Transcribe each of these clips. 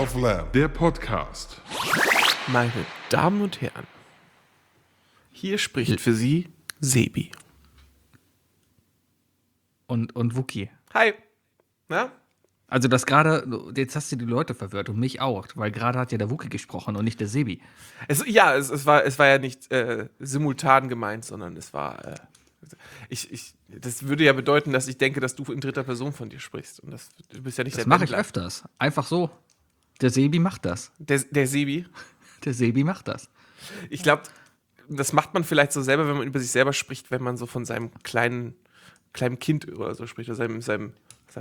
of Lamb, der Podcast. Meine Damen und Herren, hier spricht für Sie Sebi. Und Wookie. Hi. Na? Also das gerade, jetzt hast du die Leute verwirrt und mich auch, weil gerade hat ja der Wookie gesprochen und nicht der Sebi. Es war ja nicht simultan gemeint, sondern es war das würde ja bedeuten, dass ich denke, dass du in dritter Person von dir sprichst. Und du bist ja nicht Das der mache ich Wendler. öfters. Einfach so. Der Sebi macht das. Der Sebi. Der Sebi macht das. Ich glaube, das macht man vielleicht so selber, wenn man über sich selber spricht, wenn man so von seinem kleinen Kind oder so spricht, oder seinem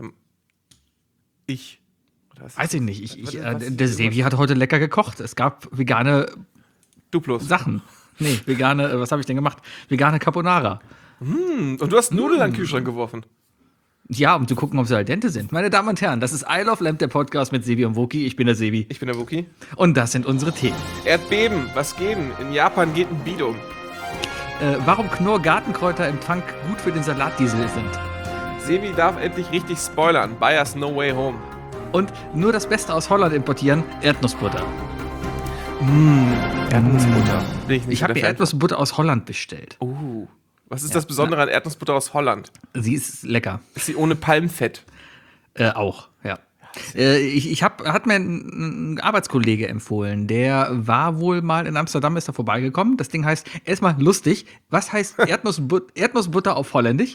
Ich. Oder was Weiß ist ich das? nicht. Was Der Sebi hat heute lecker gekocht. Es gab vegane Duplos. Sachen. Nee, vegane, was habe ich denn gemacht? Vegane Carbonara. Und du hast Nudeln an den Kühlschrank geworfen. Ja, um zu gucken, ob sie al dente sind. Meine Damen und Herren, das ist I Love Lamb, der Podcast mit Sebi und Wookie. Ich bin der Sebi. Ich bin der Wookie. Und das sind unsere Themen. Erdbeben, was gehen? In Japan geht ein Bidon. Warum Knorr-Gartenkräuter im Tank gut für den Salatdiesel sind. Sebi darf endlich richtig spoilern. Buyers No Way Home. Und nur das Beste aus Holland importieren, Erdnussbutter. Erdnussbutter. Bin ich nicht Ich habe der mir Fan. Erdnussbutter aus Holland bestellt. Was ist das Besondere an Erdnussbutter aus Holland? Sie ist lecker. Ist sie ohne Palmfett? Auch, ja. Hat mir ein Arbeitskollege empfohlen, der war wohl mal in Amsterdam, ist da vorbeigekommen. Das Ding heißt, erstmal lustig, was heißt Erdnussbutter auf Holländisch?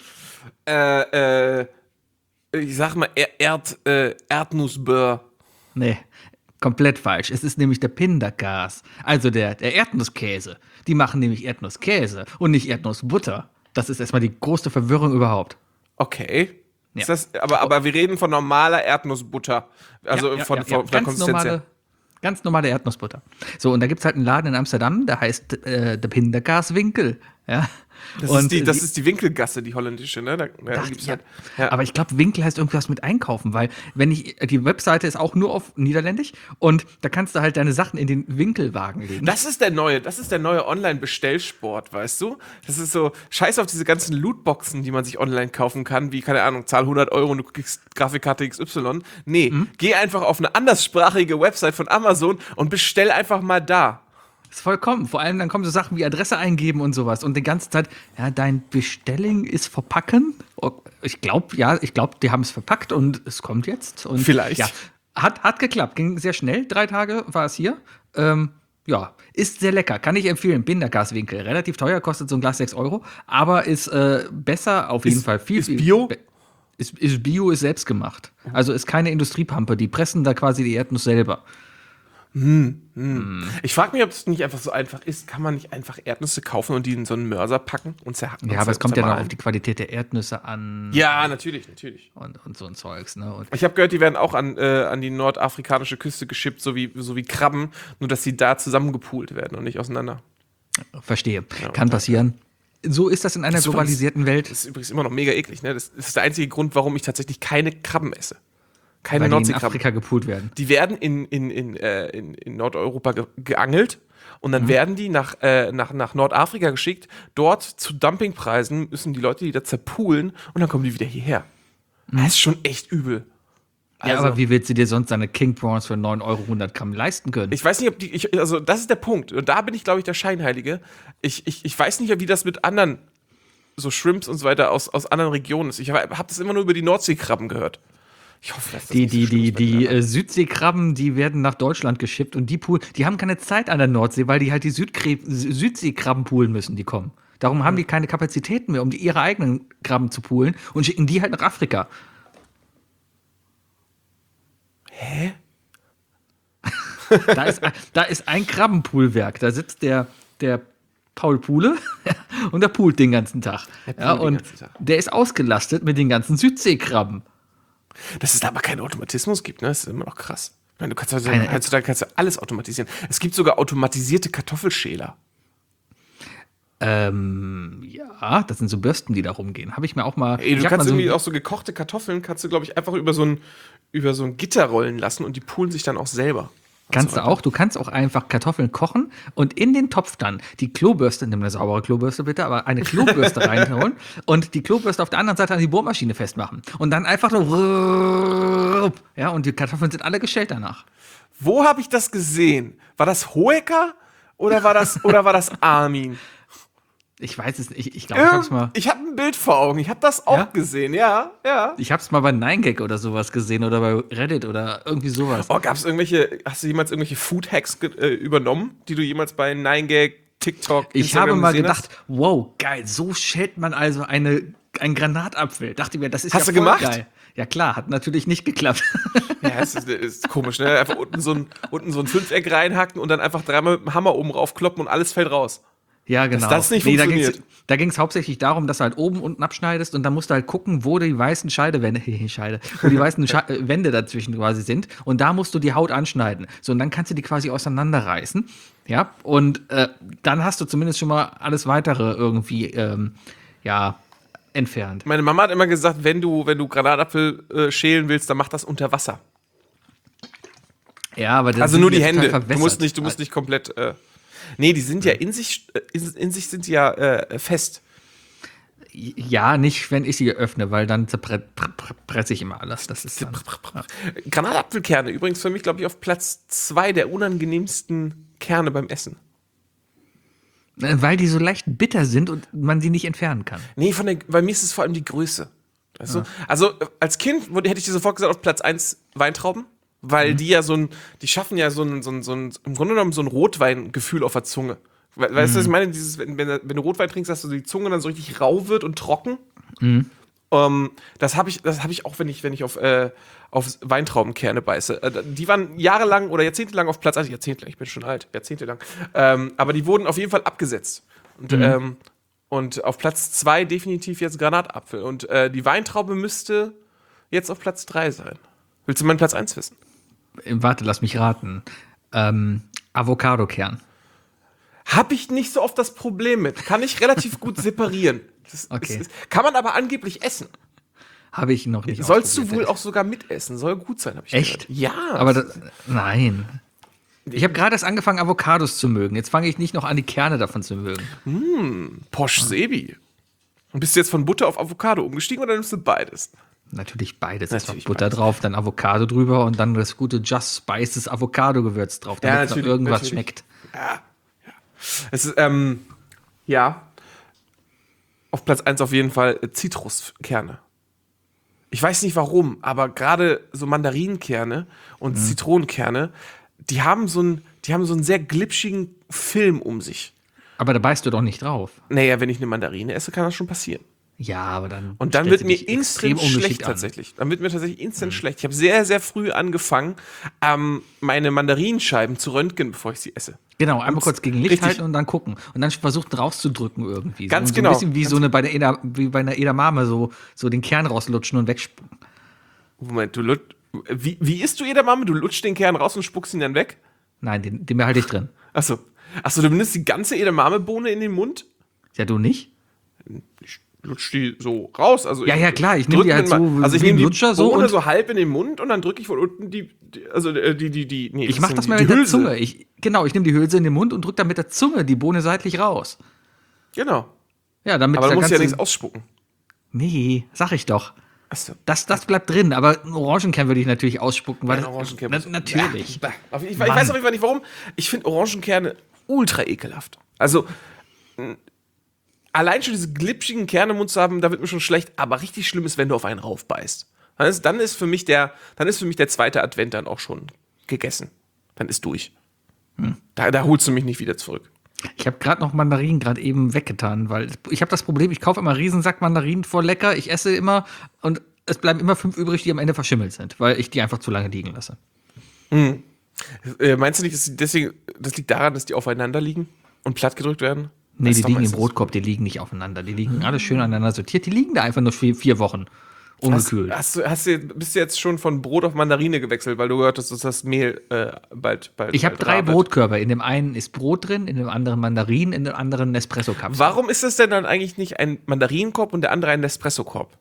Ich sag mal Erdnussbör. Nee, komplett falsch. Es ist nämlich der Pindakaas, also der Erdnusskäse. Die machen nämlich Erdnusskäse und nicht Erdnussbutter. Das ist erstmal die größte Verwirrung überhaupt. Okay. Ja. Ist das, aber wir reden von normaler Erdnussbutter. Also von der Konsistenz her. Ganz normale Erdnussbutter. So, und da gibt es halt einen Laden in Amsterdam, der heißt der Pindakaaswinkel. Ja. Das ist die Winkelgasse, die holländische, ne? Da gibt's halt, ja. Aber ich glaube, Winkel heißt irgendwas mit einkaufen, weil die Webseite ist auch nur auf Niederländisch und da kannst du halt deine Sachen in den Winkelwagen legen. Das ist der neue Online-Bestellsport, weißt du? Das ist so, scheiß auf diese ganzen Lootboxen, die man sich online kaufen kann, wie, keine Ahnung, zahl 100 Euro und du kriegst Grafikkarte XY. Nee, geh einfach auf eine anderssprachige Website von Amazon und bestell einfach mal da. Ist vollkommen. Vor allem dann kommen so Sachen wie Adresse eingeben und sowas und die ganze Zeit, ja, dein Bestelling ist verpacken. Oh, ich glaube, die haben es verpackt und es kommt jetzt. Und Vielleicht. Ja, hat geklappt, ging sehr schnell. 3 Tage war es hier. Ja, ist sehr lecker, kann ich empfehlen. Bindergaswinkel, relativ teuer, kostet so ein Glas 6 Euro, aber ist besser auf jeden Fall. Ist Bio? Ist Bio, ist selbst gemacht. Also ist keine Industriepampe, die pressen da quasi die Erdnuss selber. Ich frage mich, ob es nicht einfach so einfach ist. Kann man nicht einfach Erdnüsse kaufen und die in so einen Mörser packen und zerhacken? Ja, aber es kommt ja noch auf die Qualität der Erdnüsse an. Ja, natürlich. Und so ein Zeugs, ne? Und Ich habe gehört, die werden auch an die nordafrikanische Küste geschippt, so wie Krabben, nur dass sie da zusammengepoolt werden und nicht auseinander. verstehe. Kann passieren. So ist das in einer Das ist globalisierten Welt. Das ist übrigens immer noch mega eklig, ne? Das ist der einzige Grund, warum ich tatsächlich keine Krabben esse. Keine Weil die in Nordseekrabben. Afrika gepoolt werden. Die werden in Nordeuropa geangelt und dann werden die nach Nordafrika geschickt. Dort zu Dumpingpreisen müssen die Leute die da zerpoolen und dann kommen die wieder hierher. Das ist schon echt übel. Ja, aber wie willst du dir sonst eine King Prawns für 9 Euro 100 Gramm leisten können? Ich weiß nicht, ob also das ist der Punkt. Und da bin ich, glaube ich, der Scheinheilige. Ich weiß nicht, wie das mit anderen so Shrimps und so weiter aus anderen Regionen ist. Ich habe das immer nur über die Nordseekrabben gehört. Ich hoffe, dass das nicht so schlimm ist bei den anderen. Südseekrabben, die werden nach Deutschland geschippt und die haben keine Zeit an der Nordsee, weil die halt die Südseekrabben poolen müssen, die kommen. Darum haben die keine Kapazitäten mehr, um ihre eigenen Krabben zu poolen und schicken die halt nach Afrika. Hä? Da ist ein Krabbenpoolwerk, da sitzt der Paul Pule und der poolt den ganzen Tag. Und der ist ausgelastet mit den ganzen Südseekrabben. Dass es da aber keinen Automatismus gibt, ne? Das ist immer noch krass. Ich meine, heutzutage kannst du alles automatisieren. Es gibt sogar automatisierte Kartoffelschäler. Ja, das sind so Bürsten, die da rumgehen. Habe ich mir auch mal. Ey, du kannst irgendwie auch so gekochte Kartoffeln, kannst du, glaube ich, einfach über so ein Gitter rollen lassen und die poolen sich dann auch selber. Kannst du auch. Du kannst auch einfach Kartoffeln kochen und in den Topf dann die Klobürste, nimm eine saubere Klobürste bitte, aber eine Klobürste reinholen und die Klobürste auf der anderen Seite an die Bohrmaschine festmachen. Und dann einfach so, ja, und die Kartoffeln sind alle geschält danach. Wo habe ich das gesehen? War das Hoeker oder war das Armin? Ich weiß es nicht. Ich glaube, ich hab's mal. Ich habe ein Bild vor Augen. Ich habe das auch Ja? gesehen. Ja. Ich hab's mal bei 9gag oder sowas gesehen oder bei Reddit oder irgendwie sowas. Oh, hast du jemals irgendwelche Food-Hacks übernommen, die du jemals bei 9gag, TikTok, Ich Instagram habe mal gesehen gedacht, wow, geil, so schält man also einen Granatapfel. Dachte mir, das ist Hast ja du voll gemacht? geil. Ja klar, hat natürlich nicht geklappt. Ja, es ist komisch, ne? Einfach unten so ein Fünfeck reinhacken und dann einfach dreimal mit dem Hammer oben raufkloppen und alles fällt raus. Ja, genau. das nicht funktioniert. Da ging es hauptsächlich darum, dass du halt oben unten abschneidest und dann musst du halt gucken, wo die weißen Wände dazwischen quasi sind und da musst du die Haut anschneiden. So, und dann kannst du die quasi auseinanderreißen. Ja, und dann hast du zumindest schon mal alles weitere irgendwie, entfernt. Meine Mama hat immer gesagt, wenn du Granatapfel schälen willst, dann mach das unter Wasser. Ja, aber das Also sind nur die jetzt total Hände. Du musst verwässert. nicht komplett. Nee, die sind ja in sich sind die ja fest. Ja, nicht, wenn ich sie öffne, weil dann presse ich immer alles. Das ist dann, Granatapfelkerne, übrigens für mich, glaube ich, auf Platz 2 der unangenehmsten Kerne beim Essen. weil die so leicht bitter sind und man sie nicht entfernen kann. Nee, bei mir ist es vor allem die Größe. Weißt du? Also als Kind hätte ich dir sofort gesagt, auf Platz 1 Weintrauben, weil die ja die schaffen ja im Grunde genommen so ein Rotweingefühl auf der Zunge. Weißt du, was ich meine? Wenn du Rotwein trinkst, dass du die Zunge dann so richtig rau wird und trocken. Das habe ich auch, wenn ich auf Weintraubenkerne beiße. Die waren jahrelang oder jahrzehntelang auf Platz 1. Jahrzehntelang, ich bin schon alt, jahrzehntelang. Aber die wurden auf jeden Fall abgesetzt. Und auf Platz 2 definitiv jetzt Granatapfel. Und die Weintraube müsste jetzt auf Platz 3 sein. Willst du meinen Platz 1 wissen? Warte, lass mich raten. Avocadokern. Habe ich nicht so oft das Problem mit. Kann ich relativ gut separieren. Okay. Kann man aber angeblich essen. Habe ich noch nicht Sollst du ausprobiert. wohl auch sogar mitessen. Soll gut sein, habe ich Echt? gehört. Ja. Aber nein. Ich habe gerade erst angefangen, Avocados zu mögen. Jetzt fange ich nicht noch an, die Kerne davon zu mögen. Posch Sebi. Und bist du jetzt von Butter auf Avocado umgestiegen oder nimmst du beides? Natürlich beides. Natürlich Erst mal Butter beides. drauf, dann Avocado drüber und dann das gute Just Spices Avocado-Gewürz drauf, damit es noch natürlich, irgendwas natürlich. schmeckt. Es ist, auf Platz 1 auf jeden Fall Zitruskerne. Ich weiß nicht warum, aber gerade so Mandarinenkerne und Zitronenkerne, die haben so einen sehr glitschigen Film um sich. Aber da beißt du doch nicht drauf. Naja, wenn ich eine Mandarine esse, kann das schon passieren. Ja, aber dann. Und dann stellst wird du mir dich extrem instant schlecht ungeschickt an. tatsächlich. Dann wird mir tatsächlich instant schlecht. Ich habe sehr, sehr früh angefangen, meine Mandarinenscheiben zu röntgen, bevor ich sie esse. Genau, einmal kurz gegen Licht richtig. halten und dann gucken. Und dann versuchen rauszudrücken irgendwie. Ganz so genau. ein bisschen wie so eine wie bei einer Edamame, so den Kern rauslutschen und wegspucken. Moment, wie isst du Edamame? Du lutschst den Kern raus und spuckst ihn dann weg? Nein, den behalte ich drin. Achso, du benutzt die ganze Edamame-Bohne in den Mund? Ja, du nicht? Ich lutsch die so raus. Also Ja, klar, ich nehme drück die halt mit so also ich wie ein nehme die Lutscher so Bohne und- so halb in den Mund und dann drücke ich von unten nee, Ich mache das sind mal die mit der Hülse. Zunge. Ich nehme die Hülse in den Mund und drücke dann mit der Zunge die Bohne seitlich raus. Genau. Ja, damit Aber du der musst ja ganze- nichts ausspucken. Nee, sag ich doch. Achso. Das bleibt drin, aber einen Orangenkern würde ich natürlich ausspucken, weil natürlich. Ich weiß auf jeden Fall nicht warum. Ich finde Orangenkerne ultra ekelhaft. Also, allein schon diese glitschigen Kerne im Mund zu haben, da wird mir schon schlecht. Aber richtig schlimm ist, wenn du auf einen raufbeißt. Dann ist für mich der zweite Advent dann auch schon gegessen. Dann ist durch. Da holst du mich nicht wieder zurück. Ich habe gerade noch Mandarinen gerade eben weggetan, weil ich habe das Problem, ich kaufe immer einen Riesensack Mandarinen voll lecker, ich esse immer und es bleiben immer 5 übrig, die am Ende verschimmelt sind, weil ich die einfach zu lange liegen lasse. Meinst du nicht, das liegt daran, dass die aufeinander liegen und plattgedrückt werden? Nee, Das die ist doch liegen im meistens- Brotkorb, die liegen nicht aufeinander, die liegen alle schön aneinander sortiert, die liegen da einfach nur 4 Wochen ungekühlt. Bist du jetzt schon von Brot auf Mandarine gewechselt, weil du gehört hast, dass das Mehl bald Ich habe bald 3 rar wird? Brotkörper, in dem einen ist Brot drin, in dem anderen Mandarinen, in dem anderen Nespresso-Kapseln. Warum ist das denn dann eigentlich nicht ein Mandarinenkorb und der andere ein Nespresso-Korb?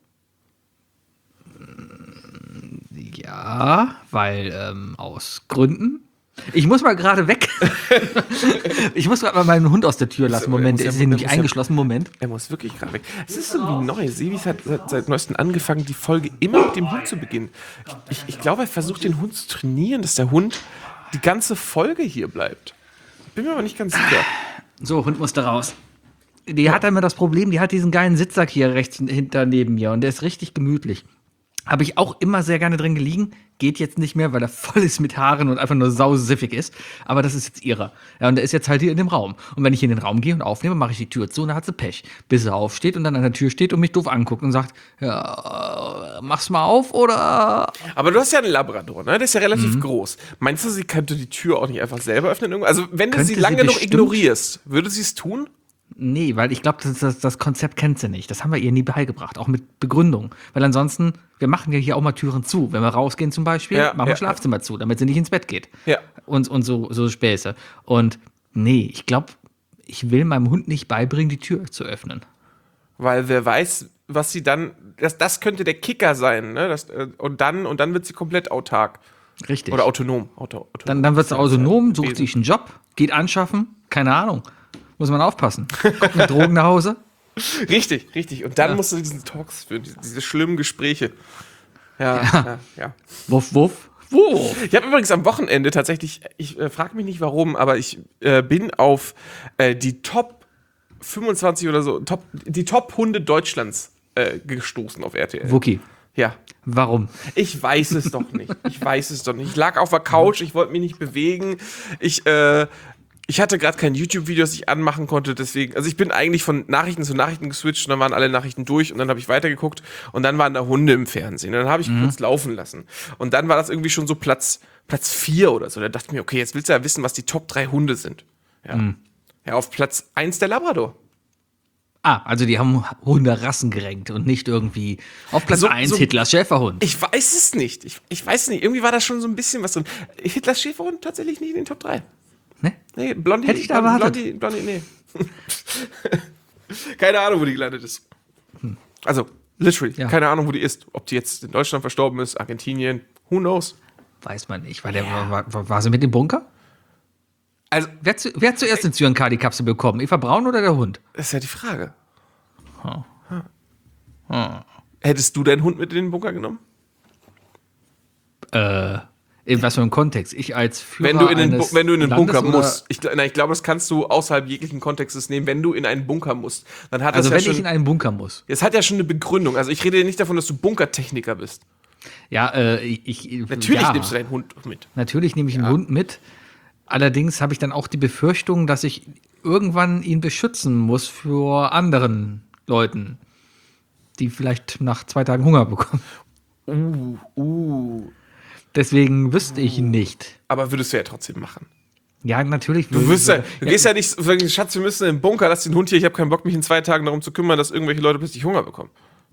Ja, weil aus Gründen. Ich muss mal gerade weg. Ich muss gerade mal meinen Hund aus der Tür lassen. Moment, muss ja- ist hier nämlich muss ja- eingeschlossen. Moment. Er muss wirklich gerade weg. Es ist irgendwie neu. Sebi hat seit neuestem angefangen, die Folge immer mit dem Hund zu beginnen. Ich glaube, er versucht den Hund zu trainieren, dass der Hund die ganze Folge hier bleibt. Bin mir aber nicht ganz sicher. So, Hund musste raus. Die hat immer das Problem, die hat diesen geilen Sitzsack hier rechts hinter neben mir und der ist richtig gemütlich. Habe ich auch immer sehr gerne drin gelegen. Geht jetzt nicht mehr, weil er voll ist mit Haaren und einfach nur sausiffig ist. Aber das ist jetzt ihrer. Ja, und der ist jetzt halt hier in dem Raum. Und wenn ich in den Raum gehe und aufnehme, mache ich die Tür zu und dann hat sie Pech. Bis er aufsteht und dann an der Tür steht und mich doof anguckt und sagt, ja, mach's mal auf oder... Aber du hast ja einen Labrador, ne? Der ist ja relativ groß. Meinst du, sie könnte die Tür auch nicht einfach selber öffnen? Also wenn du Könnte sie sie lange noch bestimmt. ignorierst, würde sie es tun? Nee, weil ich glaube, das Konzept kennt sie nicht. Das haben wir ihr nie beigebracht, auch mit Begründung. Weil ansonsten, wir machen ja hier auch mal Türen zu. Wenn wir rausgehen zum Beispiel, Ja, machen wir ja. Schlafzimmer zu, damit sie nicht ins Bett geht. Ja. Und so Späße. Und nee, ich glaube, ich will meinem Hund nicht beibringen, die Tür zu öffnen. Weil wer weiß, was sie dann. Das könnte der Kicker sein, ne? Und dann wird sie komplett autark. Richtig. Oder autonom. Dann wird sie autonom, sucht Wesen. sich einen Job, geht anschaffen, keine Ahnung. Muss man aufpassen. Kommt mit Drogen nach Hause. Richtig. Und dann musst du diesen Talks führen, diese schlimmen Gespräche. Ja. Wuff. Ich habe übrigens am Wochenende tatsächlich, ich frage mich nicht warum, aber ich bin auf die Top 25 oder so, die Top-Hunde Deutschlands gestoßen auf RTL. Wookie. Ja. Warum? Ich weiß es doch nicht. Ich lag auf der Couch, ich wollte mich nicht bewegen. Ich hatte gerade kein YouTube-Video, das ich anmachen konnte, deswegen, also ich bin eigentlich von Nachrichten zu Nachrichten geswitcht und dann waren alle Nachrichten durch und dann habe ich weitergeguckt und dann waren da Hunde im Fernsehen und dann habe ich kurz laufen lassen und dann war das irgendwie schon so Platz 4 oder so. Da dachte ich mir, okay, jetzt willst du ja wissen, was die Top 3 Hunde sind. Ja, ja, auf Platz 1 der Labrador. Also die haben Hunderassen gerankt und nicht irgendwie auf Platz So- 1 so- Hitlers Schäferhund. Ich weiß es nicht. Ich weiß es nicht. Irgendwie war da schon so ein bisschen was drin. Hitlers Schäferhund tatsächlich nicht in den Top 3. Ne? Nee, Blondie. Hätte ich da erwartet. Blondie, nee. Keine Ahnung, wo die gelandet ist. Also, literally, Ja. keine Ahnung, wo die ist. Ob die jetzt in Deutschland verstorben ist, Argentinien, who knows? Weiß man nicht. War sie mit dem Bunker? Also, Wer hat zuerst den Zyankali-Kapsel bekommen? Eva Braun oder der Hund? das ist ja die Frage. Hättest du deinen Hund mit in den Bunker genommen? In was für einem Kontext? Ich als Führer Wenn du in den eines Bunker Landes oder- musst. Ich glaube, das kannst du außerhalb jeglichen Kontextes nehmen. Wenn du in einen Bunker musst, dann hat das Also ja wenn schon... ich in einen Bunker muss. Es hat ja schon eine Begründung. Also ich rede ja nicht davon, dass du Bunkertechniker bist. Ja, Natürlich ja. nimmst du deinen Hund mit. Natürlich nehme ich einen Hund mit. Allerdings habe ich dann auch die Befürchtung, dass ich irgendwann ihn beschützen muss vor anderen Leuten, die vielleicht nach 2 Tagen Hunger bekommen. Deswegen wüsste ich nicht. Aber würdest du ja trotzdem machen. Ja, natürlich. Du gehst ja nicht so, sagen, Schatz, wir müssen in den Bunker, lass den Hund hier, ich habe keinen Bock, mich in 2 Tagen darum zu kümmern, dass irgendwelche Leute plötzlich Hunger bekommen.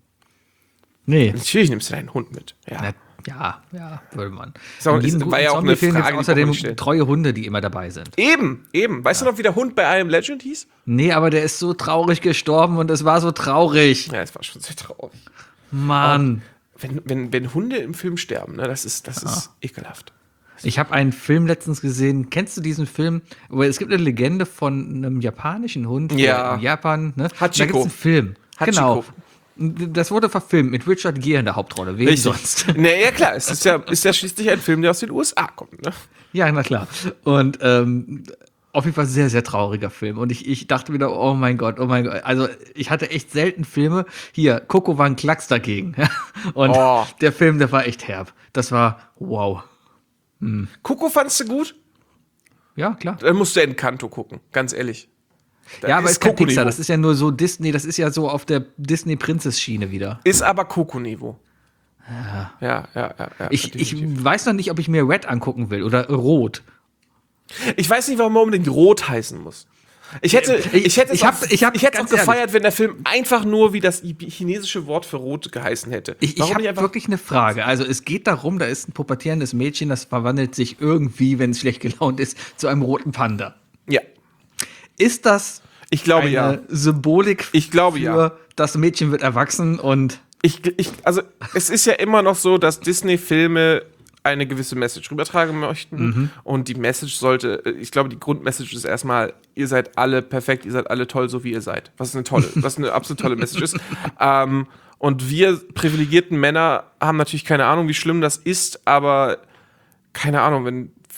Nee. Natürlich nimmst du deinen Hund mit. Ja. Ja, würde man. So, In jedem war guten ja auch eine Zombie-Film Frage, gibt's die man außerdem nicht stellt. treue Hunde, die immer dabei sind. Eben. Weißt du noch, wie der Hund bei I Am Legend hieß? Nee, aber der ist so traurig gestorben und es war so traurig. Ja, es war schon sehr traurig. Mann. Wenn Hunde im Film sterben, ne, das ist ekelhaft. Ich habe einen Film letztens gesehen. Kennst du diesen Film? Aber es gibt eine Legende von einem japanischen Hund, Ja. der in Japan, ne? Hachiko. Da gibt es einen Film. Hachiko. Genau. Das wurde verfilmt mit Richard Gere in der Hauptrolle. Wen sonst? Ja, klar, es ist ja schließlich ein Film, der aus den USA kommt, ne? Ja, na klar. Und auf jeden Fall sehr, sehr trauriger Film. Und ich dachte wieder, oh mein Gott. Also ich hatte echt selten Filme. Hier, Coco war ein Klacks dagegen. Und Oh. der Film, der war echt herb. Das war wow. Coco fandst du gut? Ja, klar. Dann musst du Encanto gucken, ganz ehrlich. Ja, aber ist kein Coco-Niveau. Pixar. Das ist ja nur so Disney. Das ist ja so auf der Disney-Prinzess-Schiene wieder. Ist aber Coco-Niveau. Ja. Ich definitiv. weiß noch nicht, ob ich mir Red angucken will oder Rot. Ich weiß nicht, warum er unbedingt rot heißen muss. Ich hätte es auch ganz gefeiert, wenn der Film einfach nur wie das chinesische Wort für rot geheißen hätte. Ich Warum habe nicht einfach wirklich eine Frage. Also es geht darum, da ist ein pubertierendes Mädchen, das verwandelt sich irgendwie, wenn es schlecht gelaunt ist, zu einem roten Panda. Ja, Ist das ich glaube eine ja. Symbolik Ich glaube für ja. das Mädchen wird erwachsen und Also es ist ja immer noch so, dass Disney-Filme eine gewisse Message rübertragen möchten. Und die Message sollte, ich glaube, die Grundmessage ist erstmal, ihr seid alle perfekt, ihr seid alle toll, so wie ihr seid. Was eine absolut tolle Message ist. Und wir privilegierten Männer haben natürlich keine Ahnung, wie schlimm das ist, aber keine Ahnung, wenn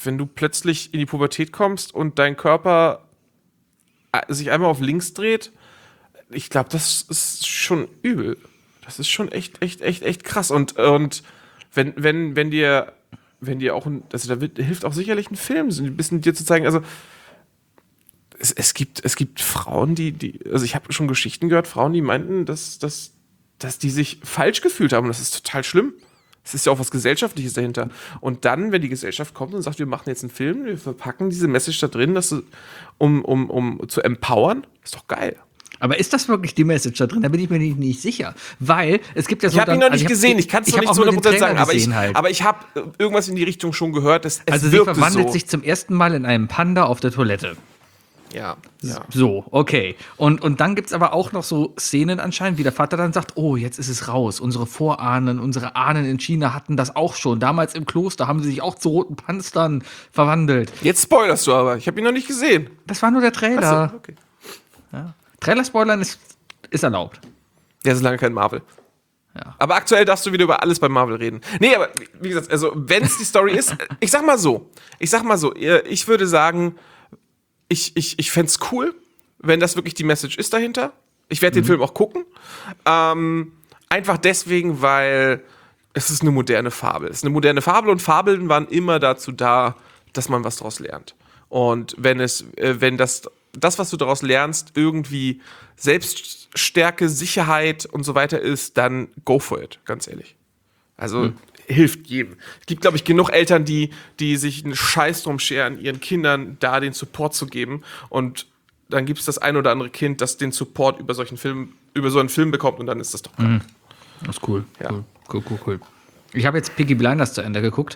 wenn du plötzlich in die Pubertät kommst und dein Körper sich einmal auf links dreht, ich glaube, das ist schon übel. Das ist schon echt krass. Und wenn dir auch, also hilft auch sicherlich ein Film, so ein bisschen dir zu zeigen, also es gibt Frauen, also ich habe schon Geschichten gehört, Frauen, die meinten, dass die sich falsch gefühlt haben. Das ist total schlimm. Es ist ja auch was Gesellschaftliches dahinter. Und dann, wenn die Gesellschaft kommt und sagt, wir machen jetzt einen Film, wir verpacken diese Message da drin, um zu empowern, ist doch geil. Aber ist das wirklich die Message da drin? Da bin ich mir nicht sicher. Weil es gibt ja so. Ich habe ihn noch nicht gesehen, ich kann es noch nicht zu 100% sagen, aber ich habe irgendwas in die Richtung schon gehört. Also sie verwandelt sich zum ersten Mal in einen Panda auf der Toilette. Ja. So, okay. Und dann gibt es aber auch noch so Szenen anscheinend, wie der Vater dann sagt, oh, jetzt ist es raus. Unsere Vorahnen, unsere Ahnen in China hatten das auch schon. Damals im Kloster haben sie sich auch zu roten Panzern verwandelt. Jetzt spoilerst du aber. Ich habe ihn noch nicht gesehen. Das war nur der Trailer. Achso, okay. Ja. Trailer-Spoilern ist erlaubt. Ja, solange kein Marvel. Ja. Aber aktuell darfst du wieder über alles bei Marvel reden. Nee, aber wie gesagt, also wenn es die Story ist, ich sag mal so, ich würde sagen, ich fände es cool, wenn das wirklich die Message ist dahinter. Ich werde den Film auch gucken. Einfach deswegen, weil es ist eine moderne Fabel. Es ist eine moderne Fabel und Fabeln waren immer dazu da, dass man was daraus lernt. Und wenn das, was du daraus lernst, irgendwie Selbststärke, Sicherheit und so weiter ist, dann go for it, ganz ehrlich. Also hilft jedem. Es gibt, glaube ich, genug Eltern, die sich einen Scheiß drum scheren, ihren Kindern da den Support zu geben. Und dann gibt es das ein oder andere Kind, das den Support über so einen Film bekommt und dann ist das doch geil. Das ist cool. Ja. Cool. Ich habe jetzt Peaky Blinders zu Ende geguckt.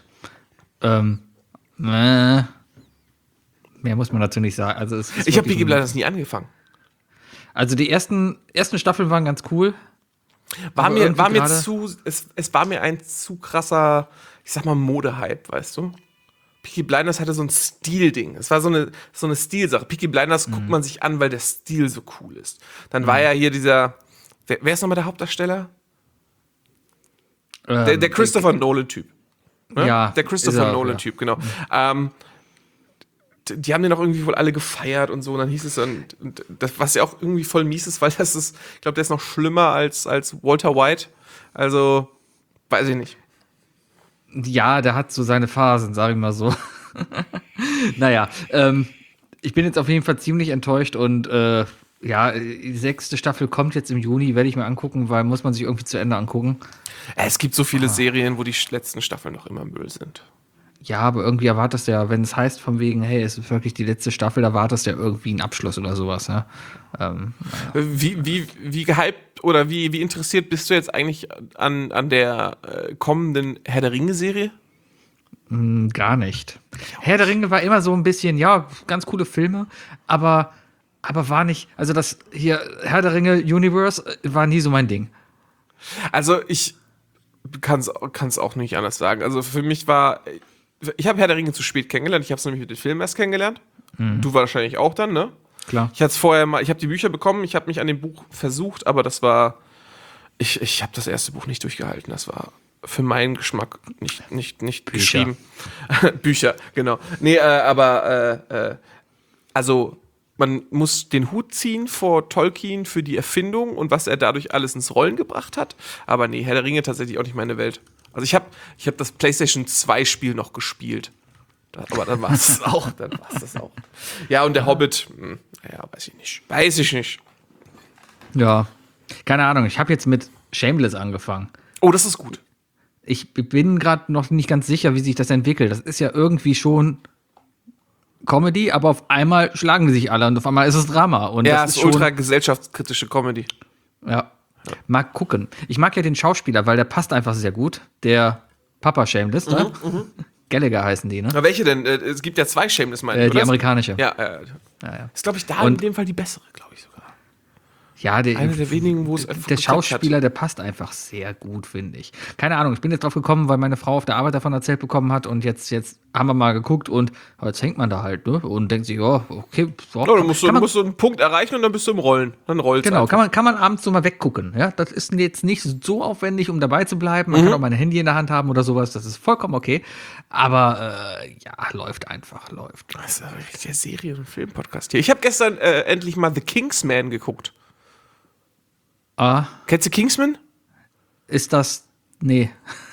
Mehr muss man dazu nicht sagen. Also Ich habe Peaky Blinders nie angefangen. Also die ersten Staffeln waren ganz cool. Es war mir ein zu krasser, ich sag mal, Modehype, weißt du? Peaky Blinders hatte so ein Stilding. Es war so eine Stilsache. Peaky Blinders guckt man sich an, weil der Stil so cool ist. Dann war ja hier dieser, wer ist nochmal der Hauptdarsteller? Der Christopher Nolan-Typ. Ne? Ja. Der Christopher Nolan-Typ, genau. Die haben den auch irgendwie wohl alle gefeiert und so. Und dann hieß es dann, das, was ja auch irgendwie voll mies ist, weil ich glaube, der ist noch schlimmer als Walter White. Also, weiß ich nicht. Ja, der hat so seine Phasen, sag ich mal so. Naja, ich bin jetzt auf jeden Fall ziemlich enttäuscht und die 6. Staffel kommt jetzt im Juni, werde ich mir angucken, weil muss man sich irgendwie zu Ende angucken. Es gibt so viele Serien, wo die letzten Staffeln noch immer Müll sind. Ja, aber irgendwie erwartest du ja, wenn es heißt von wegen, hey, es ist wirklich die letzte Staffel, da erwartest du ja irgendwie einen Abschluss oder sowas. Ja? Wie gehypt oder wie interessiert bist du jetzt eigentlich an der kommenden Herr der Ringe-Serie? Gar nicht. Herr der Ringe war immer so ein bisschen, ja, ganz coole Filme, aber war nicht, also das hier Herr der Ringe Universe war nie so mein Ding. Also ich kann es auch nicht anders sagen. Also für mich ich habe Herr der Ringe zu spät kennengelernt. Ich habe es nämlich mit dem Film erst kennengelernt. Du wahrscheinlich auch dann, ne? Klar. Ich habe die Bücher bekommen, ich habe mich an dem Buch versucht, aber ich habe das erste Buch nicht durchgehalten. Das war für meinen Geschmack nicht geschrieben. Bücher, genau. Nee, also man muss den Hut ziehen vor Tolkien für die Erfindung und was er dadurch alles ins Rollen gebracht hat. Aber nee, Herr der Ringe tatsächlich auch nicht meine Welt. Also ich hab das PlayStation 2 Spiel noch gespielt. Aber dann war es auch. Ja, und der Hobbit, weiß ich nicht. Ja, keine Ahnung. Ich habe jetzt mit Shameless angefangen. Oh, das ist gut. Ich bin gerade noch nicht ganz sicher, wie sich das entwickelt. Das ist ja irgendwie schon Comedy, aber auf einmal schlagen die sich alle und auf einmal ist es Drama. Und ja, das ist ultra gesellschaftskritische Comedy. Ja. Mal gucken. Ich mag ja den Schauspieler, weil der passt einfach sehr gut. Der Papa Shameless, ne? Gallagher heißen die, ne? Na, welche denn? Es gibt ja 2 Shameless, meine ich. Die amerikanische. Ja. Ja. Ist, glaube ich, in dem Fall die bessere, glaube ich sogar. Ja, Einer der wenigen, wo es einfach der geklappt Schauspieler, der passt einfach sehr gut, finde ich. Keine Ahnung, ich bin jetzt drauf gekommen, weil meine Frau auf der Arbeit davon erzählt bekommen hat und jetzt haben wir mal geguckt und jetzt hängt man da halt, ne? Und denkt sich, ja, okay, so, Ja, du musst so einen Punkt erreichen und dann bist du im Rollen. Dann rollst du. genau, kann man abends so mal weggucken. Ja? Das ist jetzt nicht so aufwendig, um dabei zu bleiben. Man kann auch mal ein Handy in der Hand haben oder sowas. Das ist vollkommen okay. Aber ja, läuft einfach, läuft. Das ist ja richtig der Serien- und Film-Podcast hier. Ich habe gestern endlich mal The Kingsman geguckt. Ah, Kennst du Kingsman? ist das. Nee.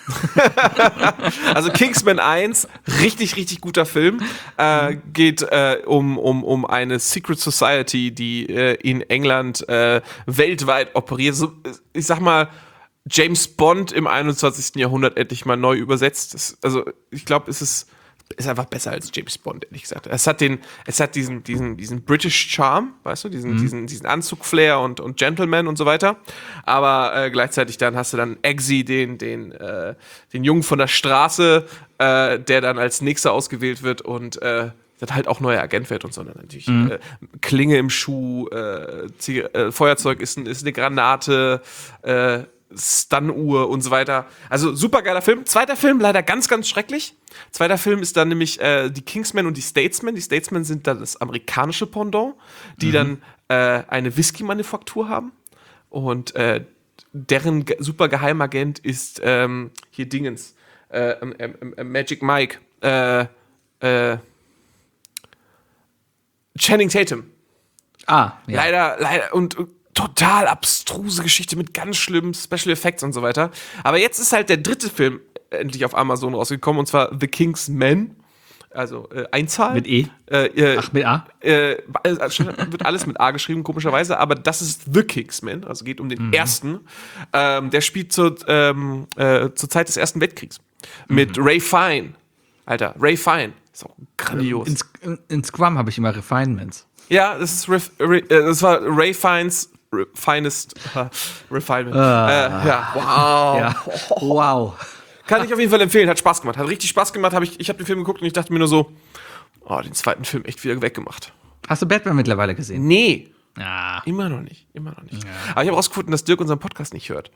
Also Kingsman 1, richtig, richtig guter Film. Geht um eine Secret Society, die in England weltweit operiert. So, ich sag mal, James Bond im 21. Jahrhundert endlich mal neu übersetzt. Also ich glaube, es ist einfach besser als James Bond, ehrlich gesagt. Es hat diesen British Charme, weißt du, diesen Anzug-Flair und Gentleman und so weiter. Aber gleichzeitig dann hast du dann Eggsy, den Jungen von der Straße, der dann als Nächster ausgewählt wird und dann halt auch neuer Agent wird und so. Dann natürlich Klinge im Schuh, Feuerzeug ist eine Granate, Stun-Uhr und so weiter. Also super geiler Film. Zweiter Film leider ganz, ganz schrecklich. Zweiter Film ist dann nämlich die Kingsmen und die Statesmen. Die Statesmen sind dann das amerikanische Pendant, die dann eine Whisky-Manufaktur haben. Und deren super Geheimagent ist hier Dingens. Magic Mike. Channing Tatum. Ah, ja. Leider und total abstruse Geschichte mit ganz schlimmen Special Effects und so weiter. Aber jetzt ist halt der dritte Film endlich auf Amazon rausgekommen und zwar The Kingsman. Also Einzahl. Mit E? Ach, mit A? Wird alles mit A geschrieben, komischerweise, aber das ist The Kingsman, also geht um den ersten. Der spielt zur Zeit des Ersten Weltkriegs. Mit Ray Fine. Alter, Ray Fine. Ist auch grandios. In Scrum habe ich immer Refinements. Ja, das war Ray Fiennes Finest Refinement. Ja, wow. Ja. Wow. Kann ich auf jeden Fall empfehlen, hat Spaß gemacht. Hat richtig Spaß gemacht. Ich habe den Film geguckt und ich dachte mir nur so, oh, den zweiten Film echt wieder weggemacht. Hast du Batman mittlerweile gesehen? Nee. Ja. Immer noch nicht. Ja. Aber ich habe rausgefunden, dass Dirk unseren Podcast nicht hört.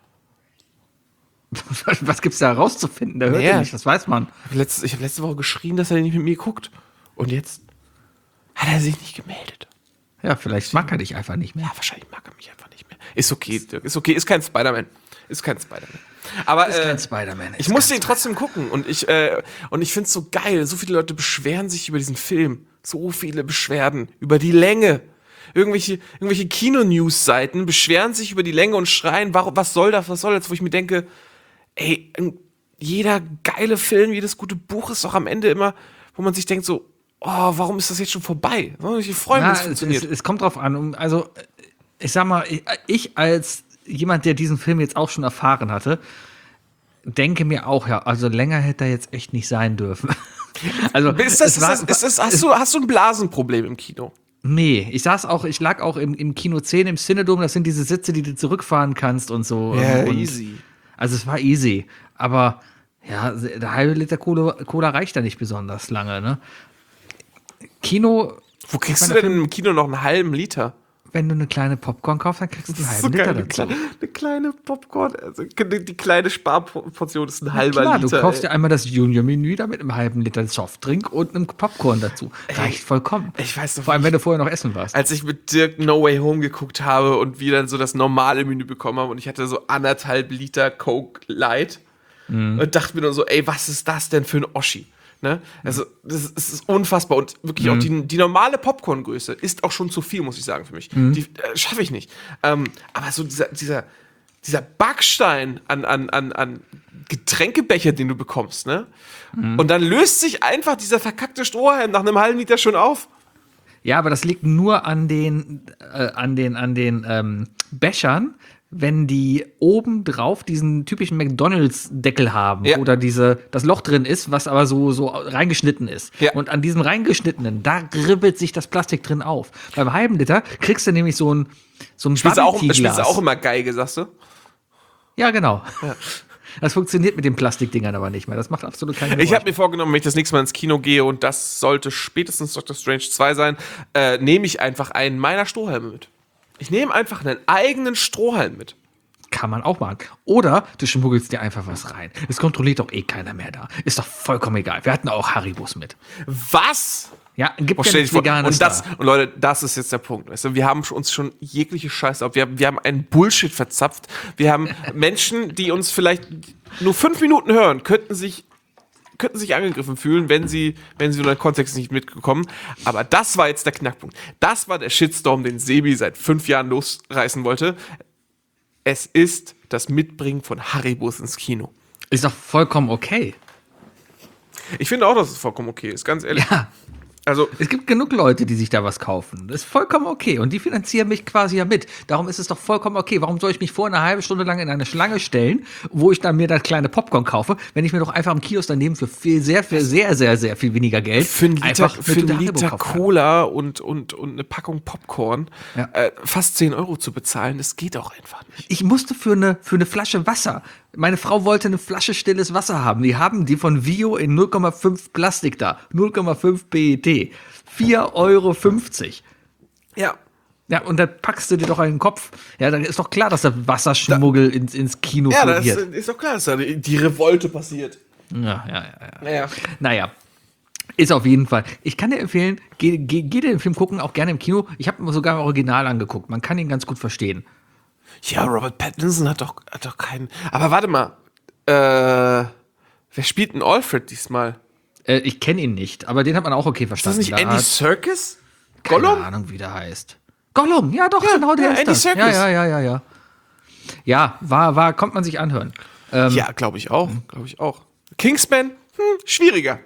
Was gibt's da rauszufinden? Der hört ja nicht, das weiß man. Ich habe letzte Woche geschrien, dass er nicht mit mir guckt. Und jetzt hat er sich nicht gemeldet. Ja, vielleicht mag er dich einfach nicht mehr. Ja, wahrscheinlich mag er mich einfach nicht mehr. Ist okay, Dirk. Ist okay. Ist kein Spider-Man. Aber Ist kein Spider-Man. Ich musste ihn trotzdem gucken. Und ich finde es so geil. So viele Leute beschweren sich über diesen Film. So viele Beschwerden. Über die Länge. Irgendwelche Kino-News-Seiten beschweren sich über die Länge und schreien, was soll das? Wo ich mir denke, ey, jeder geile Film, jedes gute Buch ist doch am Ende immer, wo man sich denkt so, oh, warum ist das jetzt schon vorbei? Ich freue mich, dass es funktioniert. Es kommt drauf an. Also, ich sag mal, ich als jemand, der diesen Film jetzt auch schon erfahren hatte, denke mir auch, ja, also länger hätte er jetzt echt nicht sein dürfen. Also, hast du ein Blasenproblem im Kino? Nee, ich lag auch im Kino 10 im Cinedom, das sind diese Sitze, die du zurückfahren kannst und so. Ja, und, easy. Also es war easy, aber ja, der halbe Liter Cola reicht da nicht besonders lange, ne? Kino. Wo kriegst du denn im Kino noch einen halben Liter? Wenn du eine kleine Popcorn kaufst, dann kriegst du einen halben Liter dazu. Eine kleine Popcorn, also die kleine Sparportion ist ein halber Liter. Liter. Du kaufst dir einmal das Junior-Menü da mit einem halben Liter Softdrink und einem Popcorn dazu. Reicht vollkommen. Ich weiß noch, vor allem, wenn du vorher noch essen warst. Als ich mit Dirk No Way Home geguckt habe und wir dann so das normale Menü bekommen haben und ich hatte so 1,5 Liter Coke Light und dachte mir nur so, ey, was ist das denn für ein Oschi? Ne? Also, das ist unfassbar. Und wirklich auch die normale Popcorn-Größe ist auch schon zu viel, muss ich sagen, für mich. Die schaffe ich nicht. Aber so dieser Backstein an Getränkebecher, den du bekommst, ne? Und dann löst sich einfach dieser verkackte Strohhalm nach einem halben Liter schon auf. Ja, aber das liegt nur an den Bechern, wenn die oben drauf diesen typischen McDonalds-Deckel haben, ja, oder das Loch drin ist, was aber so reingeschnitten ist. Ja. Und an diesem reingeschnittenen, da ribbelt sich das Plastik drin auf. Beim halben Liter kriegst du nämlich so ein Spielst du auch immer Geige, sagst du? Ja, genau. Ja. Das funktioniert mit den Plastikdingern aber nicht mehr. Das macht absolut keinen Sinn. Ich habe mir vorgenommen, wenn ich das nächste Mal ins Kino gehe, und das sollte spätestens Doctor Strange 2 sein, nehme ich einfach einen meiner Strohhalme mit. Ich nehme einfach einen eigenen Strohhalm mit. Kann man auch machen. Oder du schmuggelst dir einfach was rein. Es kontrolliert doch eh keiner mehr da. Ist doch vollkommen egal. Wir hatten auch Haribos mit. Was? Ja, gibt ja Stell nichts dir vor. Veganes Und Leute, das ist jetzt der Punkt. Weißt du, wir haben uns schon jegliche Scheiße auf. Wir haben einen Bullshit verzapft. Wir haben Menschen, die uns vielleicht nur 5 Minuten hören, könnten sich angegriffen fühlen, wenn sie den Kontext nicht mitbekommen. Aber das war jetzt der Knackpunkt. Das war der Shitstorm, den Sebi seit 5 Jahren losreißen wollte. Es ist das Mitbringen von Haribos ins Kino. Ist doch vollkommen okay. Ich finde auch, dass es vollkommen okay ist, ganz ehrlich. Ja. Also, Es gibt genug Leute, die sich da was kaufen. Das ist vollkommen okay. Und die finanzieren mich quasi ja mit. Darum ist es doch vollkommen okay. Warum soll ich mich vor einer halben Stunde lang in eine Schlange stellen, wo ich dann mir das kleine Popcorn kaufe, wenn ich mir doch einfach im Kiosk daneben für sehr viel weniger Geld für einen Liter kaufen kann. Cola und eine Packung Popcorn Ja. fast 10 Euro zu bezahlen, das geht auch einfach nicht. Ich musste für eine Flasche Wasser. Meine Frau wollte eine Flasche stilles Wasser haben. Die haben die von Vio in 0,5 Plastik da. 0,5 PET. 4,50 Euro. Ja. Ja, und dann packst du dir doch einen Kopf. Ja, dann ist doch klar, dass der Wasserschmuggel ins Kino Ja, das floriert. ist doch klar, dass da die Revolte passiert. Ja. Naja. Naja. Ist auf jeden Fall. Ich kann dir empfehlen, geh den Film gucken, auch gerne im Kino. Ich habe mir sogar im Original angeguckt. Man kann ihn ganz gut verstehen. Ja, Robert Pattinson hat doch keinen. Aber warte mal. Wer spielt denn Alfred diesmal? Ich kenne ihn nicht, aber den hat man auch okay Ist das verstanden. nicht Da Andy hat- Serkis? Keine Gollum? Ahnung, wie der heißt. Gollum, ja doch, genau, der ja, ist Andy das. Serkis. Ja. Ja, kommt man sich anhören. Ja, glaube ich auch. Kingsman? Schwieriger.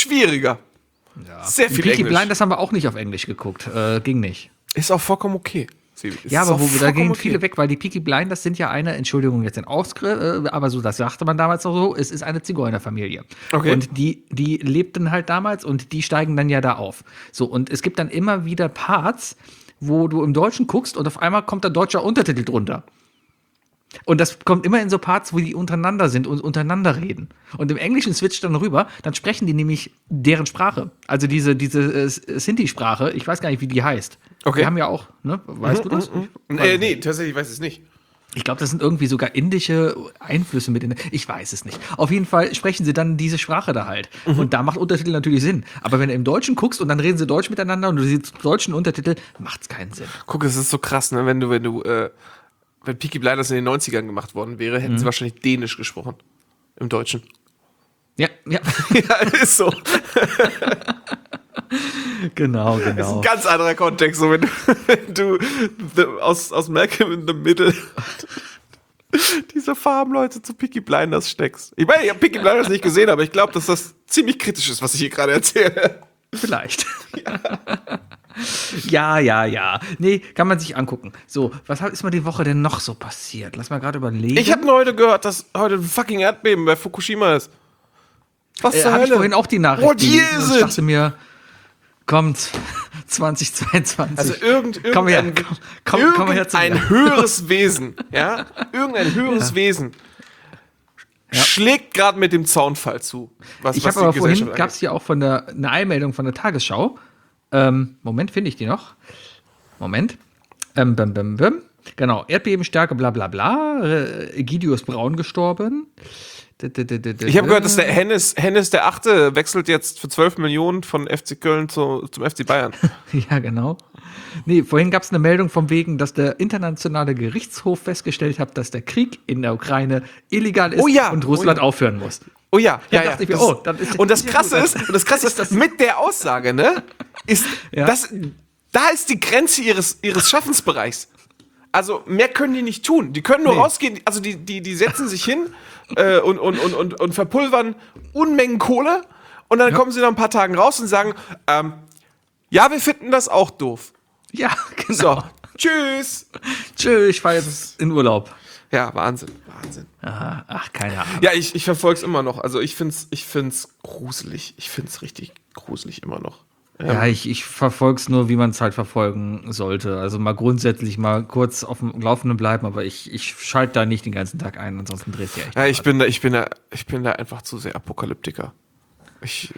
Sehr viel Peaky Englisch. Blinders haben wir auch nicht auf Englisch geguckt. Ging nicht. Ist auch vollkommen okay. Ist Ja, aber auch da vollkommen gehen okay. viele weg, weil die Peaky Blinders sind ja eine, Entschuldigung jetzt den Ausgriff, aber so, das sagte man damals auch so, es ist eine Zigeunerfamilie. Okay. Und die lebten halt damals und die steigen dann ja da auf. So, und es gibt dann immer wieder Parts, wo du im Deutschen guckst und auf einmal kommt da deutscher Untertitel drunter. Und das kommt immer in so Parts, wo die untereinander sind und untereinander reden. Und im Englischen switcht dann rüber, dann sprechen die nämlich deren Sprache. Also diese Sinti-Sprache, ich weiß gar nicht, wie die heißt. Okay. Wir haben ja auch, ne? Weißt du das? Nee, tatsächlich weiß ich es nicht. Ich glaube, das sind irgendwie sogar indische Einflüsse mit in. Ich weiß es nicht. Auf jeden Fall sprechen sie dann diese Sprache da halt. Und da macht Untertitel natürlich Sinn. Aber wenn du im Deutschen guckst und dann reden sie Deutsch miteinander und du siehst deutschen Untertitel, macht's keinen Sinn. Guck, es ist so krass, ne? Wenn Peaky Blinders in den 90ern gemacht worden wäre, hätten sie wahrscheinlich Dänisch gesprochen. Im Deutschen. Ja. Ja, ist so. Genau. Das ist ein ganz anderer Kontext, so wenn du aus Malcolm in the Middle diese Farbenleute zu Peaky Blinders steckst. Ich meine, ich habe Peaky Blinders nicht gesehen, aber ich glaube, dass das ziemlich kritisch ist, was ich hier gerade erzähle. Vielleicht. Ja. Nee, kann man sich angucken. So, was ist mal die Woche denn noch so passiert? Lass mal gerade überlegen. Ich habe nur heute gehört, dass heute ein fucking Erdbeben bei Fukushima ist. Was zur Habe ich Hölle? vorhin auch die Nachricht What year is Ich it? dachte mir, kommt 2022. Also komm her zu mir. irgendein höheres Wesen, ja, irgendein höheres Wesen schlägt gerade mit dem Zaunfall zu. Ich habe aber vorhin, gab es hier auch eine Eilmeldung von der Tagesschau. Moment, finde ich die noch? Moment. Genau, Erdbebenstärke, bla bla bla. Egidius Braun gestorben. Ich habe gehört, dass der Hennes der Achte wechselt jetzt für 12 Millionen von FC Köln zum FC Bayern. Ja, genau. Nee, vorhin gab es eine Meldung von wegen, dass der internationale Gerichtshof festgestellt hat, dass der Krieg in der Ukraine illegal ist und Russland aufhören muss. Oh ja, Da dachte ich mir, und das Krasse ist, mit der Aussage, ne, ist da ist die Grenze ihres Schaffensbereichs. Also mehr können die nicht tun. Die können nur rausgehen. Also die setzen sich hin und verpulvern Unmengen Kohle und dann kommen sie nach ein paar Tagen raus und sagen, ja, wir finden das auch doof. Ja, genau. So, tschüss. Tschüss, ich fahre jetzt in Urlaub. Ja, Wahnsinn. Aha, ach, keine Ahnung. Ja, ich verfolge es immer noch. Also ich find's gruselig. Ich find's richtig gruselig immer noch. Ja, ich verfolge es nur, wie man es halt verfolgen sollte. Also mal grundsätzlich mal kurz auf dem Laufenden bleiben, aber ich schalte da nicht den ganzen Tag ein, ansonsten dreht ja echt. Ja, ich bin da einfach zu sehr Apokalyptiker.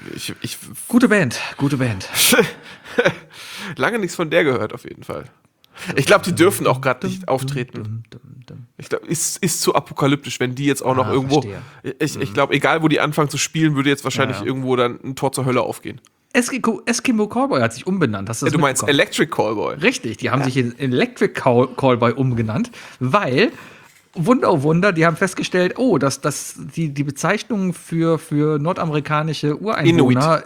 Gute Band. Lange nichts von der gehört, auf jeden Fall. Ich glaube, die dürfen auch gerade nicht auftreten. Ich glaube, ist zu apokalyptisch, wenn die jetzt auch noch irgendwo. Verstehe. Ich glaube, egal wo die anfangen zu spielen, würde jetzt wahrscheinlich irgendwo dann ein Tor zur Hölle aufgehen. Eskimo Callboy hat sich umbenannt. Hast du das Du meinst mitbekommen? Electric Callboy. Richtig, die haben sich in Electric Callboy umgenannt, weil, Wunder, oh Wunder, die haben festgestellt, dass die Bezeichnung für nordamerikanische Ureinwohner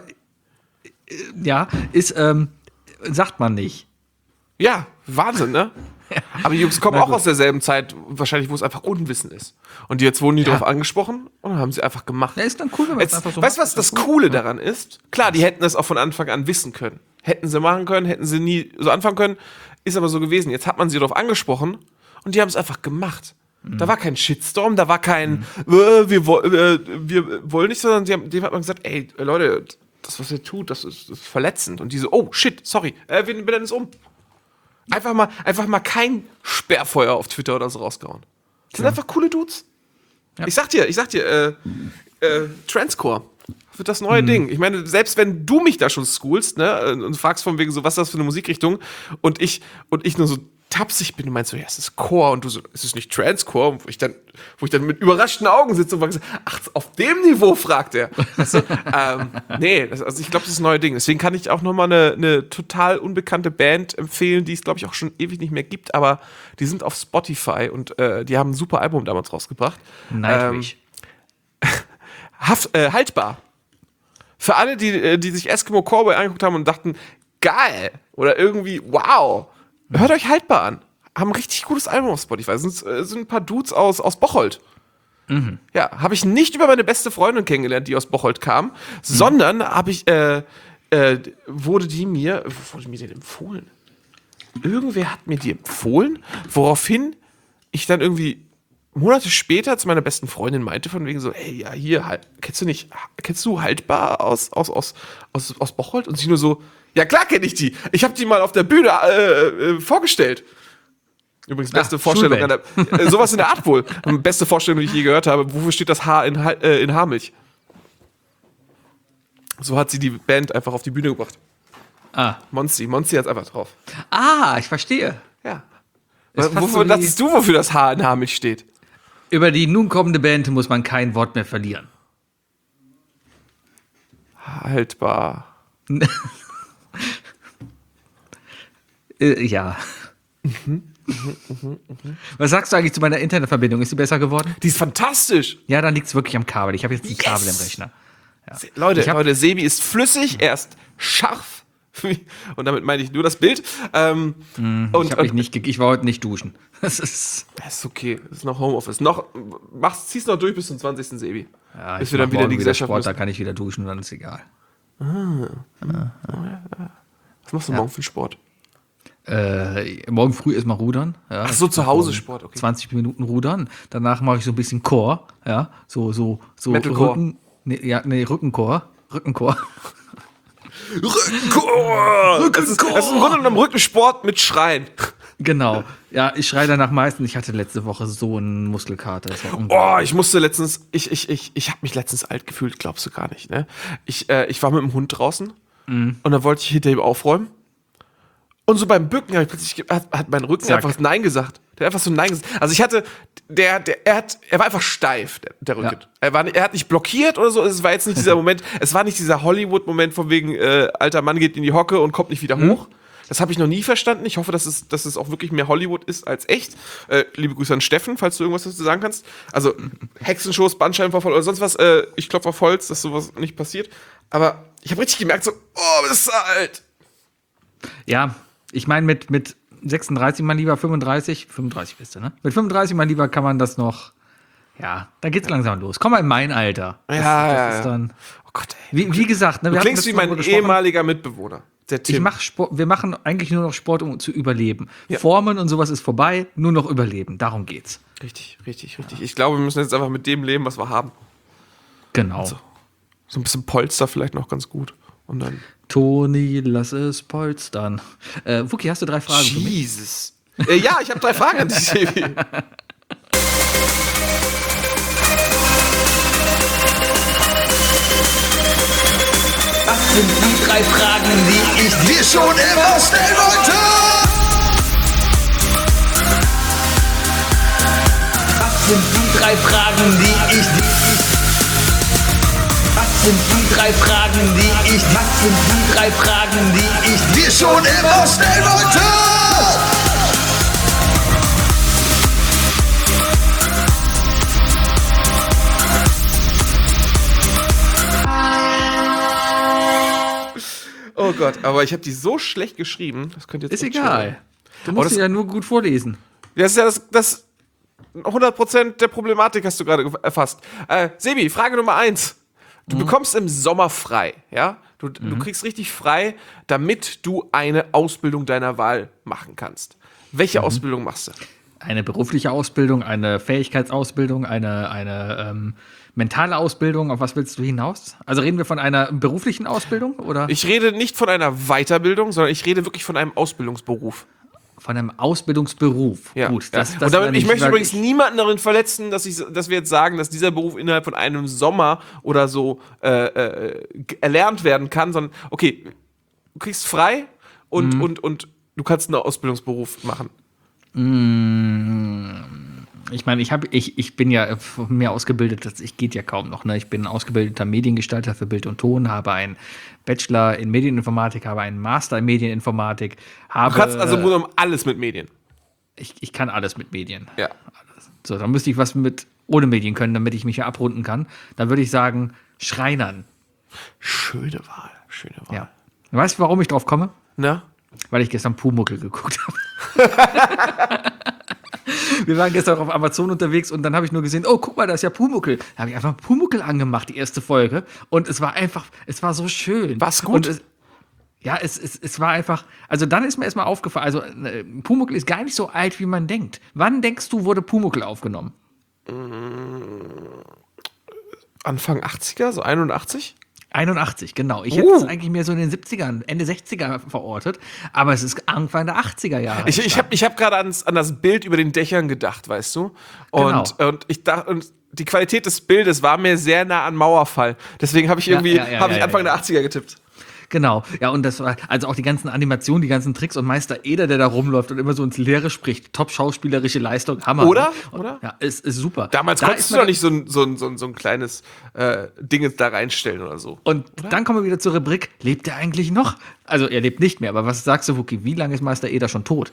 ist, sagt man nicht. Ja, Wahnsinn, ne? Aber die Jungs kommen auch aus derselben Zeit, wahrscheinlich, wo es einfach Unwissen ist. Und jetzt wurden die drauf angesprochen und dann haben sie einfach gemacht. Ja, ist dann cool, wenn man es einfach so Weißt du, macht. was das Coole daran ist? Klar, die hätten das auch von Anfang an wissen können. Hätten sie machen können, hätten sie nie so anfangen können. Ist aber so gewesen. Jetzt hat man sie darauf angesprochen und die haben es einfach gemacht. Da war kein Shitstorm, da war kein wir wollen nicht, sondern dem hat man gesagt, ey, Leute, das, was ihr tut, das ist verletzend. Und diese, oh, shit, sorry, wir benennen es um. Einfach mal kein Sperrfeuer auf Twitter oder so rausgehauen. Das sind einfach coole Dudes. Ja. Ich sag dir, Transcore wird das neue Ding. Ich meine, selbst wenn du mich da schon schoolst, ne, und fragst von wegen so, was ist das für eine Musikrichtung, und ich nur so tapsig bin und meinst so, ja, es ist Core, und du so, es ist nicht Transcore, wo ich dann mit überraschten Augen sitze und sage, ach, auf dem Niveau fragt er. Weißt du? Also ich glaube, das ist ein neues Ding. Deswegen kann ich auch nochmal eine total unbekannte Band empfehlen, die es, glaube ich, auch schon ewig nicht mehr gibt, aber die sind auf Spotify und die haben ein super Album damals rausgebracht. Nightwish. Haltbar. Für alle, die sich Eskimo Callboy angeguckt haben und dachten, geil, oder irgendwie, wow, hört euch Haltbar an. Haben ein richtig gutes Album auf Spotify. Sind ein paar Dudes aus Bocholt. Mhm. Ja, habe ich nicht über meine beste Freundin kennengelernt, die aus Bocholt kam, sondern wurde die mir denn empfohlen? Irgendwer hat mir die empfohlen, woraufhin ich dann irgendwie Monate später zu meiner besten Freundin meinte, von wegen so, ey, ja, hier, kennst du Haltbar aus Bocholt? Und sie nur so, ja klar kenne ich die. Ich habe die mal auf der Bühne vorgestellt. Übrigens, beste Vorstellung, sowas in der Art wohl. Beste Vorstellung, die ich je gehört habe. Wofür steht das H in Haarmilch? So hat sie die Band einfach auf die Bühne gebracht. Monzi hat's einfach drauf. Ich verstehe. Ja. Wofür dachtest du, wofür das H in Haarmilch steht? Über die nun kommende Band muss man kein Wort mehr verlieren. Haltbar. Ja. Was sagst du eigentlich zu meiner Internetverbindung? Ist sie besser geworden? Die ist fantastisch. Ja, dann liegt es wirklich am Kabel. Ich habe jetzt ein Kabel im Rechner. Ja. Leute, Sebi ist flüssig, er ist scharf. Und damit meine ich nur das Bild. Ich war heute nicht duschen. Das ist okay. Das ist noch Homeoffice. Zieh's noch durch bis zum 20. Sebi. Ja, bis wir dann wieder in die Gesellschaft Sport, da kann ich wieder duschen und dann ist egal. Was machst du morgen für Sport? Morgen früh erstmal rudern. Ja, ach so, zu Hause Sport, okay. 20 Minuten rudern. Danach mache ich so ein bisschen Core. Ja, so Metalcore. Rückencore. Rückencore! Das ist im Grunde genommen Rückensport mit Schreien. Genau. Ja, ich schreie danach meistens. Ich hatte letzte Woche so einen Muskelkater. Das war ich musste letztens, ich habe mich letztens alt gefühlt, glaubst du gar nicht, ne? Ich war mit dem Hund draußen und dann wollte ich hinter ihm aufräumen. Und so beim Bücken hat mein Rücken einfach Nein gesagt. Der hat einfach so Nein gesagt. Also ich hatte, er war einfach steif, der Rücken. Ja. Er hat nicht blockiert oder so. Es war jetzt nicht dieser Moment, es war nicht dieser Hollywood-Moment von wegen, alter Mann geht in die Hocke und kommt nicht wieder hoch. Das habe ich noch nie verstanden. Ich hoffe, dass es auch wirklich mehr Hollywood ist als echt. Liebe Grüße an Steffen, falls du irgendwas dazu sagen kannst. Also Hexenschuss, Bandscheibenvorfall oder sonst was. Ich klopfe auf Holz, dass sowas nicht passiert. Aber ich habe richtig gemerkt, so, bist du alt. Ja, ich meine, mit 36 mal lieber 35 bist du, ne? Mit 35 mal lieber kann man das noch, ja, da geht's langsam los. Komm mal in mein Alter. Das ist dann, oh Gott, ey. Wie gesagt, ne, du klingst wie mein ehemaliger Mitbewohner, der Tim. Wir machen eigentlich nur noch Sport, um zu überleben. Ja. Formen und sowas ist vorbei, nur noch überleben, darum geht's. Richtig. Ich glaube, wir müssen jetzt einfach mit dem leben, was wir haben. Genau. Also, so ein bisschen Polster vielleicht noch ganz gut. Und dann Toni, lass es polstern. Wookie, hast du 3 Fragen für mich? Jesus. Ja, ich habe 3 Fragen an dich, Sebi. Was sind die 3 Fragen, die ich dir schon immer stellen wollte? sind die 3 Fragen, was sind die 3 Fragen, die ich dir schon immer stellen wollte. Oh Gott, aber ich habe die so schlecht geschrieben, das könnte jetzt Ist echt egal. Du musst das- sie ja nur gut vorlesen. Das ist ja das 100% der Problematik hast du gerade erfasst. Sebi, Frage Nummer 1. Du bekommst im Sommer frei, ja? Du kriegst richtig frei, damit du eine Ausbildung deiner Wahl machen kannst. Welche Ausbildung machst du? Eine berufliche Ausbildung, eine Fähigkeitsausbildung, eine mentale Ausbildung. Auf was willst du hinaus? Also reden wir von einer beruflichen Ausbildung oder Ich rede nicht von einer Weiterbildung, sondern ich rede wirklich von einem Ausbildungsberuf. von einem Ausbildungsberuf? Ja. Gut, ja. Und damit, ich möchte übrigens niemanden darin verletzen, dass wir jetzt sagen, dass dieser Beruf innerhalb von einem Sommer oder so erlernt werden kann, sondern okay, du kriegst frei und du kannst einen Ausbildungsberuf machen. Ich meine, ich bin ja mehr ausgebildet, ich geht ja kaum noch. Ne? Ich bin ausgebildeter Mediengestalter für Bild und Ton, habe einen Bachelor in Medieninformatik, habe einen Master in Medieninformatik. Du kannst also im Grunde genommen alles mit Medien. Ich kann alles mit Medien. Ja. Alles. So, dann müsste ich was ohne Medien können, damit ich mich hier abrunden kann. Dann würde ich sagen, Schreinern. Schöne Wahl. Ja. Weißt du, warum ich drauf komme? Na? Weil ich gestern Pumuckl geguckt habe. Wir waren gestern auf Amazon unterwegs und dann habe ich nur gesehen, oh, guck mal, da ist ja Pumuckl. Da habe ich einfach Pumuckl angemacht, die erste Folge. Und es war so schön. War's gut? Und es war einfach, also dann ist mir erstmal aufgefallen, also Pumuckl ist gar nicht so alt, wie man denkt. Wann denkst du, wurde Pumuckl aufgenommen? Anfang 80er, so 81? 81, genau. Ich hätte es eigentlich mehr so in den 70ern, Ende 60er verortet, aber es ist Anfang der 80er Jahre. Ich hab gerade an das Bild über den Dächern gedacht, weißt du? Und, Genau. und ich dachte, und die Qualität des Bildes war mir sehr nah an Mauerfall. Deswegen habe ich irgendwie Anfang der 80er getippt. Genau, ja, und das war, also auch die ganzen Animationen, die ganzen Tricks und Meister Eder, der da rumläuft und immer so ins Leere spricht. Top schauspielerische Leistung, Hammer. Oder? Und, Oder? Ja, ist super. Damals Da konntest ist du man doch nicht so ein kleines Ding da reinstellen oder so. Und dann kommen wir wieder zur Rubrik, lebt er eigentlich noch? Also er lebt nicht mehr, aber was sagst du, Wookie, wie lange ist Meister Eder schon tot?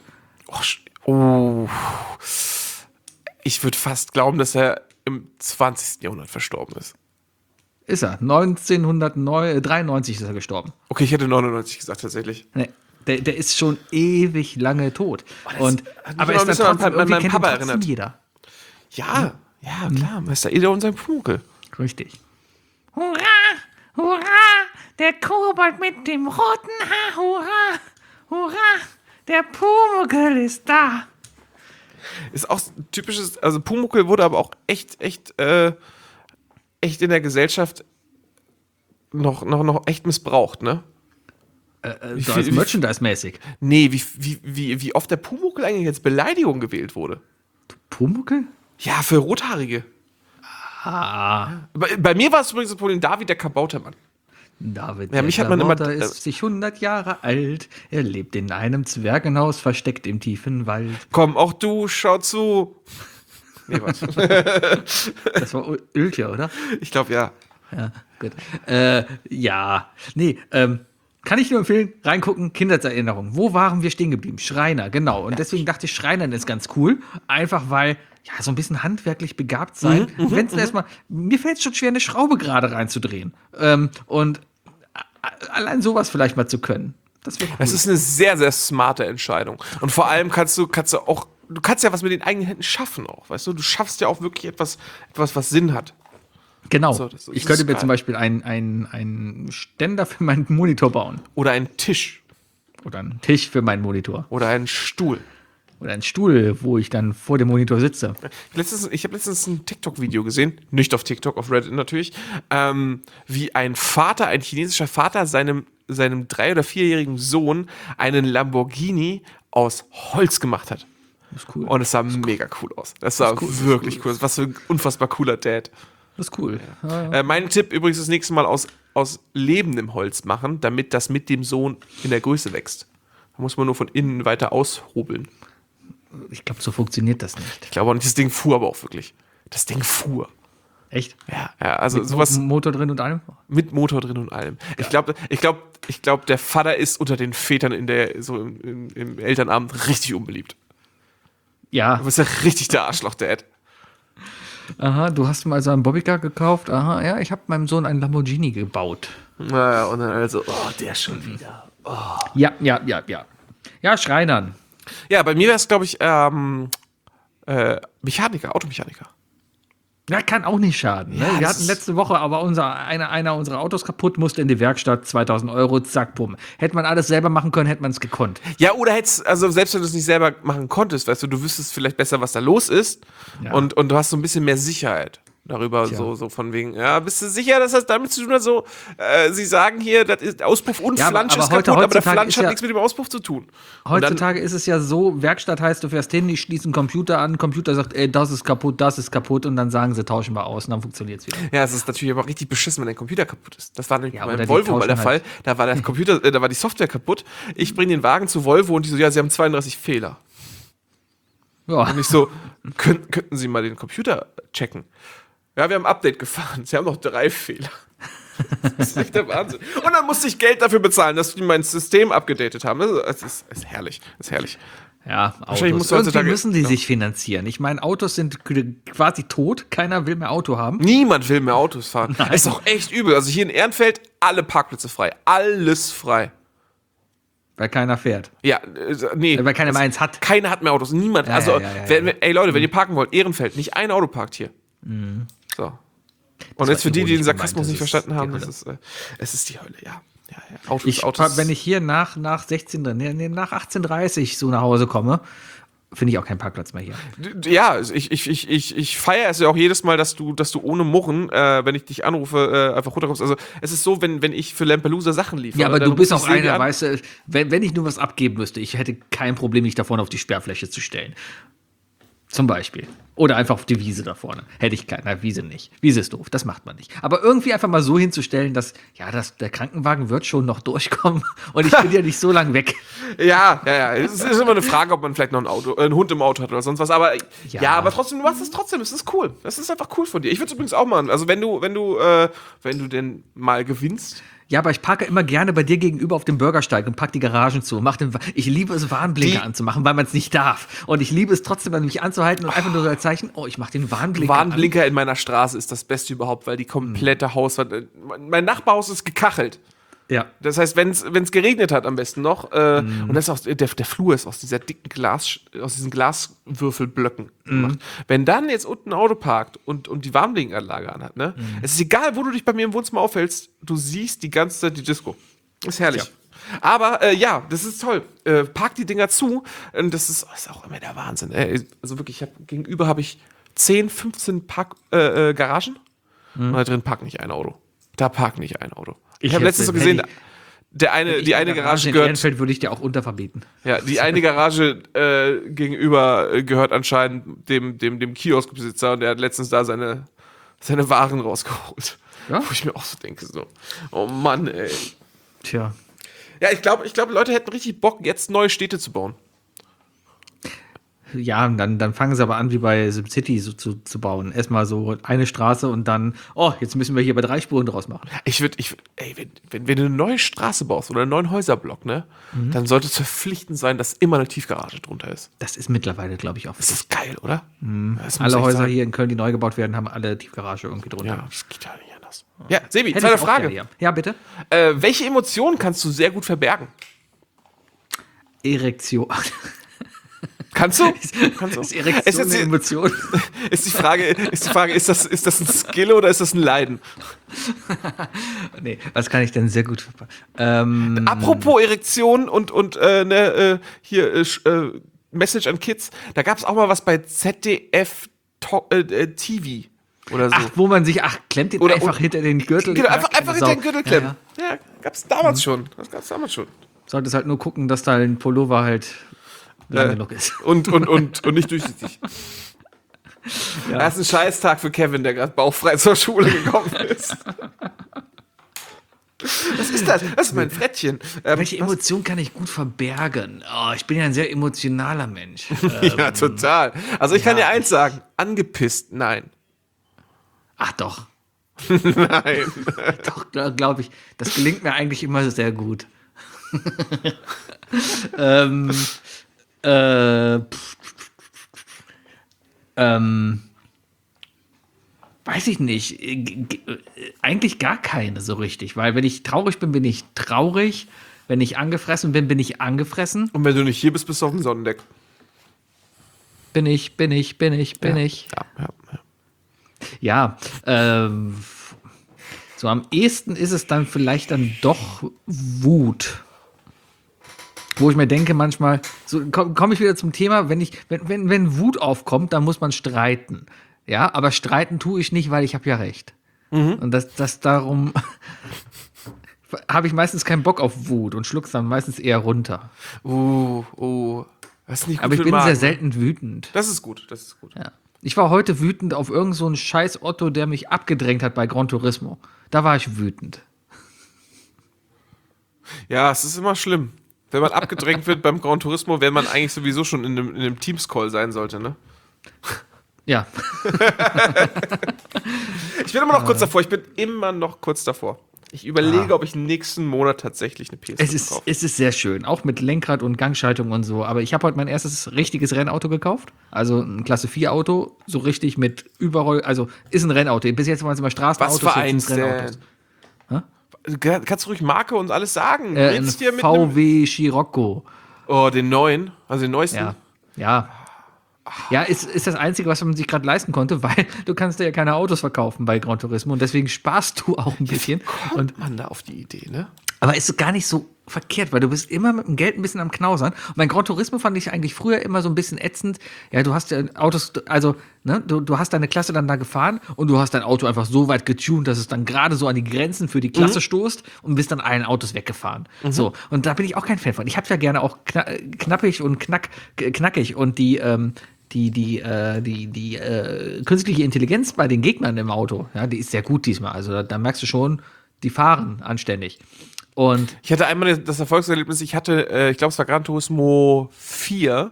Ich würde fast glauben, dass er im 20. Jahrhundert verstorben ist. Ist er. 1993 ist er gestorben. Okay, ich hätte 99 gesagt, tatsächlich. Nee, der ist schon ewig lange tot. hat mich immer ein bisschen an meinen Papa erinnert. Jeder. Ja, klar, Meister Eder und sein Pumuckl. Richtig. Hurra, hurra, der Kobold mit dem roten Haar, hurra, hurra, der Pumuckl ist da. Ist auch ein typisches, also Pumuckl wurde aber auch echt in der Gesellschaft noch echt missbraucht, ne? So als Merchandise-mäßig. Nee, wie oft der Pumuckl eigentlich als Beleidigung gewählt wurde. Pumuckl? Ja, für Rothaarige. Bei mir war es übrigens das Problem David, der Kabautermann. David, Ja, mich hat man immer- ist sich 100 Jahre alt. Er lebt in einem Zwergenhaus, versteckt im tiefen Wald. Komm, auch du, schau zu. Nee, was? Das war Öltje, oder? Ich glaube, ja. Ja, gut. Ja, nee, kann ich nur empfehlen, reingucken, Kindheitserinnerung. Wo waren wir stehen geblieben? Schreiner, genau. Und deswegen dachte ich, Schreinern ist ganz cool. Einfach weil, ja, so ein bisschen handwerklich begabt sein. Wenn es erstmal, mir fällt es schon schwer, eine Schraube gerade reinzudrehen. Und allein sowas vielleicht mal zu können. Das wäre cool. Das ist eine sehr, sehr smarte Entscheidung. Und vor allem kannst du ja was mit den eigenen Händen schaffen auch, weißt du? Du schaffst ja auch wirklich etwas, was Sinn hat. Genau. So, das ich könnte ist mir geil. zum Beispiel einen Ständer für meinen Monitor bauen. Oder einen Tisch. Oder einen Tisch für meinen Monitor. Oder einen Stuhl. Oder einen Stuhl, wo ich dann vor dem Monitor sitze. Ich habe letztens ein TikTok-Video gesehen, nicht auf TikTok, auf Reddit natürlich, wie ein chinesischer Vater seinem 3- oder 4-jährigen Sohn einen Lamborghini aus Holz gemacht hat. Das ist cool. Und es sah mega cool aus. Das sah wirklich cool aus. Was für ein unfassbar cooler Dad. Das ist cool. Mein Tipp übrigens das nächste Mal aus lebendem Holz machen, damit das mit dem Sohn in der Größe wächst. Da muss man nur von innen weiter aushobeln. Ich glaube, so funktioniert das nicht. Ich glaube auch nicht, das Ding fuhr aber auch wirklich. Das Ding fuhr. Echt? Ja, also sowas Motor drin und allem? mit Motor drin und allem. Ich glaube, der Vater ist unter den Vätern im Elternabend richtig unbeliebt. Ja. Du bist ja richtig der Arschloch-Dad. Aha, du hast mal so einen Bobbycar gekauft. Aha, ja, ich habe meinem Sohn einen Lamborghini gebaut. Naja, und dann also, der schon wieder. Ja. Ja, Schreinern. Ja, bei mir wäre es, glaube ich, Mechaniker, Automechaniker. Ja, kann auch nicht schaden. Ne? Ja, Wir das hatten ist- letzte Woche aber einer unserer Autos kaputt, musste in die Werkstatt, 2.000 Euro, zack, bumm. Hätte man alles selber machen können, hätte man es gekonnt. Ja, oder also selbst wenn du es nicht selber machen konntest, weißt du wüsstest vielleicht besser, was da los ist Ja. und du hast so ein bisschen mehr Sicherheit darüber, Tja. so von wegen, ja, bist du sicher, dass das damit zu tun hat, so, sie sagen hier, das ist Auspuff und Ja, Flansch aber ist kaputt, aber der heutzutage Flansch ist hat ja- nichts mit dem Auspuff zu tun. Und Heutzutage ist es ja so, Werkstatt heißt, du fährst hin, ich schließe einen Computer an, Computer sagt, ey, das ist kaputt und dann sagen sie, tauschen wir aus und dann funktioniert es wieder. Ja, es ist natürlich aber richtig beschissen, wenn dein Computer kaputt ist. Das war nämlich Ja, bei oder meinem die Volvo mal der tauschen Fall. halt. Da war der Computer, da war die Software kaputt. Ich bringe den Wagen zu Volvo und die so, ja, sie haben 32 Fehler. Ja. Und ich so, könnten Sie mal den Computer checken? Ja, wir haben ein Update gefahren. Sie haben noch 3 Fehler. Das ist echt der Wahnsinn. Und dann musste ich Geld dafür bezahlen, dass die mein System abgedatet haben. Das ist herrlich. Das ist herrlich. Ja, Wahrscheinlich Autos. musst du heutzutage- Irgendwie müssen die ja. sich finanzieren. Ich meine, Autos sind quasi tot. Keiner will mehr Auto haben. Niemand will mehr Autos fahren. Das ist auch echt übel. Also hier in Ehrenfeld, alle Parkplätze frei. Alles frei. Weil keiner fährt. Ja, nee. Weil keiner mehr eins hat. Keiner hat mehr Autos. Niemand. Ja, Also, ja. ey Leute, wenn ihr parken wollt, Ehrenfeld, nicht ein Auto parkt hier. So. Und jetzt für die, die den ironisch Sarkasmus gemeint, nicht das ist verstanden die haben, Hölle. es ist die Hölle, ja. Autos, Wenn ich hier nach 18:30 so nach Hause komme, finde ich auch keinen Parkplatz mehr hier. Ja, ich feiere es ja auch jedes Mal, dass du ohne Murren, wenn ich dich anrufe, einfach runterkommst. Also es ist so, wenn ich für Lampelusa Sachen liefere. Ja, aber dann du bist rufe auch ich Sebi einer, an. weißt du, wenn ich nur was abgeben müsste, ich hätte kein Problem, mich da vorne auf die Sperrfläche zu stellen. Zum Beispiel. Oder einfach auf die Wiese da vorne. Hätte ich keine, Wiese nicht. Wiese ist doof, das macht man nicht. Aber irgendwie einfach mal so hinzustellen, dass der Krankenwagen wird schon noch durchkommen und ich bin ja nicht so lang weg. Ja. Es ist immer eine Frage, ob man vielleicht noch einen Hund im Auto hat oder sonst was. Aber Ja. aber trotzdem, du machst es trotzdem. Es ist cool. Das ist einfach cool von dir. Ich würde es übrigens auch machen. Also wenn du denn mal gewinnst. Ja, aber ich parke immer gerne bei dir gegenüber auf dem Bürgersteig und pack die Garagen zu. Ich liebe es, Warnblinker anzumachen, weil man es nicht darf. Und ich liebe es trotzdem, mich anzuhalten und einfach nur so als Zeichen, ich mache den Warnblinker an. Warnblinker in meiner Straße ist das Beste überhaupt, weil die komplette Hauswand. Mein Nachbarhaus ist gekachelt. Ja. Das heißt, wenn es geregnet hat, am besten noch, und das ist auch, der Flur ist aus dieser dicken aus diesen Glaswürfelblöcken gemacht. Wenn dann jetzt unten ein Auto parkt und die Warnblinkanlage anhat, ne? Es ist egal, wo du dich bei mir im Wohnzimmer aufhältst, du siehst die ganze Zeit die Disco. Ist herrlich. Ja. Aber das ist toll. Park die Dinger zu. Und das ist auch immer der Wahnsinn. Also wirklich, gegenüber habe ich 10, 15 Garagen. Und da drin parkt nicht ein Auto. Da parkt nicht ein Auto. Ich habe letztens so gesehen, die eine Garage in gehört. Ehrenfeld würde ich dir auch unterverbieten. Ja, die eine Garage gegenüber gehört anscheinend dem Kioskbesitzer und der hat letztens da seine Waren rausgeholt. Ja? Wo ich mir auch so denke, so, oh Mann, ey. Tja. Ja, ich glaube, Leute hätten richtig Bock, jetzt neue Städte zu bauen. Ja, und dann fangen sie aber an, wie bei SimCity so zu bauen. Erstmal so eine Straße und dann, jetzt müssen wir hier bei 3 Spuren draus machen. Wenn du eine neue Straße baust oder einen neuen Häuserblock, ne, dann sollte es verpflichtend sein, dass immer eine Tiefgarage drunter ist. Das ist mittlerweile, glaube ich, auch. Das ist geil, oder? Das muss Alle echt Häuser sein. hier in Köln, die neu gebaut werden, haben alle Tiefgarage irgendwie drunter. Ja, das geht ja nicht anders. Ja, Sebi, Hätte zweite ich auch Frage. gerne, ja. Ja, bitte. Welche Emotionen kannst du sehr gut verbergen? Erektion. Kannst du? Ist Erektion eine Emotion? Ist die Frage, ist das ein Skill oder ist das ein Leiden? Nee, was kann ich denn sehr gut Apropos Erektion und Message an Kids, da gab es auch mal was bei ZDF TV oder so. wo man sich, klemmt den Oder- einfach hinter den Gürtel. Genau, Ja, einfach keine hinter Sau. den Gürtel klemmen. Ja. Ja, gab's damals schon. Das gab's damals schon. Solltest halt nur gucken, dass dein Pullover halt lang genug ist. Und nicht durchsichtig. Das ist ein Scheißtag für Kevin, der gerade bauchfrei zur Schule gekommen ist. Was ist das? Das ist mein Frettchen. Welche Emotion kann ich gut verbergen? Ich bin ja ein sehr emotionaler Mensch. Ja, total. Also ich kann dir eins sagen. Angepisst, nein. Ach doch, Nein. doch, glaube ich. Das gelingt mir eigentlich immer sehr gut. ähm, weiß ich nicht. Eigentlich gar keine so richtig, weil wenn ich traurig bin, bin ich traurig. Wenn ich angefressen bin, bin ich angefressen. Und wenn du nicht hier bist, bist du auf dem Sonnendeck. Bin ich. Ja. Ja, so am ehesten ist es dann vielleicht dann doch Wut. Wo ich mir denke manchmal, so komm ich wieder zum Thema, wenn Wut aufkommt, dann muss man streiten. Ja, aber streiten tue ich nicht, weil ich habe ja recht. Und das darum habe ich meistens keinen Bock auf Wut und schluck's dann meistens eher runter. Das ist nicht gut Aber ich für den bin Magen. sehr selten wütend. Das ist gut. Ja. Ich war heute wütend auf irgend so einen scheiß Otto, der mich abgedrängt hat bei Gran Turismo. Da war ich wütend. Ja, es ist immer schlimm. Wenn man abgedrängt wird beim Gran Turismo, wenn man eigentlich sowieso schon in einem Teams-Call sein sollte, ne? Ja. Ich bin immer noch kurz davor. Ich überlege, ob ich nächsten Monat tatsächlich eine PS5 kaufe. Es ist sehr schön, auch mit Lenkrad und Gangschaltung und so. Aber ich habe heute mein erstes richtiges Rennauto gekauft. Also ein Klasse 4 Auto, so richtig mit Überroll. Also ist ein Rennauto. Bis jetzt waren es immer Straßenautos. Was für jetzt eins sind's Rennautos. Kannst du ruhig Marke und alles sagen? Ein Willst du hier mit einem- VW Scirocco. Oh, den neuen, also den neuesten. Ja. Ja. Ja, ist das Einzige, was man sich gerade leisten konnte, weil du kannst ja keine Autos verkaufen bei Gran Turismo und deswegen sparst du auch ein bisschen. Und Man da auf die Idee, ne? aber ist gar nicht so verkehrt, weil du bist immer mit dem Geld ein bisschen am Knausern. Und bei Gran Turismo fand ich eigentlich früher immer so ein bisschen ätzend. Ja, du hast ja Autos, also, ne, du hast deine Klasse dann da gefahren und du hast dein Auto einfach so weit getuned, dass es dann gerade so an die Grenzen für die Klasse stoßt und bist dann allen Autos weggefahren. So, und da bin ich auch kein Fan von. Ich hab's ja gerne auch knappig und knackig und die künstliche Intelligenz bei den Gegnern im Auto, ja, die ist sehr gut diesmal. Also da merkst du schon, die fahren anständig. Und Ich hatte einmal das Erfolgserlebnis, ich glaube, es war Gran Turismo 4,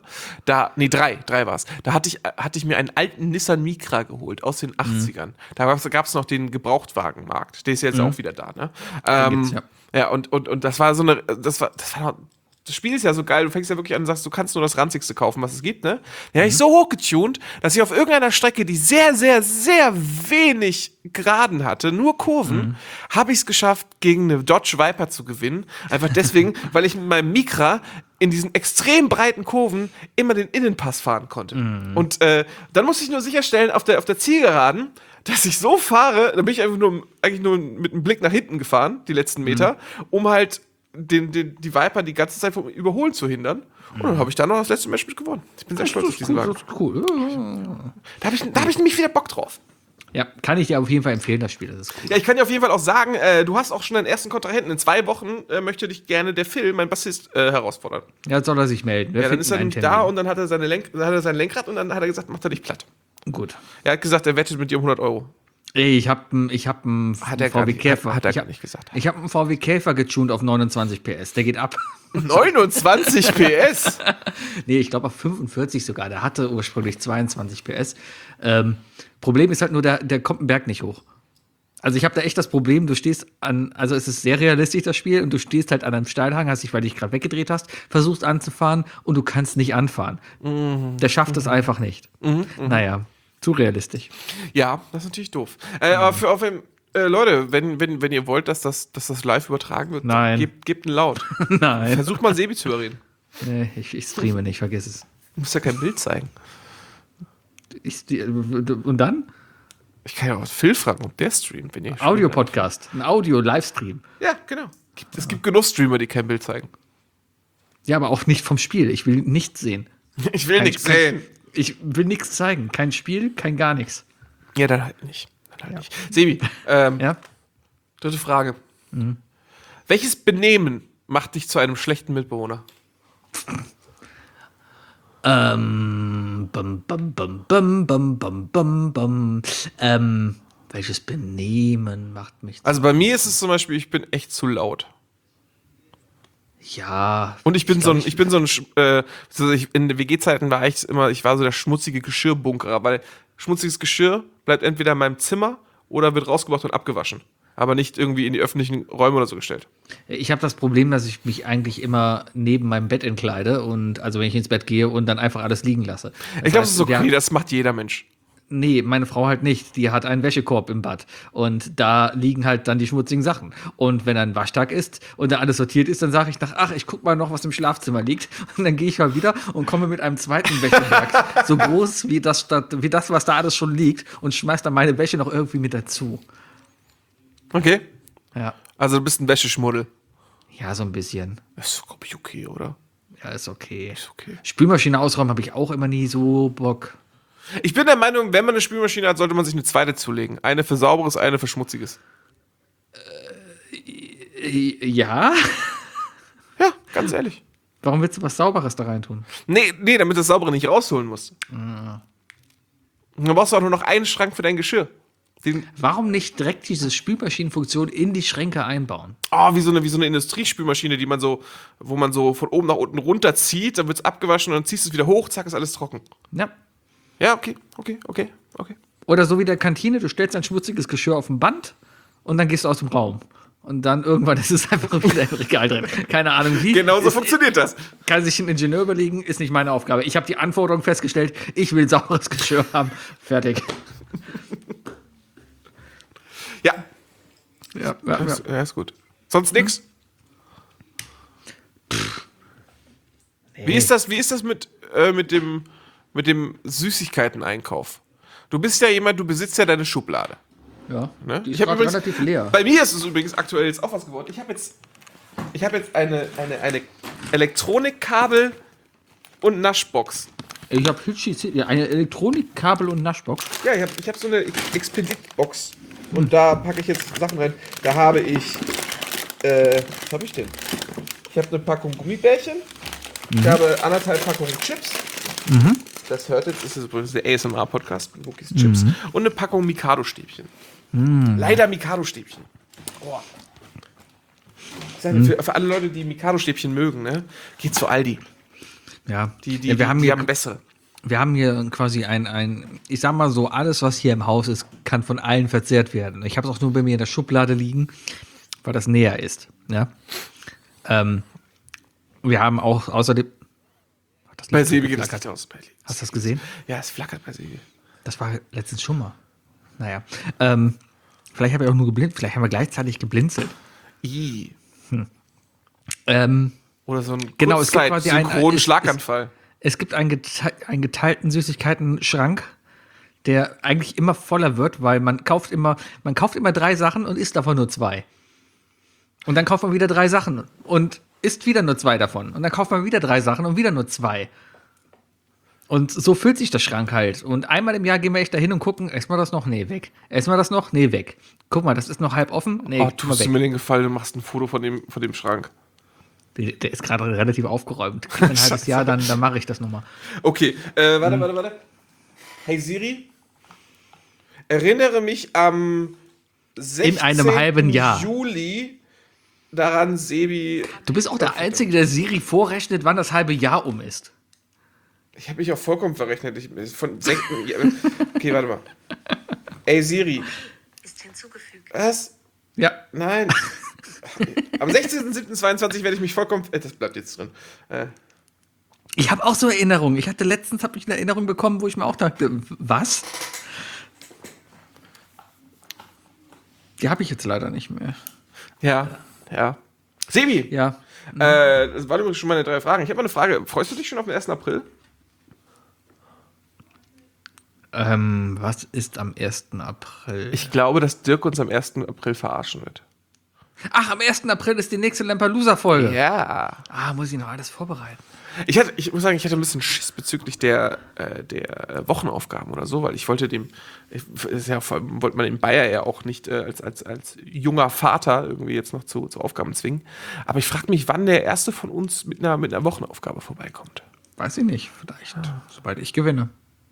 3 war es. Da hatte ich mir einen alten Nissan Micra geholt aus den 80ern. Da gab es noch den Gebrauchtwagenmarkt. Der ist ja jetzt auch wieder da, ne? gibt's, ja. Ja, und das war so eine, das Spiel ist ja so geil, du fängst ja wirklich an und sagst, du kannst nur das Ranzigste kaufen, was es gibt, ne? Den habe ich so hochgetunt, dass ich auf irgendeiner Strecke, die sehr, sehr, sehr wenig Geraden hatte, nur Kurven, habe ich es geschafft, gegen eine Dodge Viper zu gewinnen. Einfach deswegen, weil ich mit meinem Micra in diesen extrem breiten Kurven immer den Innenpass fahren konnte. Und dann musste ich nur sicherstellen, auf der Zielgeraden, dass ich so fahre, da bin ich eigentlich nur mit einem Blick nach hinten gefahren, die letzten Meter, um halt die Viper die ganze Zeit vom Überholen zu hindern. Und dann habe ich da noch das letzte Match mit gewonnen. Ich bin sehr stolz auf diesen Wagen. das ist cool. Da hab ich nämlich wieder Bock drauf. Ja, kann ich dir auf jeden Fall empfehlen, das Spiel. Das ist cool. Ja, ich kann dir auf jeden Fall auch sagen, du hast auch schon deinen ersten Kontrahenten. In 2 Wochen möchte dich gerne der Phil, mein Bassist, herausfordern. Ja, soll er sich melden. Wir Ja, dann ist er finden nämlich einen da Termin. und dann hat er sein Lenkrad und dann hat er gesagt, macht er dich platt. Gut. Er hat gesagt, er wettet mit dir um 100 Euro. Ich hab einen Hat er gar VW nicht- Käfer. hat er Ich gar hab- nicht gesagt. Ich habe einen VW Käfer getuned auf 29 PS. Der geht ab. 29 PS? Nee, ich glaube auf 45 sogar. Der hatte ursprünglich 22 PS. Problem ist halt nur, der kommt einen Berg nicht hoch. Also ich habe da echt das Problem, du stehst also es ist sehr realistisch, das Spiel, und du stehst halt an einem Steilhang, hast dich, weil du dich gerade weggedreht hast, versuchst anzufahren und du kannst nicht anfahren. Der schafft es einfach nicht. Naja, zu realistisch. Ja, das ist natürlich doof. Aber Leute, wenn ihr wollt, dass das live übertragen wird, Nein. gebt einen Laut. Nein. Versucht mal Sebi zu überreden. Nee, ich streame nicht, vergiss es. Du musst ja kein Bild zeigen. Und dann? Ich kann ja auch Phil fragen, ob der streamt, wenn ihr schon- Audio-Podcast, ein Audio-Livestream. Ja, genau. Es gibt genug Streamer, die kein Bild zeigen. Ja, aber auch nicht vom Spiel. Ich will nichts sehen. Ich will nichts sehen. Ich will nichts zeigen. Kein Spiel, kein gar nichts. Ja, dann halt nicht. Nicht. Sebi, Ja? dritte Frage. Welches Benehmen macht dich zu einem schlechten Mitbewohner? Bum, bum, bum, bum, bum, bum, bum, bum. Welches Benehmen macht mich. Also bei mir ist es zum Beispiel, ich bin echt zu laut. Ja. Und in den WG-Zeiten ich war so der schmutzige Geschirrbunkerer, weil schmutziges Geschirr bleibt entweder in meinem Zimmer oder wird rausgebracht und abgewaschen. Aber nicht irgendwie in die öffentlichen Räume oder so gestellt. Ich habe das Problem, dass ich mich eigentlich immer neben meinem Bett entkleide und also wenn ich ins Bett gehe und dann einfach alles liegen lasse. Ich glaube, das ist okay, das macht jeder Mensch. Nee, meine Frau halt nicht. Die hat einen Wäschekorb im Bad. Und da liegen halt dann die schmutzigen Sachen. Und wenn dann Waschtag ist und da alles sortiert ist, dann sage ich ich guck mal noch, was im Schlafzimmer liegt. Und dann gehe ich mal wieder und komme mit einem zweiten Wäscheberg, so groß wie das, was da alles schon liegt, und schmeiß dann meine Wäsche noch irgendwie mit dazu. Okay. Ja. Also du bist ein Wäscheschmuddel. Ja, so ein bisschen. Das ist, glaube ich, okay, oder? Ja, ist okay. Ist okay. Spülmaschine ausräumen habe ich auch immer nie so Bock. Ich bin der Meinung, wenn man eine Spülmaschine hat, sollte man sich eine zweite zulegen. Eine für Sauberes, eine für Schmutziges. Ja? Ja, ganz ehrlich. Warum willst du was Sauberes da rein tun? Nee, damit du das Saubere nicht rausholen musst. Dann brauchst du auch nur noch einen Schrank für dein Geschirr. Warum nicht direkt diese Spülmaschinenfunktion in die Schränke einbauen? Wie so eine Industriespülmaschine, wo man so von oben nach unten runterzieht, dann wird es abgewaschen und dann ziehst du es wieder hoch, zack, ist alles trocken. Ja. Ja, okay. Oder so wie der Kantine, du stellst ein schmutziges Geschirr auf ein Band und dann gehst du aus dem Raum. Und dann irgendwann ist es einfach wieder im Regal drin. Keine Ahnung wie. Genau so funktioniert das. Kann sich ein Ingenieur überlegen, ist nicht meine Aufgabe. Ich habe die Anforderung festgestellt, ich will sauberes Geschirr haben. Fertig. Ja, Ja. ist gut. Sonst nix? Wie ist das mit dem Süßigkeiten-Einkauf? Du bist ja jemand, du besitzt ja deine Schublade. Ja, Ne? die ist Ich hab gerade übrigens- relativ leer. Bei mir ist es übrigens aktuell jetzt auch was geworden. Ich habe jetzt eine Elektronikkabel und Naschbox. Ich habe eine Elektronikkabel und Naschbox. Ja, ich hab so eine Expedit-Box. Und da packe ich jetzt Sachen rein. Da habe ich, was habe ich denn? Ich habe eine Packung Gummibärchen. Ich habe 1,5 Packungen Chips. Das hört jetzt, ist übrigens der ASMR-Podcast, Wookies Chips. Und eine Packung Mikado-Stäbchen. Leider Mikado-Stäbchen. Oh. Für alle Leute, die Mikado-Stäbchen mögen, ne? Geht zu Aldi. Ja, Die haben bessere. Wir haben hier quasi ich sag mal so, alles, was hier im Haus ist, kann von allen verzehrt werden. Ich habe es auch nur bei mir in der Schublade liegen, weil das näher ist. Ja. Wir haben auch außerdem. Das Bei Licht Sebi geht das geflackert. Licht aus. Hast du das gesehen? Ja, es flackert bei Sebi. Das war letztens schon mal. Naja. Vielleicht habe ich auch nur geblinzelt. Vielleicht haben wir gleichzeitig geblinzelt. Oder so ein Genau, es gibt quasi synchronen Schlaganfall. Es gibt einen geteilten Süßigkeiten-Schrank, der eigentlich immer voller wird, weil man kauft immer 3 Sachen und isst davon nur 2. Und dann kauft man wieder 3 Sachen und isst wieder nur 2 davon. Und dann kauft man wieder 3 Sachen und wieder nur 2. Und so füllt sich der Schrank halt. Und einmal im Jahr gehen wir echt dahin und gucken, essen wir das noch? Nee, weg. Essen wir das noch? Nee, weg. Guck mal, das ist noch halb offen? Nee, Tust du mir den Gefallen, du machst ein Foto von dem Schrank. Der ist gerade relativ aufgeräumt. Ein halbes Scheiße. Jahr, dann mache ich das nochmal. Okay, warte. Hey Siri, erinnere mich am 16. In einem halben Jahr. Juli daran, Sebi. Du bist auch der Einzige, der Siri vorrechnet, wann das halbe Jahr um ist. Ich habe mich auch vollkommen verrechnet. Okay, warte mal. Ey Siri. Ist hinzugefügt. Was? Ja. Nein. Am 16.07.22 werde ich mich vollkommen. Das bleibt jetzt drin. Ich habe auch so Erinnerungen. Ich hatte letztens eine Erinnerung bekommen, wo ich mir auch dachte, was? Die habe ich jetzt leider nicht mehr. Ja. Sebi! Ja. Das waren übrigens schon meine 3 Fragen. Ich habe mal eine Frage. Freust du dich schon auf den 1. April? Was ist am 1. April? Ich glaube, dass Dirk uns am 1. April verarschen wird. Ach, am 1. April ist die nächste Lampalooza-Folge. Ja. Muss ich noch alles vorbereiten. Ich muss sagen, ich hatte ein bisschen Schiss bezüglich der Wochenaufgaben oder so, weil ich wollte wollte man den Bayer ja auch nicht als junger Vater irgendwie jetzt noch zu Aufgaben zwingen. Aber ich frage mich, wann der erste von uns mit einer Wochenaufgabe vorbeikommt. Weiß ich nicht, vielleicht. Sobald ich gewinne.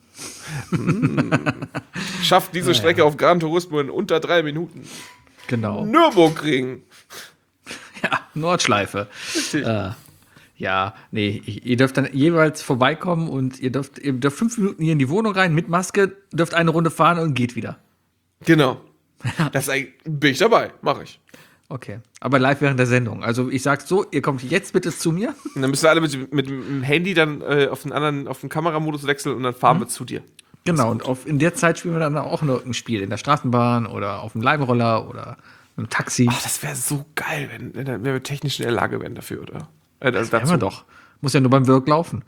Schafft diese Strecke auf Gran Turismo in unter 3 Minuten. Genau. Nürburgring. Ja, Nordschleife. Richtig. Ja, nee, ihr dürft dann jeweils vorbeikommen und ihr dürft 5 Minuten hier in die Wohnung rein mit Maske, dürft eine Runde fahren und geht wieder. Genau. Bin ich dabei, mache ich. Okay. Aber live während der Sendung. Also ich sag so, ihr kommt jetzt bitte zu mir. Und dann müssen wir alle mit dem Handy dann auf den Kameramodus wechseln und dann fahren wir zu dir. Genau, und in der Zeit spielen wir dann auch noch ein Spiel. In der Straßenbahn oder auf dem Leihroller oder im Taxi. Ach, das wäre so geil, wenn wir technisch in der Lage wären dafür, oder? Also Haben wir doch. Muss ja nur beim Wirk laufen.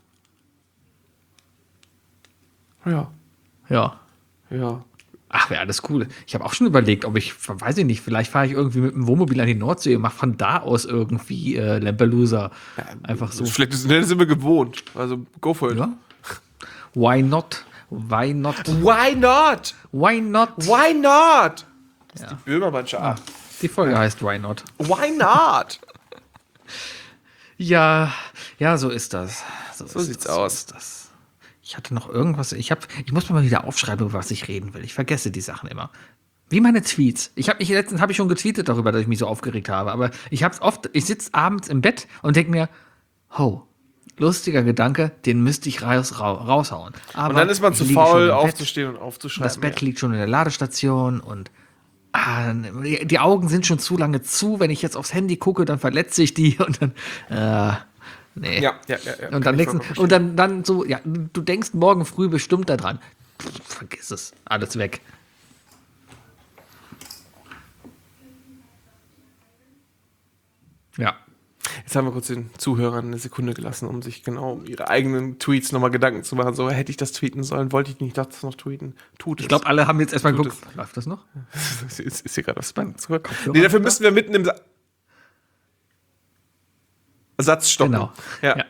Ja. Ja. Ja. Ach, wäre alles cool. Ich habe auch schon überlegt, ob ich, weiß ich nicht, vielleicht fahre ich irgendwie mit dem Wohnmobil an die Nordsee und mache von da aus irgendwie Lampelusa. Einfach so. Vielleicht sind wir gewohnt. Also, go for it. Ja? Why not? Why not? Why not? Why not? Why not? Das ist die Böhmermannsche. Die Folge heißt Why not? Why not? Ja, so ist das. So sieht's aus. So ist das. Ich hatte noch irgendwas. Ich muss mir mal wieder aufschreiben, über was ich reden will. Ich vergesse die Sachen immer. Wie meine Tweets. Letztens habe ich schon getweetet darüber, dass ich mich so aufgeregt habe. Aber ich sitze abends im Bett und denke mir, lustiger Gedanke, den müsste ich raushauen. Aber Und dann ist man zu faul, aufzustehen und aufzuschreiben. Das Bett liegt schon in der Ladestation und die Augen sind schon zu lange zu. Wenn ich jetzt aufs Handy gucke, dann verletze ich die und dann. Nee. Ja. Und dann so, ja, du denkst morgen früh bestimmt daran. Vergiss es. Alles weg. Ja. Jetzt haben wir kurz den Zuhörern eine Sekunde gelassen, um sich genau um ihre eigenen Tweets nochmal Gedanken zu machen. So, hätte ich das tweeten sollen? Wollte ich nicht das noch tweeten? Tut es. Ich glaube, alle haben jetzt erstmal geguckt. Läuft das noch? ist hier gerade aufs Band zurück. Nee, dafür müssen wir mitten im Satz stoppen. Genau. Ja.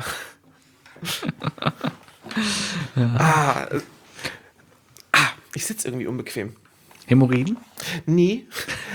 Ich sitze irgendwie unbequem. Hämorrhoiden? Nee.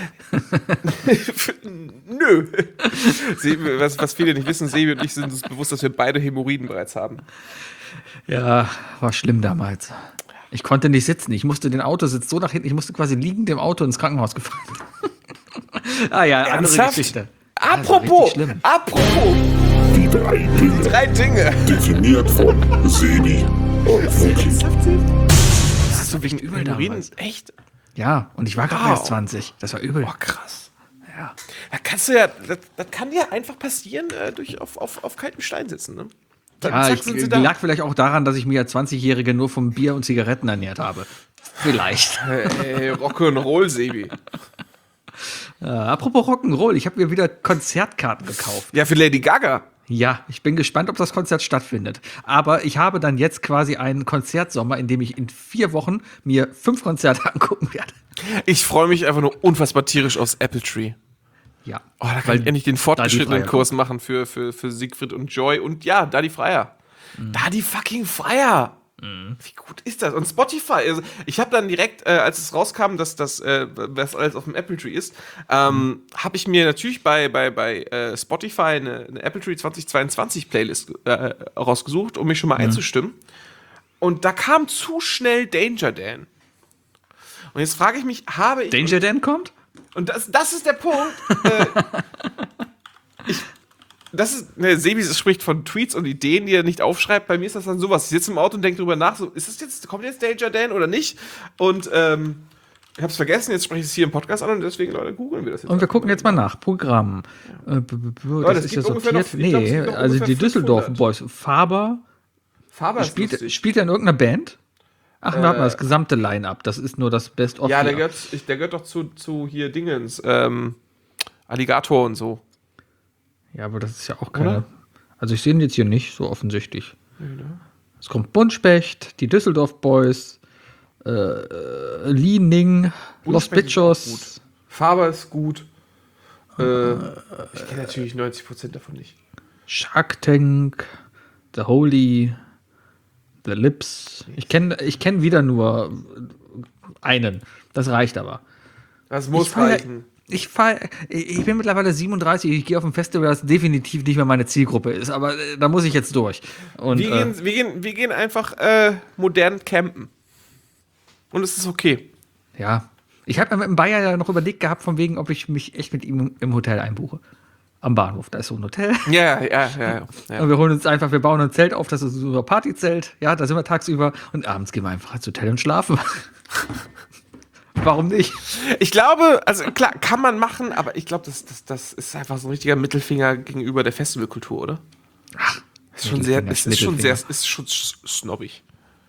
Nö. Was viele nicht wissen, Sebi und ich sind uns bewusst, dass wir beide Hämorrhoiden bereits haben. Ja, war schlimm damals. Ich konnte nicht sitzen. Ich musste den Autositz so nach hinten, ich musste quasi liegend im Auto ins Krankenhaus gefahren. Andere Ernsthaft? Geschichte. Apropos. Die drei Dinge. Definiert von Sebi und Wookie. Das ist so wegen übel Hämorrhoiden. damals. Echt? Ja, und ich war gerade erst 20. Das war übel. Oh, krass. Ja. Da kannst du das kann dir einfach passieren, durch auf kaltem Stein sitzen, ne? Dann Ja, zack, sind sie da. lag vielleicht auch daran, dass ich mich als 20-Jährige nur vom Bier und Zigaretten ernährt habe. Vielleicht. Hey, Rock'n'Roll, Sebi. Apropos Rock'n'Roll, ich habe mir wieder Konzertkarten gekauft. Ja, für Lady Gaga. Ja, ich bin gespannt, ob das Konzert stattfindet. Aber ich habe dann jetzt quasi einen Konzertsommer, in dem ich in 4 Wochen mir 5 Konzerte angucken werde. Ich freue mich einfach nur unfassbar tierisch aufs Apple Tree. Ja. Oh, da kann ich endlich den fortgeschrittenen Freier Kurs machen für Siegfried und Joy. Und ja, da die Freier. Da die fucking Freier. Wie gut ist das? Und Spotify, also ich habe dann direkt, als es rauskam, dass das, was alles auf dem Apple Tree ist, habe ich mir natürlich bei Spotify eine Apple Tree 2022 Playlist rausgesucht, um mich schon mal einzustimmen. Und da kam zu schnell Danger Dan. Und jetzt frage ich mich, habe ich... Danger Dan kommt? Und das ist der Punkt. Sebi spricht von Tweets und Ideen, die er nicht aufschreibt. Bei mir ist das dann sowas. Ich sitze im Auto und denke drüber nach, so, kommt jetzt Danger Dan oder nicht? Und ich habe es vergessen, jetzt spreche ich es hier im Podcast an und deswegen, Leute, googeln wir das jetzt. Und wir gucken jetzt mal nach. Programm. Das ist ja sortiert. Nee, also die Düsseldorf Boys. Faber spielt er in irgendeiner Band? Ach, warte mal, das gesamte Line-Up. Das ist nur das Best-of. Ja, der gehört doch zu hier Dingens. Alligator und so. Ja, aber das ist ja auch keine. Oder? Also ich sehe ihn jetzt hier nicht, so offensichtlich. Ja. Es kommt Buntspecht, die Düsseldorf Boys, Liening, Los Bichos. Faber ist gut. Ich kenne natürlich 90% davon nicht. Shark Tank, The Holy, The Lips. Ich kenn wieder nur einen. Das reicht aber. Das muss reichen. Ich bin mittlerweile 37, ich gehe auf ein Festival, das definitiv nicht mehr meine Zielgruppe ist, aber da muss ich jetzt durch. Und, wir gehen einfach modern campen. Und es ist okay. Ja. Ich habe mir mit dem Bayer ja noch überlegt gehabt, von wegen, ob ich mich echt mit ihm im Hotel einbuche. Am Bahnhof, da ist so ein Hotel. Ja. Und wir bauen ein Zelt auf, das ist so ein Partyzelt. Ja, da sind wir tagsüber und abends gehen wir einfach ins Hotel und schlafen. warum nicht? Ich glaube, also klar, kann man machen, aber ich glaube, das ist einfach so ein richtiger Mittelfinger gegenüber der Festivalkultur, oder? Ist schon snobbig.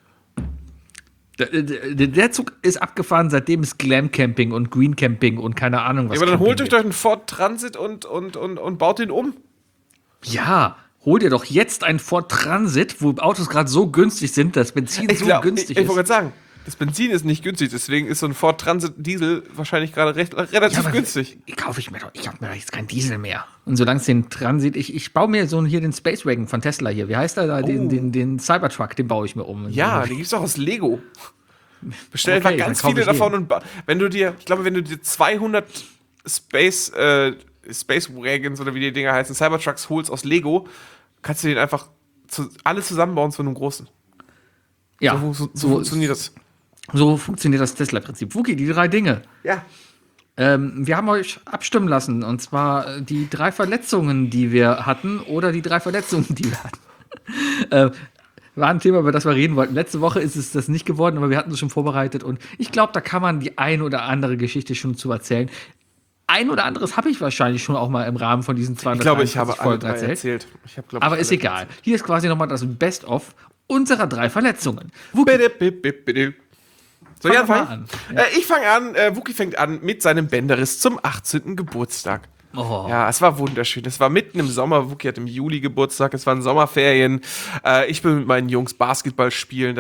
Der Zug ist abgefahren, seitdem es Glam-Camping und Green-Camping und keine Ahnung was. Ja, aber dann Camping holt euch gibt. doch einen Ford Transit und baut den um. Ja, hol dir doch jetzt einen Ford Transit, wo Autos gerade so günstig sind, dass Benzin günstig Ich wollte ist. gerade sagen, das Benzin ist nicht günstig, deswegen ist so ein Ford Transit Diesel wahrscheinlich gerade relativ aber günstig. Ich habe mir doch jetzt keinen Diesel mehr. Und solange es den Transit, ich baue mir so hier den Space Wagon von Tesla hier. Wie heißt der da? Den Cybertruck, den baue ich mir um. Ja, den gibt's auch aus Lego. Bestell Okay, einfach ganz dann kauf viele ich davon und wenn du dir 200 Space Wagons oder wie die Dinger heißen, Cybertrucks holst aus Lego, kannst du den einfach alle zusammenbauen zu einem großen. Ja, So funktioniert das. so funktioniert das Tesla-Prinzip. Wookie, die 3 Dinge. Ja. Wir haben euch abstimmen lassen, und zwar die 3 Verletzungen, die wir hatten, oder die 3 Verletzungen, die wir hatten. War ein Thema, über das wir reden wollten. Letzte Woche ist es das nicht geworden, aber wir hatten es schon vorbereitet, und ich glaube, da kann man die ein oder andere Geschichte schon zu erzählen. Ein oder anderes habe ich wahrscheinlich schon auch mal im Rahmen von diesen 200 Ich glaube, ich habe alle 3 erzählt. Aber ist egal. Hier ist quasi nochmal das Best-of unserer 3 Verletzungen. Soll ich Fang mal anfangen? an. Ja. Ich fange an, Wookie fängt an mit seinem Bänderriss zum 18. Geburtstag. Oh. Ja, es war wunderschön. Es war mitten im Sommer. Wookie hat im Juli Geburtstag. Es waren Sommerferien. Ich bin mit meinen Jungs Basketball spielen.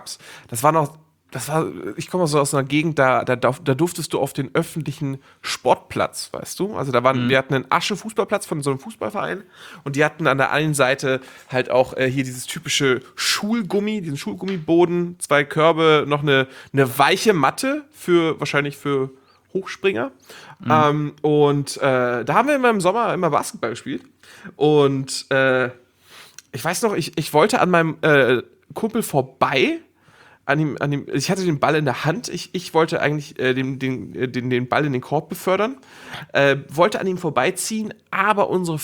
Ich komme so aus einer Gegend, da durftest du auf den öffentlichen Sportplatz, weißt du? Also wir hatten einen Asche-Fußballplatz von so einem Fußballverein, und die hatten an der einen Seite halt auch hier dieses typische diesen Schulgummiboden, 2 Körbe, noch eine weiche Matte wahrscheinlich für Hochspringer. Da haben wir immer im Sommer immer Basketball gespielt. Und ich weiß noch, ich wollte an meinem Kumpel vorbei. Ich hatte den Ball in der Hand. Ich wollte eigentlich den Ball in den Korb befördern, wollte an ihm vorbeiziehen, aber unsere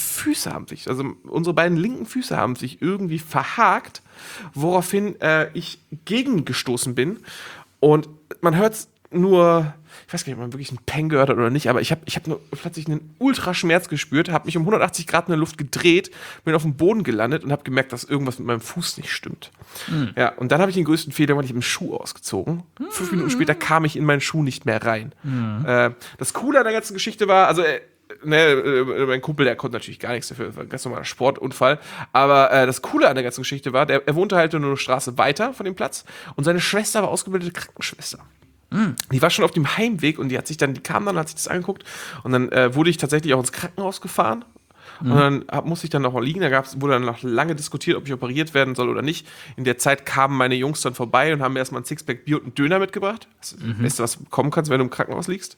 beiden linken Füße haben sich irgendwie verhakt, woraufhin ich gegengestoßen bin. Und man hört es nur, ich weiß gar nicht, ob man wirklich einen Peng gehört hat oder nicht, aber ich hab nur plötzlich einen Ultraschmerz gespürt, habe mich um 180 Grad in der Luft gedreht, bin auf dem Boden gelandet und habe gemerkt, dass irgendwas mit meinem Fuß nicht stimmt. Ja, und dann habe ich den größten Fehler gemacht, ich habe den Schuh ausgezogen. 5 Minuten später kam ich in meinen Schuh nicht mehr rein. Das Coole an der ganzen Geschichte war, also mein Kumpel, der konnte natürlich gar nichts dafür, das war ein ganz normaler Sportunfall, aber das Coole an der ganzen Geschichte war, er wohnte halt nur eine Straße weiter von dem Platz, und seine Schwester war ausgebildete Krankenschwester. Die war schon auf dem Heimweg, und die kam dann, hat sich das angeguckt, und dann wurde ich tatsächlich auch ins Krankenhaus gefahren. Und dann musste ich dann noch mal liegen. Wurde dann noch lange diskutiert, ob ich operiert werden soll oder nicht. In der Zeit kamen meine Jungs dann vorbei und haben mir erstmal ein Sixpack Bier und einen Döner mitgebracht. Das ist das Beste, was du bekommen kannst, wenn du im Krankenhaus liegst.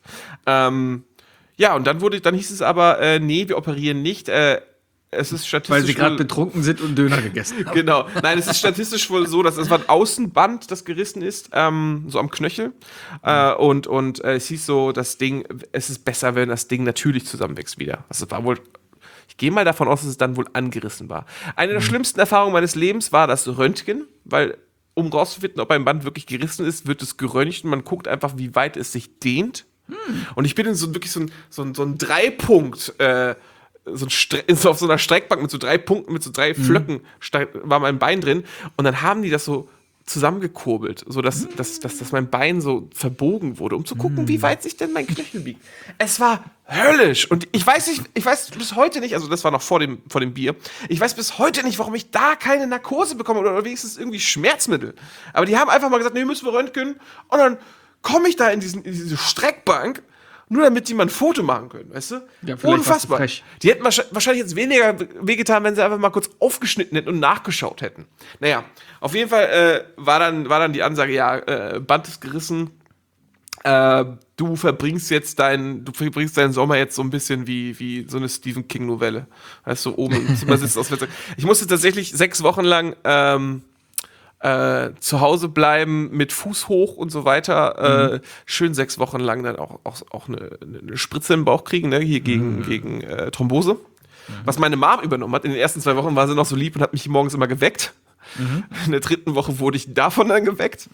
Ja, und dann hieß es aber, nee, wir operieren nicht. Es ist statistisch, Weil sie gerade betrunken sind und Döner gegessen haben. Genau. Nein, es ist statistisch wohl so, dass es war ein Außenband, das gerissen ist, so am Knöchel. Und es hieß so, es ist besser, wenn das Ding natürlich zusammenwächst wieder. Das war wohl, ich gehe mal davon aus, dass es dann wohl angerissen war. Eine der schlimmsten Erfahrungen meines Lebens war das Röntgen, weil, um rauszufinden, ob ein Band wirklich gerissen ist, wird es geröntgt, und man guckt einfach, wie weit es sich dehnt. Und ich bin in so ein Dreipunkt, auf so einer Streckbank mit so 3 Punkten, mit so 3 Flöcken war mein Bein drin, und dann haben die das so zusammengekurbelt, sodass dass mein Bein so verbogen wurde, um zu gucken, wie weit sich denn mein Knöchel biegt. Es war höllisch, und ich weiß bis heute nicht, also das war noch vor dem Bier, ich weiß bis heute nicht, warum ich da keine Narkose bekomme oder wenigstens irgendwie Schmerzmittel. Aber die haben einfach mal gesagt, nee, müssen wir röntgen, und dann komme ich da in diese Streckbank, nur damit die mal ein Foto machen können, weißt du? Ja, vielleicht unfassbar. warst du frech. Die hätten wahrscheinlich jetzt weniger wehgetan, wenn sie einfach mal kurz aufgeschnitten hätten und nachgeschaut hätten. Naja, auf jeden Fall war dann die Ansage, ja, Band ist gerissen, du verbringst deinen Sommer jetzt so ein bisschen wie so eine Stephen King Novelle. Weißt du, oben im Zimmer sitzt aus Fenster. Ich musste tatsächlich 6 Wochen lang zu Hause bleiben mit Fuß hoch und so weiter, schön 6 Wochen lang dann auch eine Spritze im Bauch kriegen, ne, hier gegen Thrombose. Was meine Mom übernommen hat. In den ersten 2 Wochen war sie noch so lieb und hat mich morgens immer geweckt. In der 3. Woche wurde ich davon dann geweckt.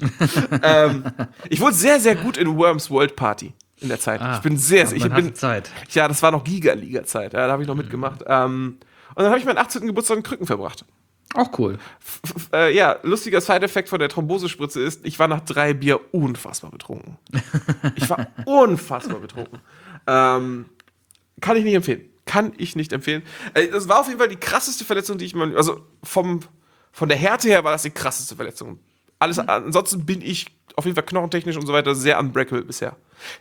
Ich wurde sehr, sehr gut in Worms World Party in der Zeit. Ich bin Zeit. Ja, das war noch Giga-Liga-Zeit. Ja, da habe ich noch mitgemacht. Und dann habe ich meinen 18. Geburtstag in Krücken verbracht. Auch cool. Ja, lustiger Side-Effekt von der Thrombosespritze ist, ich war nach 3 Bier unfassbar betrunken. Ich war unfassbar betrunken. Kann ich nicht empfehlen. Das war auf jeden Fall die krasseste Verletzung, die ich mal, also von der Härte her war das die krasseste Verletzung. Ansonsten bin ich auf jeden Fall knochentechnisch und so weiter sehr unbreakable bisher.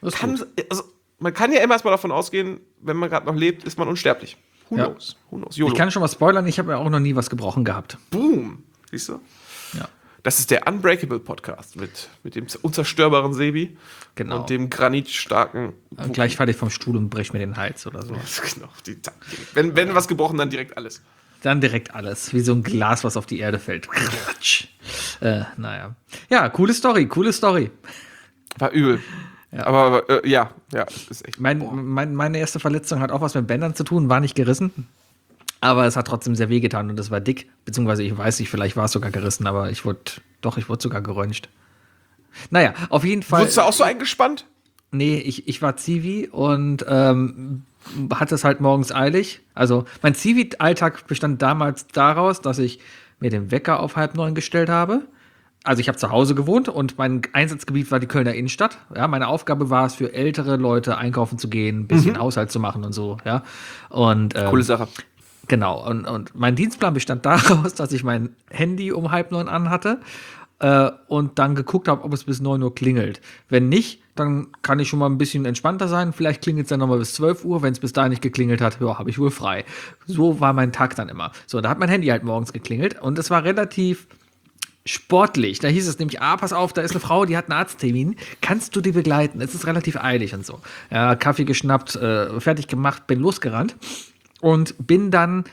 Man kann ja immer erstmal davon ausgehen, wenn man gerade noch lebt, ist man unsterblich. Who knows? YOLO. Ich kann schon mal spoilern, ich habe ja auch noch nie was gebrochen gehabt. Boom. Siehst du? Ja. Das ist der Unbreakable Podcast mit dem unzerstörbaren Sebi und dem granitstarken. Und gleich falle ich vom Stuhl und breche mir den Hals oder so. Genau, wenn was gebrochen, dann direkt alles. Dann direkt alles, wie so ein Glas, was auf die Erde fällt. Naja. Ja, coole Story. War übel. Ja. Aber ist echt. Meine erste Verletzung hat auch was mit Bändern zu tun, war nicht gerissen. Aber es hat trotzdem sehr wehgetan und es war dick. Beziehungsweise, ich weiß nicht, vielleicht war es sogar gerissen, aber ich wurde sogar geröntgt. Naja, auf jeden Fall. Wurdest du auch so eingespannt? Nee, ich war Zivi und hatte es halt morgens eilig. Also, mein Zivi-Alltag bestand damals daraus, dass ich mir den Wecker auf 8:30 gestellt habe. Also ich habe zu Hause gewohnt und mein Einsatzgebiet war die Kölner Innenstadt. Ja, meine Aufgabe war es, für ältere Leute einkaufen zu gehen, ein bisschen Haushalt zu machen und so. Ja, und coole Sache. Genau. Und mein Dienstplan bestand daraus, dass ich mein Handy um 8:30 anhatte und dann geguckt habe, ob es bis 9 Uhr klingelt. Wenn nicht, dann kann ich schon mal ein bisschen entspannter sein. Vielleicht klingelt es dann nochmal bis 12 Uhr. Wenn es bis dahin nicht geklingelt hat, ja, habe ich wohl frei. So war mein Tag dann immer. So, da hat mein Handy halt morgens geklingelt und es war relativ sportlich. Da hieß es nämlich, pass auf, da ist eine Frau, die hat einen Arzttermin. Kannst du die begleiten? Es ist relativ eilig und so. Ja, Kaffee geschnappt, fertig gemacht, bin losgerannt und bin dann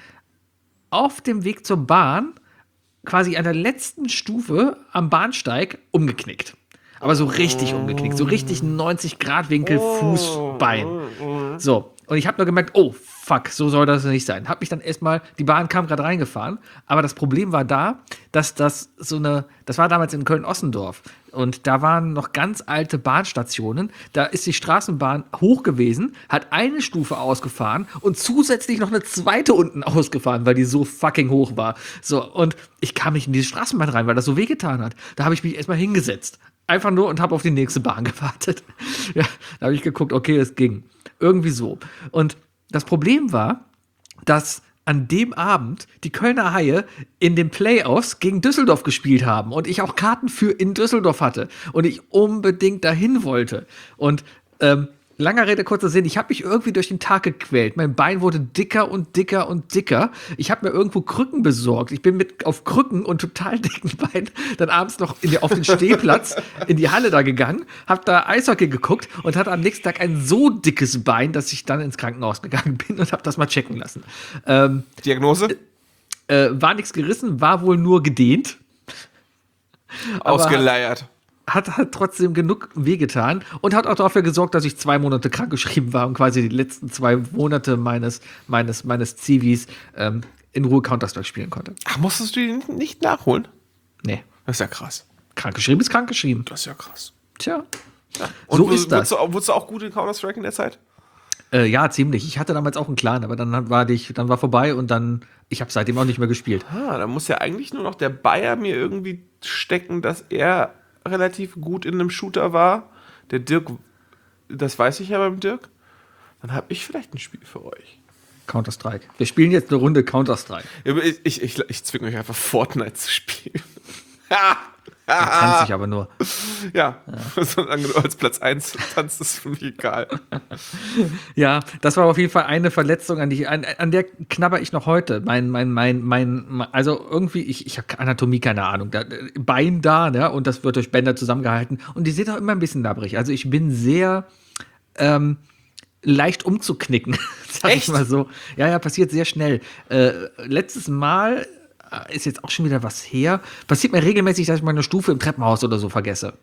auf dem Weg zur Bahn quasi an der letzten Stufe am Bahnsteig umgeknickt. Aber so richtig umgeknickt. So richtig 90-Grad-Winkel, Fußbein. So. Und ich habe nur gemerkt, oh, fuck, so soll das nicht sein. Hab mich dann erstmal, die Bahn kam gerade reingefahren, aber das Problem war da, dass das war damals in Köln-Ossendorf und da waren noch ganz alte Bahnstationen, da ist die Straßenbahn hoch gewesen, hat eine Stufe ausgefahren und zusätzlich noch eine zweite unten ausgefahren, weil die so fucking hoch war. So, und ich kam nicht in diese Straßenbahn rein, weil das so wehgetan hat. Da habe ich mich erstmal hingesetzt. Einfach nur und habe auf die nächste Bahn gewartet. Ja, da habe ich geguckt, okay, es ging. Irgendwie so. Und das Problem war, dass an dem Abend die Kölner Haie in den Playoffs gegen Düsseldorf gespielt haben und ich auch Karten für in Düsseldorf hatte und ich unbedingt dahin wollte. Und langer Rede, kurzer Sinn, ich habe mich irgendwie durch den Tag gequält. Mein Bein wurde dicker und dicker und dicker. Ich habe mir irgendwo Krücken besorgt. Ich bin auf Krücken und total dicken Beinen dann abends noch auf den Stehplatz in die Halle da gegangen, habe da Eishockey geguckt und hatte am nächsten Tag ein so dickes Bein, dass ich dann ins Krankenhaus gegangen bin und habe das mal checken lassen. Diagnose? War nichts gerissen, war wohl nur gedehnt. Ausgeleiert. Hat trotzdem genug wehgetan und hat auch dafür gesorgt, dass ich 2 Monate krankgeschrieben war und quasi die letzten 2 Monate meines Zivis in Ruhe Counter-Strike spielen konnte. Ach, musstest du die nicht nachholen? Nee. Das ist ja krass. Krankgeschrieben ist krankgeschrieben. Das ist ja krass. Tja. Ja. So ist das. Wurdest du auch gut in Counter-Strike in der Zeit? Ja, ziemlich. Ich hatte damals auch einen Clan, aber dann war vorbei und dann, ich habe seitdem auch nicht mehr gespielt. Da muss ja eigentlich nur noch der Bayer mir irgendwie stecken, dass er relativ gut in einem Shooter war. Der Dirk, das weiß ich ja beim Dirk. Dann habe ich vielleicht ein Spiel für euch. Counter-Strike. Wir spielen jetzt eine Runde Counter-Strike. Ich zwinge euch einfach Fortnite zu spielen. Tanzt sich aber nur. Ja. Solange du als Platz 1 tanzt, ist für mich egal. Ja, das war auf jeden Fall eine Verletzung, an der knabber ich noch heute. Also irgendwie, ich habe Anatomie, keine Ahnung. Bein da, ne? Und das wird durch Bänder zusammengehalten. Und die sind auch immer ein bisschen labbrig. Also ich bin sehr leicht umzuknicken, sag ich mal so. Ja, passiert sehr schnell. Letztes Mal ist jetzt auch schon wieder was her. Passiert mir regelmäßig, dass ich meine Stufe im Treppenhaus oder so vergesse.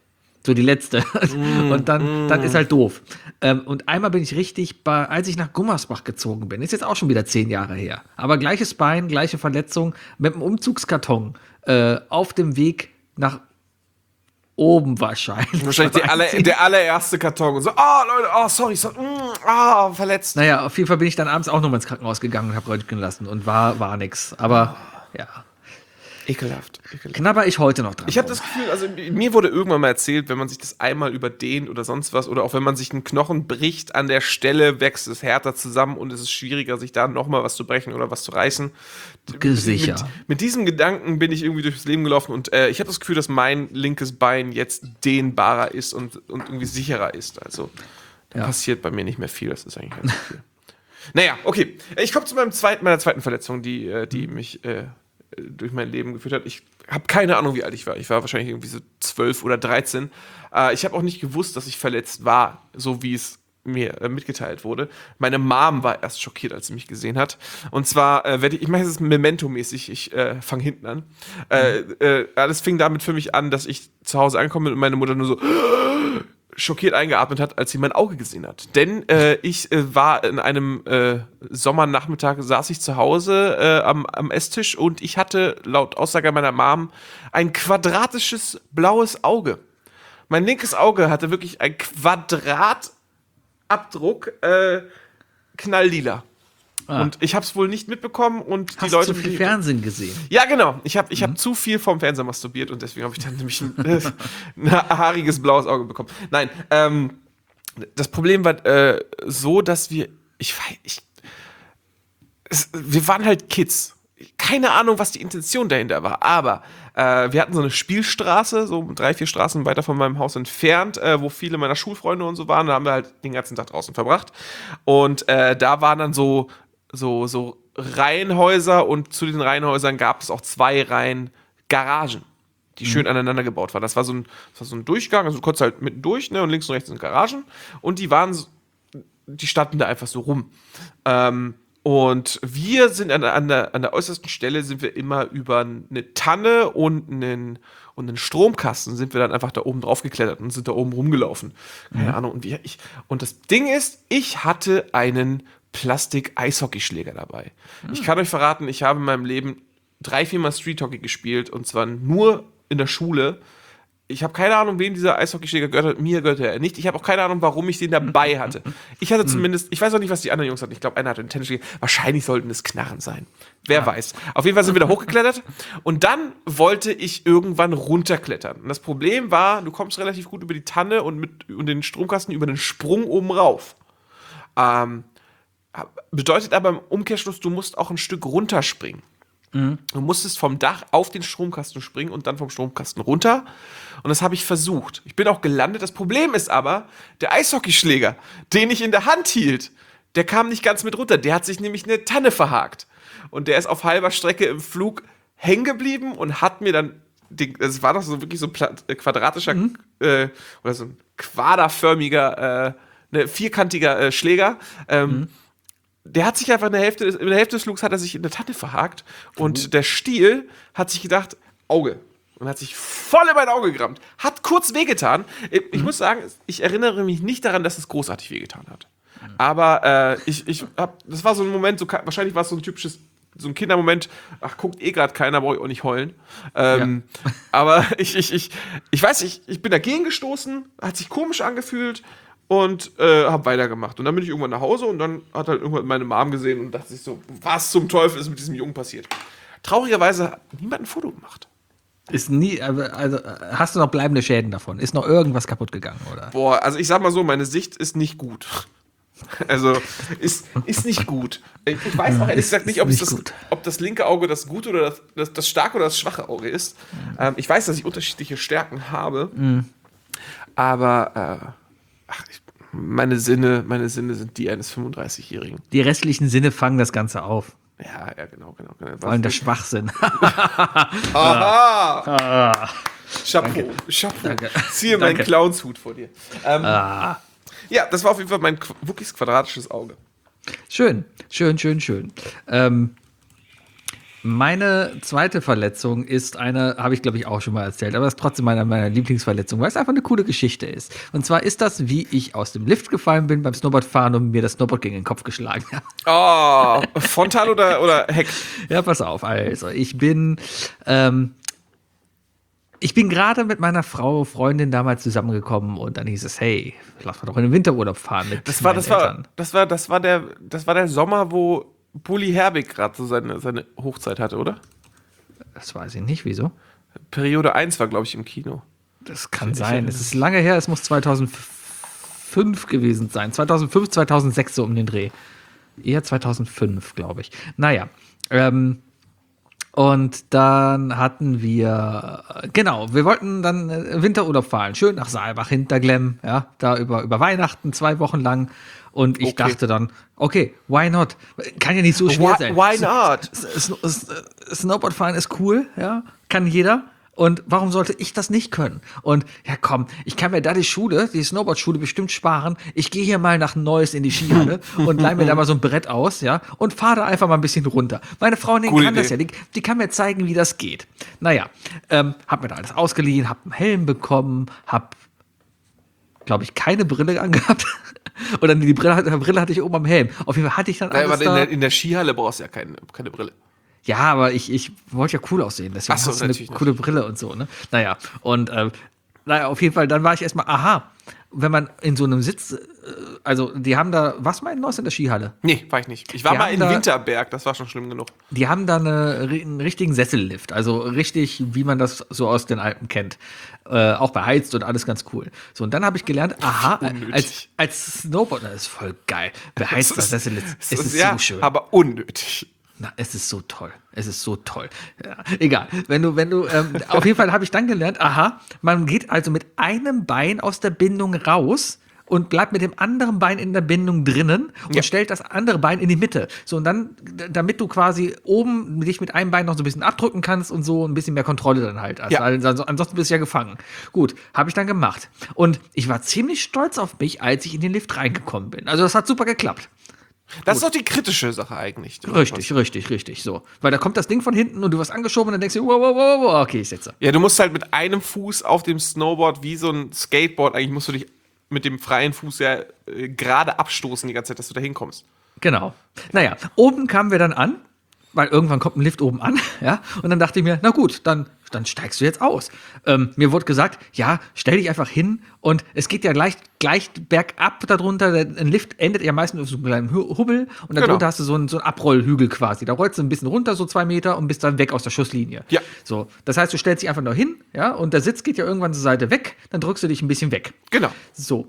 So die letzte. Und dann ist halt doof. Und einmal bin ich richtig, als ich nach Gummersbach gezogen bin, ist jetzt auch schon wieder 10 Jahre her, aber gleiches Bein, gleiche Verletzung, mit einem Umzugskarton auf dem Weg nach oben wahrscheinlich. Wahrscheinlich der allererste Karton. Und so, Leute, sorry, verletzt. Naja, auf jeden Fall bin ich dann abends auch nochmal ins Krankenhaus gegangen und habe röntgen lassen und war nix. Aber ja. Ekelhaft. Knabber ich heute noch dran. Ich habe das Gefühl, also mir wurde irgendwann mal erzählt, wenn man sich das einmal überdehnt oder sonst was, oder auch wenn man sich einen Knochen bricht an der Stelle, wächst es härter zusammen und es ist schwieriger, sich da nochmal was zu brechen oder was zu reißen. Sicher. Mit diesem Gedanken bin ich irgendwie durchs Leben gelaufen und ich habe das Gefühl, dass mein linkes Bein jetzt dehnbarer ist und irgendwie sicherer ist. Also da passiert bei mir nicht mehr viel, das ist eigentlich ganz viel. Naja, okay. Ich komme zu meiner zweiten Verletzung, die mich durch mein Leben geführt hat. Ich habe keine Ahnung, wie alt ich war. Ich war wahrscheinlich irgendwie so 12 oder 13. Ich habe auch nicht gewusst, dass ich verletzt war, so wie es mir mitgeteilt wurde. Meine Mom war erst schockiert, als sie mich gesehen hat. Und zwar, ich mache es Memento-mäßig, ich fange hinten an. Alles fing damit für mich an, dass ich zu Hause angekommen bin und meine Mutter nur so schockiert eingeatmet hat, als sie mein Auge gesehen hat. Denn ich war in einem Sommernachmittag, saß ich zu Hause am Esstisch und ich hatte laut Aussage meiner Mom ein quadratisches blaues Auge. Mein linkes Auge hatte wirklich ein Quadratabdruck, knalllila. Und ich habe es wohl nicht mitbekommen und Hast die Leute. du viel Fernsehen gesehen? Ja, genau. Ich hab zu viel vom Fernseher masturbiert und deswegen habe ich dann nämlich ein haariges blaues Auge bekommen. Nein, das Problem war so, dass wir waren halt Kids. Keine Ahnung, was die Intention dahinter war, aber wir hatten so eine Spielstraße, so 3, 4 Straßen weiter von meinem Haus entfernt, wo viele meiner Schulfreunde und so waren. Da haben wir halt den ganzen Tag draußen verbracht. Und da waren dann so Reihenhäuser und zu den Reihenhäusern gab es auch 2 Reihen Garagen, die schön aneinander gebaut waren. Das war so ein Durchgang, also du konntest halt mitten durch, ne, und links und rechts sind Garagen und die standen da einfach so rum. Und wir sind an der äußersten Stelle sind wir immer über eine Tanne und einen Stromkasten sind wir dann einfach da oben drauf geklettert und sind da oben rumgelaufen. Keine Ahnung. Und das Ding ist, ich hatte einen Plastik-Eishockeyschläger dabei. Ich kann euch verraten, ich habe in meinem Leben 3, 4 Mal Street Hockey gespielt und zwar nur in der Schule. Ich habe keine Ahnung, wem dieser Eishockeyschläger gehört hat. Mir gehörte er nicht. Ich habe auch keine Ahnung, warum ich den dabei hatte. Ich hatte zumindest, ich weiß auch nicht, was die anderen Jungs hatten. Ich glaube, einer hatte einen Tennisschläger. Wahrscheinlich sollten es Knarren sein. Wer weiß. Auf jeden Fall sind wir da hochgeklettert. Und dann wollte ich irgendwann runterklettern. Und das Problem war, du kommst relativ gut über die Tanne und den Stromkasten über den Sprung oben rauf. Bedeutet aber im Umkehrschluss, du musst auch ein Stück runterspringen. Du musstest vom Dach auf den Stromkasten springen und dann vom Stromkasten runter. Und das habe ich versucht. Ich bin auch gelandet. Das Problem ist aber, der Eishockeyschläger, den ich in der Hand hielt, der kam nicht ganz mit runter. Der hat sich nämlich eine Tanne verhakt. Und der ist auf halber Strecke im Flug hängen geblieben und hat mir dann, es war doch so wirklich so ein quadratischer oder so ein quaderförmiger, vierkantiger Schläger. Der hat sich einfach in der Hälfte des Flugs hat er sich in der Tanne verhakt und der Stiel hat sich gedacht, Auge. Und hat sich voll in mein Auge gerammt. Hat kurz wehgetan. Ich muss sagen, ich erinnere mich nicht daran, dass es großartig wehgetan hat. Aber das war so ein Moment, wahrscheinlich war es so ein Kindermoment, ach, guckt gerade keiner, brauche ich auch nicht heulen. Aber ich weiß nicht, ich bin dagegen gestoßen, hat sich komisch angefühlt und habe weitergemacht. Und dann bin ich irgendwann nach Hause und dann hat halt irgendwann meine Mom gesehen und dachte sich so, was zum Teufel ist mit diesem Jungen passiert? Traurigerweise hat niemand ein Foto gemacht. Also hast du noch bleibende Schäden davon? Ist noch irgendwas kaputt gegangen, oder? Boah, also ich sag mal so, meine Sicht ist nicht gut. Also, ist nicht gut. Ich weiß auch ehrlich gesagt nicht, ob das linke Auge das gute oder das starke oder das schwache Auge ist. Ich weiß, dass ich unterschiedliche Stärken habe. Aber meine Sinne sind die eines 35-Jährigen. Die restlichen Sinne fangen das Ganze auf. Ja, genau. Vor allem der Schwachsinn. Aha! Chapeau. Danke. Ziehe meinen Clownshut vor dir. Ja, das war auf jeden Fall mein wirklich quadratisches Auge. Schön. Meine zweite Verletzung ist eine, habe ich glaube ich auch schon mal erzählt, aber das ist trotzdem meine meiner Lieblingsverletzung, weil es einfach eine coole Geschichte ist. Und zwar ist das, wie ich aus dem Lift gefallen bin beim Snowboardfahren und mir das Snowboard gegen den Kopf geschlagen habe. Oh, frontal oder Heck? Ja, pass auf. Also, ich bin gerade mit meiner Freundin damals zusammengekommen und dann hieß es, hey, lass mal doch in den Winterurlaub fahren mit meinen Eltern. Das war der Sommer, wo Bully Herbig gerade so seine Hochzeit hatte, oder? Das weiß ich nicht, wieso? Periode 1 war, glaube ich, im Kino. Das kann sein. Es ist lange her, es muss 2005 gewesen sein. 2005, 2006 so um den Dreh. Eher 2005, glaube ich. Naja, und dann hatten wir, genau, wir wollten dann Winterurlaub fahren. Schön nach Saalbach, Hinterglemm, ja, da über Weihnachten 2 Wochen lang. Und ich dachte dann, okay, why not? Kann ja nicht so schwer sein. Why not? Snowboardfahren ist cool, ja, kann jeder. Und warum sollte ich das nicht können? Und ja komm, ich kann mir da die Snowboard-Schule bestimmt sparen. Ich gehe hier mal nach Neuss in die Skihalle und leih mir da mal so ein Brett aus, ja, und fahre da einfach mal ein bisschen runter. Meine Frau kann das ja, die kann mir zeigen, wie das geht. Naja, hab mir da alles ausgeliehen, hab einen Helm bekommen, hab, glaube ich, keine Brille angehabt. Oder die Brille hatte ich oben am Helm. Auf jeden Fall hatte ich dann alles in der Skihalle brauchst du ja keine Brille. Ja, aber ich wollte ja cool aussehen. Deswegen Ach so, hast du eine coole Brille und so, ne? Naja, und auf jeden Fall, dann war ich erstmal, aha, wenn man in so einem Sitz, also die haben da, was meinst du in der Skihalle? Nee, war ich nicht. Ich war mal in Winterberg, das war schon schlimm genug. Die haben da einen richtigen Sessellift, also richtig, wie man das so aus den Alpen kennt. Auch beheizt und alles ganz cool. So, und dann habe ich gelernt, aha, als Snowboarder, das ist voll geil. Beheizter Sessellift, es ist so schön. Aber unnötig. Na, es ist so toll. Es ist so toll. Ja, egal. Wenn du, auf jeden Fall habe ich dann gelernt, aha, man geht also mit einem Bein aus der Bindung raus und bleibt mit dem anderen Bein in der Bindung drinnen und stellt das andere Bein in die Mitte. So, und dann, damit du quasi oben dich mit einem Bein noch so ein bisschen abdrücken kannst und so ein bisschen mehr Kontrolle dann halt hast. Ja. Weil ansonsten bist du ja gefangen. Gut, habe ich dann gemacht. Und ich war ziemlich stolz auf mich, als ich in den Lift reingekommen bin. Also das hat super geklappt. Das ist doch die kritische Sache eigentlich. Richtig, so. Weil da kommt das Ding von hinten und du wirst angeschoben und dann denkst du, wow, okay, ich sitze. Ja, du musst halt mit einem Fuß auf dem Snowboard wie so ein Skateboard, eigentlich musst du dich mit dem freien Fuß ja gerade abstoßen die ganze Zeit, dass du da hinkommst. Genau. Naja, oben kamen wir dann an, weil irgendwann kommt ein Lift oben an, ja, und dann dachte ich mir, na gut, dann steigst du jetzt aus. Mir wurde gesagt, ja, stell dich einfach hin und es geht ja gleich bergab darunter, ein Lift endet ja meistens auf so einem kleinen Hubbel und darunter hast du so einen Abrollhügel quasi. Da rollst du ein bisschen runter, so 2 Meter und bist dann weg aus der Schusslinie. Ja. So, das heißt, du stellst dich einfach nur hin, ja, und der Sitz geht ja irgendwann zur Seite weg, dann drückst du dich ein bisschen weg. Genau. So,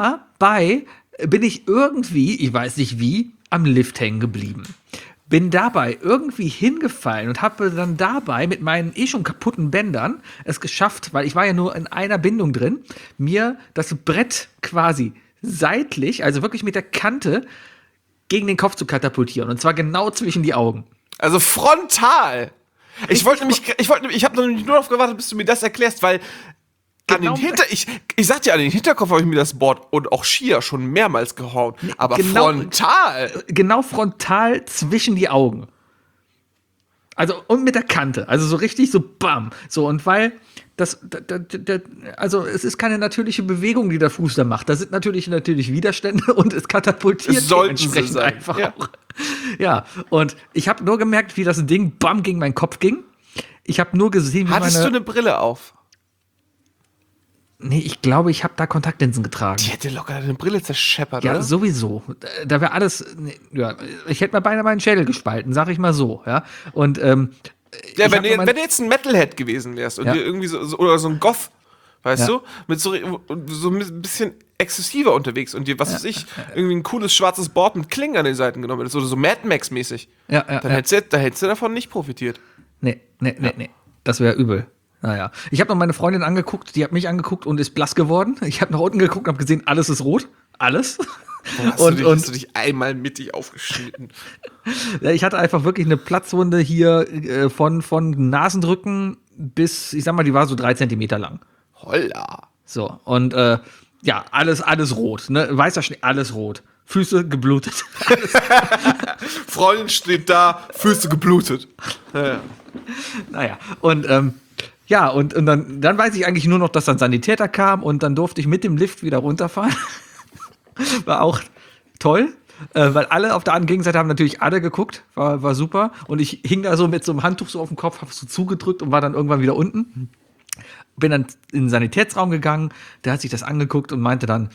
dabei bin ich irgendwie, ich weiß nicht wie, am Lift hängen geblieben. Bin dabei irgendwie hingefallen und habe dann dabei mit meinen schon kaputten Bändern es geschafft, weil ich war ja nur in einer Bindung drin, mir das Brett quasi seitlich, also wirklich mit der Kante, gegen den Kopf zu katapultieren. Und zwar genau zwischen die Augen. Also frontal. Ich habe nur darauf gewartet, bis du mir das erklärst, weil genau, ich sag dir, an den Hinterkopf habe ich mir das Board und auch Skier schon mehrmals gehauen. Aber frontal. Genau frontal zwischen die Augen. Also, und mit der Kante. Also so richtig so bam. So, und weil also es ist keine natürliche Bewegung, die der Fuß da macht. Da sind natürlich Widerstände und es katapultiert dementsprechend einfach auch. Ja, und ich habe nur gemerkt, wie das Ding bam gegen meinen Kopf ging. Ich habe nur gesehen, wie Hattest du eine Brille auf? Nee, ich glaube, ich habe da Kontaktlinsen getragen. Die hätte locker eine Brille zerscheppert, ja, oder? Ja, sowieso. Da wäre alles, ja, ich hätte mir beinahe meinen Schädel gespalten, sag ich mal so, ja. Und, wenn du jetzt ein Metalhead gewesen wärst und dir irgendwie oder so ein Goth, weißt du, mit so ein bisschen exzessiver unterwegs und dir, was weiß ich, irgendwie ein cooles schwarzes Board mit Klingen an den Seiten genommen hättest oder so Mad Max-mäßig, dann hättest du davon nicht profitiert. Nee. Das wäre übel. Naja, ich habe noch meine Freundin angeguckt, die hat mich angeguckt und ist blass geworden. Ich habe nach unten geguckt und habe gesehen, alles ist rot. Alles. Hast du dich einmal mittig aufgeschnitten? Ja, ich hatte einfach wirklich eine Platzwunde hier von Nasendrücken bis, ich sag mal, die war so 3 Zentimeter lang. Holla. So, und ja, alles rot. Ne? Weißer Schnee, alles rot. Füße geblutet. Freundin steht da, Füße geblutet. Ja. Naja, und und dann weiß ich eigentlich nur noch, dass dann Sanitäter kam und dann durfte ich mit dem Lift wieder runterfahren. War auch toll, weil alle auf der anderen Gegenseite haben natürlich alle geguckt, war super. Und ich hing da so mit so einem Handtuch so auf dem Kopf, hab so zugedrückt und war dann irgendwann wieder unten. Bin dann in den Sanitätsraum gegangen, der hat sich das angeguckt und meinte dann,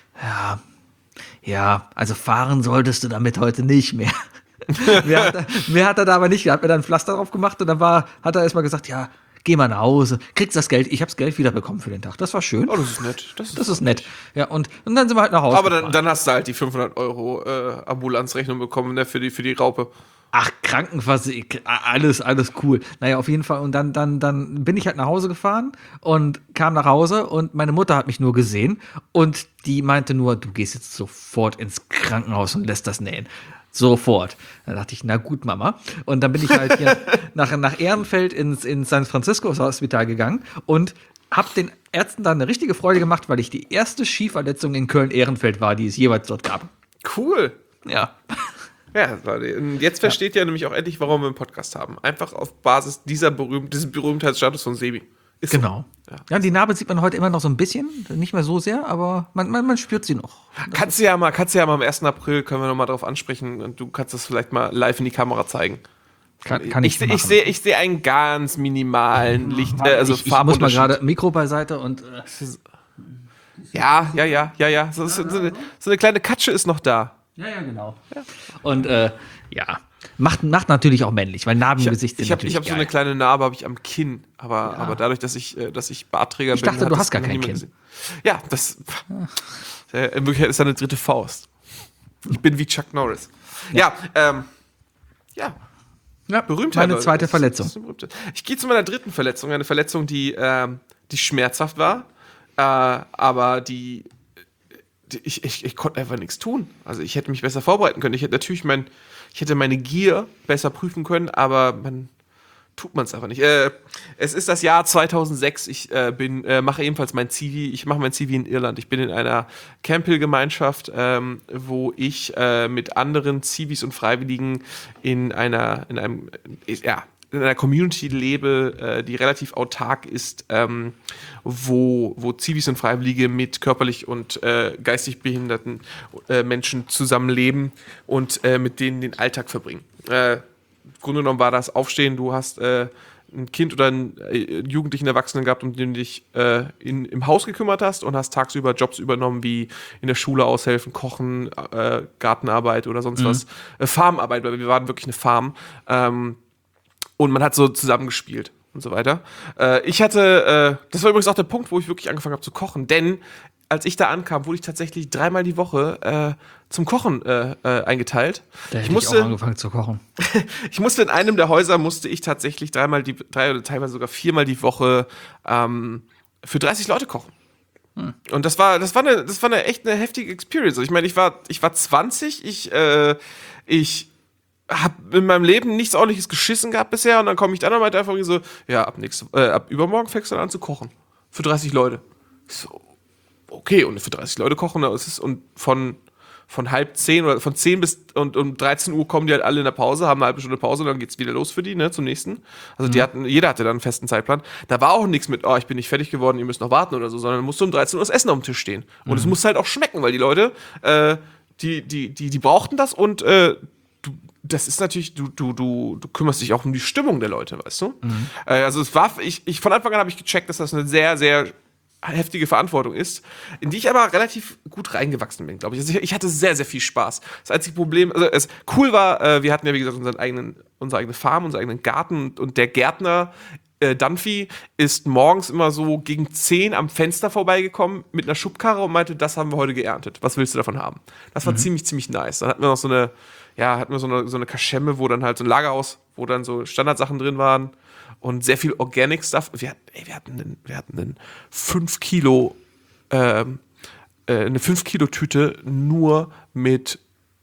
ja, also fahren solltest du damit heute nicht mehr. Mehr hat er da aber nicht. Er hat mir dann ein Pflaster drauf gemacht und dann hat er erstmal gesagt, ja, geh mal nach Hause, kriegst das Geld. Ich habe das Geld wiederbekommen für den Tag. Das war schön. Oh, das ist nett. Das ist nett. Ja, und dann sind wir halt nach Hause. Aber dann hast du halt die 500 € Ambulanzrechnung bekommen, ne, für die Raupe. Ach, Krankenversicherung, alles cool. Naja, auf jeden Fall. Und dann bin ich halt nach Hause gefahren und kam nach Hause und meine Mutter hat mich nur gesehen und die meinte nur, du gehst jetzt sofort ins Krankenhaus und lässt das nähen. Sofort. Da dachte ich, na gut, Mama. Und dann bin ich halt hier nach Ehrenfeld ins San Francisco Hospital gegangen und habe den Ärzten dann eine richtige Freude gemacht, weil ich die erste Skiverletzung in Köln-Ehrenfeld war, die es jeweils dort gab. Cool. Ja. Ja, Leute, und jetzt versteht ihr nämlich auch endlich, warum wir einen Podcast haben. Einfach auf Basis dieses Berühmtheitsstatus von Sebi. Ist so. Genau. Ja, die Narbe sieht man heute immer noch so ein bisschen, nicht mehr so sehr, aber man spürt sie noch. Kannst du ja mal am 1. April, können wir nochmal drauf ansprechen und du kannst das vielleicht mal live in die Kamera zeigen. Kann ich machen. Ich sehe einen ganz minimalen Licht, also ich muss mal gerade Mikro beiseite und Ja. So eine kleine Katsche ist noch da. Ja, genau. Ja. Und macht natürlich auch männlich, weil Narben im Gesicht sind natürlich Ich habe so eine kleine Narbe am Kinn, aber dadurch, dass ich Bartträger bin. Ich dachte, du hast gar kein Kinn. Gesehen. Ja, das in Wirklichkeit ist eine dritte Faust. Ich bin wie Chuck Norris. Ja, Berühmtheit. Meine zweite Verletzung. Ich gehe zu meiner dritten Verletzung. Eine Verletzung, die schmerzhaft war, aber ich konnte einfach nichts tun. Also ich hätte mich besser vorbereiten können. Ich hätte meine Gier besser prüfen können, aber tut man es einfach nicht. Es ist das Jahr 2006. Ich mache ebenfalls mein Zivi. Ich mache mein Zivi in Irland. Ich bin in einer Campbell-Gemeinschaft, wo ich mit anderen Zivis und Freiwilligen in einer Community lebe, die relativ autark ist, wo Zivis und Freiwillige mit körperlich und geistig behinderten Menschen zusammenleben und mit denen den Alltag verbringen. Im Grunde genommen war das Aufstehen, du hast ein Kind oder einen jugendlichen Erwachsenen gehabt, um den du dich im Haus gekümmert hast und hast tagsüber Jobs übernommen, wie in der Schule aushelfen, kochen, Gartenarbeit oder sonst was. Farmarbeit, weil wir waren wirklich eine Farm. Und man hat so zusammengespielt und so weiter. Das war übrigens auch der Punkt, wo ich wirklich angefangen habe zu kochen, denn als ich da ankam, wurde ich tatsächlich 3-mal die Woche zum Kochen eingeteilt. Da hätte ich auch angefangen zu kochen. Ich musste in einem der Häuser, tatsächlich 3 oder teilweise sogar 4-mal die Woche für 30 Leute kochen. Und das war echt eine heftige Experience. Ich meine, ich war 20, ich habe in meinem Leben nichts Ordentliches geschissen gehabt bisher und dann komme ich dann und meinte einfach so, ja, ab übermorgen fängst du dann an zu kochen. Für 30 Leute. So, okay, und für 30 Leute kochen, und von 9:30 oder von 10 bis und um 13 Uhr kommen die halt alle in der Pause, haben eine halbe Stunde Pause und dann geht's wieder los für die, ne, zum nächsten. Also jeder hatte dann einen festen Zeitplan. Da war auch nichts mit, ich bin nicht fertig geworden, ihr müsst noch warten oder so, sondern musste um 13 Uhr das Essen auf dem Tisch stehen. Und es musste halt auch schmecken, weil die Leute, die brauchten das und das ist natürlich, du kümmerst dich auch um die Stimmung der Leute, weißt du? Also ich von Anfang an habe ich gecheckt, dass das eine sehr, sehr heftige Verantwortung ist, in die ich aber relativ gut reingewachsen bin, glaube ich. Also ich hatte sehr, sehr viel Spaß. Das einzige Problem, cool war, wir hatten ja, wie gesagt, unsere eigene Farm, unseren eigenen Garten und der Gärtner Dunphy ist morgens immer so gegen 10 am Fenster vorbeigekommen mit einer Schubkarre und meinte, das haben wir heute geerntet. Was willst du davon haben? Das war ziemlich, ziemlich nice. Dann hatten wir noch so eine Kaschemme, wo dann halt so ein Lagerhaus, wo dann so Standardsachen drin waren und sehr viel Organic Stuff. Wir hatten einen 5 Kilo, eine 5 Kilo Tüte nur mit.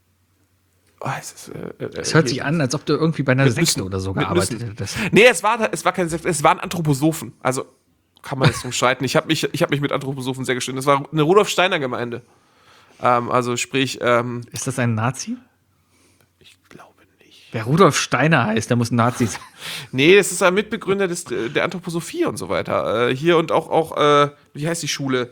Es hört sich an, als ob du irgendwie bei einer Sekte oder so gearbeitet hättest. Nee, es war keine Sekte, es waren Anthroposophen. Also kann man jetzt drum streiten. Ich hab mich mit Anthroposophen sehr gestritten. Das war eine Rudolf Steiner Gemeinde. Also sprich, Ist das ein Nazi? ich glaube nicht. Wer Rudolf Steiner heißt, der muss ein Nazi sein. Nee, das ist ein Mitbegründer der Anthroposophie und so weiter. Hier und auch, wie heißt die Schule?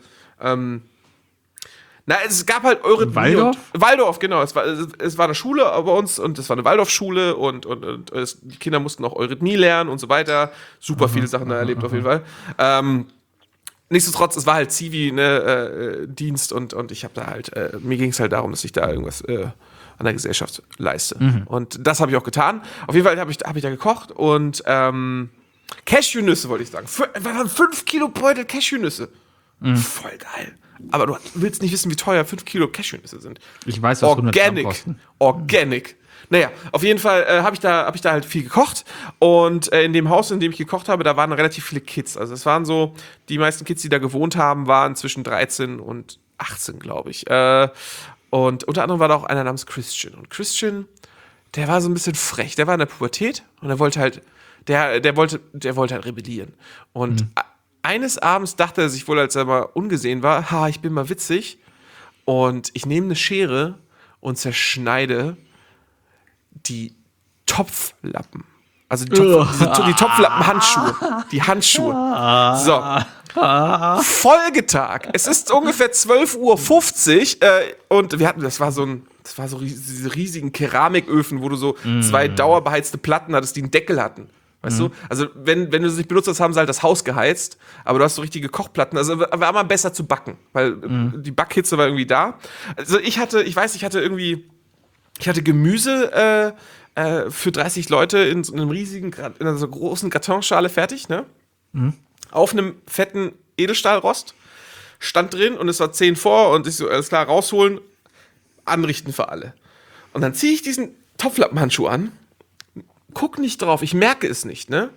Es gab halt Eurythmie. Waldorf? Waldorf, genau. Es war eine Schule bei uns und es war eine Waldorfschule und die Kinder mussten auch Eurythmie lernen und so weiter. Super viele Sachen da erlebt auf jeden Fall. Nichtsdestotrotz, es war halt Zivi, ne, Dienst und ich habe da halt, mir ging es halt darum, dass ich da irgendwas an der Gesellschaft leiste. Und das habe ich auch getan. Auf jeden Fall hab ich da gekocht und Cashewnüsse wollte ich sagen. 5 Kilo Beutel Cashewnüsse. Voll geil. Aber du willst nicht wissen, wie teuer 5 Kilo Cashewnüsse sind. Ich weiß, was 100 Gramm kosten. Organic. Naja, auf jeden Fall habe ich da halt viel gekocht und in dem Haus, in dem ich gekocht habe, da waren relativ viele Kids. Also es waren so, die meisten Kids, die da gewohnt haben, waren zwischen 13 und 18, glaube ich. Und unter anderem war da auch einer namens Christian. Und Christian, der war so ein bisschen frech. Der war in der Pubertät und er wollte halt, der wollte halt rebellieren. Und eines Abends dachte er sich wohl, als er mal ungesehen war, ich bin mal witzig und ich nehme eine Schere und zerschneide die Topflappen. Also die Topflappen-Handschuhe. Die Handschuhe. So. Folgetag. Es ist ungefähr 12:50 Uhr und wir hatten, das war so diese riesigen Keramiköfen, wo du so 2 dauerbeheizte Platten hattest, die einen Deckel hatten. Weißt du? Also, wenn du sie nicht benutzt hast, haben sie halt das Haus geheizt, aber du hast so richtige Kochplatten. Also, war mal besser zu backen, weil die Backhitze war irgendwie da. Also, ich hatte Gemüse für 30 Leute in so einem riesigen, in einer so großen Kartonschale fertig, ne? Auf einem fetten Edelstahlrost. Stand drin und es war 10 vor und ich so, alles klar, rausholen, anrichten für alle. Und dann ziehe ich diesen Topflappenhandschuh an, guck nicht drauf, ich merke es nicht, ne?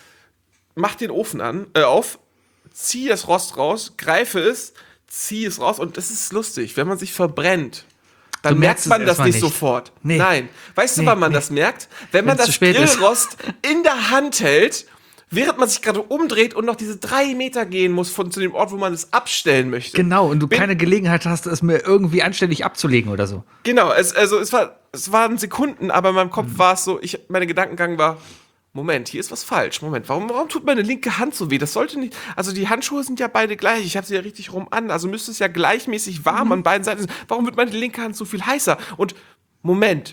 Mach den Ofen auf, zieh das Rost raus, greife es, zieh es raus und das ist lustig, wenn man sich verbrennt. Dann merkt man das nicht sofort. Nee. Nein. Weißt du, wann man das merkt? Wenn man das Grillrost in der Hand hält, während man sich gerade umdreht und noch diese 3 Meter gehen muss zu dem Ort, wo man es abstellen möchte. Genau, und du keine Gelegenheit hast, es mir irgendwie anständig abzulegen oder so. Genau, es waren Sekunden, aber in meinem Kopf war es so, mein Gedankengang war, Moment, hier ist was falsch. Moment, warum tut meine linke Hand so weh? Das sollte nicht. Also die Handschuhe sind ja beide gleich. Ich habe sie ja richtig rum an. Also müsste es ja gleichmäßig warm an beiden Seiten sein. Warum wird meine linke Hand so viel heißer? Und Moment,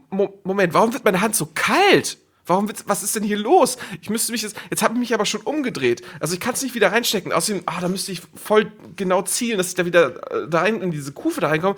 warum wird meine Hand so kalt? Was ist denn hier los? Jetzt habe ich mich aber schon umgedreht. Also ich kann es nicht wieder reinstecken. Außerdem, da müsste ich voll genau zielen, dass ich da wieder da rein in diese Kufe da reinkomme.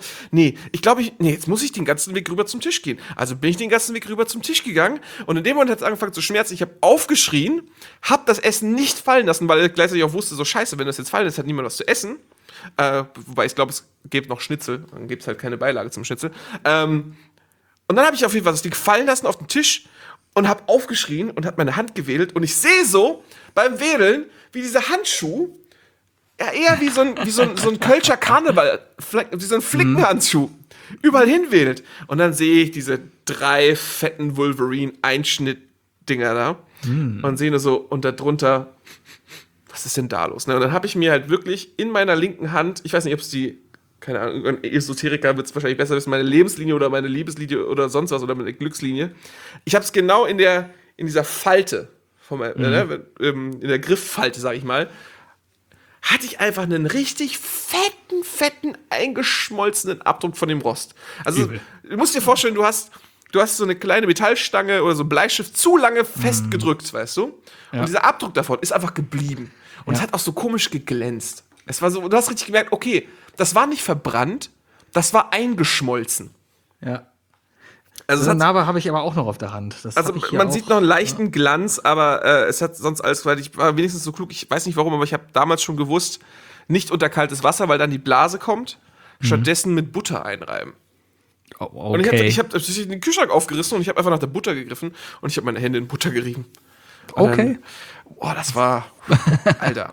Jetzt muss ich den ganzen Weg rüber zum Tisch gehen. Also bin ich den ganzen Weg rüber zum Tisch gegangen und in dem Moment hat es angefangen zu schmerzen. Ich habe aufgeschrien, habe das Essen nicht fallen lassen, weil ich gleichzeitig auch wusste, so scheiße, wenn das jetzt fallen ist, hat niemand was zu essen. Wobei ich glaube, es gibt noch Schnitzel. Dann gibt es halt keine Beilage zum Schnitzel. Und dann habe ich auf jeden Fall das Ding fallen lassen auf den Tisch und habe aufgeschrien und habe meine Hand gewedelt und ich sehe so beim Wedeln, wie dieser Handschuh eher wie so ein Kölscher Karneval, wie so ein Flickenhandschuh überall hinwedelt. Und dann sehe ich diese 3 fetten Wolverine-Einschnitt-Dinger da und sehe nur so und darunter, was ist denn da los? Und dann habe ich mir halt wirklich in meiner linken Hand, ich weiß nicht, ob es keine Ahnung, ein Esoteriker wird es wahrscheinlich besser wissen, meine Lebenslinie oder meine Liebeslinie oder sonst was oder meine Glückslinie. Ich habe es genau in dieser Falte, in der Grifffalte, sag ich mal, hatte ich einfach einen richtig fetten, eingeschmolzenen Abdruck von dem Rost. Also, du musst dir vorstellen, du hast so eine kleine Metallstange oder so ein Bleistift zu lange festgedrückt, weißt du? Ja. Und dieser Abdruck davon ist einfach geblieben. Und es hat auch so komisch geglänzt. Es war so, du hast richtig gemerkt, okay, das war nicht verbrannt, das war eingeschmolzen. Ja. Also so eine Narbe habe ich aber auch noch auf der Hand. Man sieht noch einen leichten Glanz, aber es hat sonst alles, weil ich war wenigstens so klug, ich weiß nicht warum, aber ich habe damals schon gewusst, nicht unter kaltes Wasser, weil dann die Blase kommt, stattdessen mit Butter einreiben. Oh, okay. Und ich hab den Kühlschrank aufgerissen und ich habe einfach nach der Butter gegriffen und ich habe meine Hände in Butter gerieben. Okay. Das war, Alter.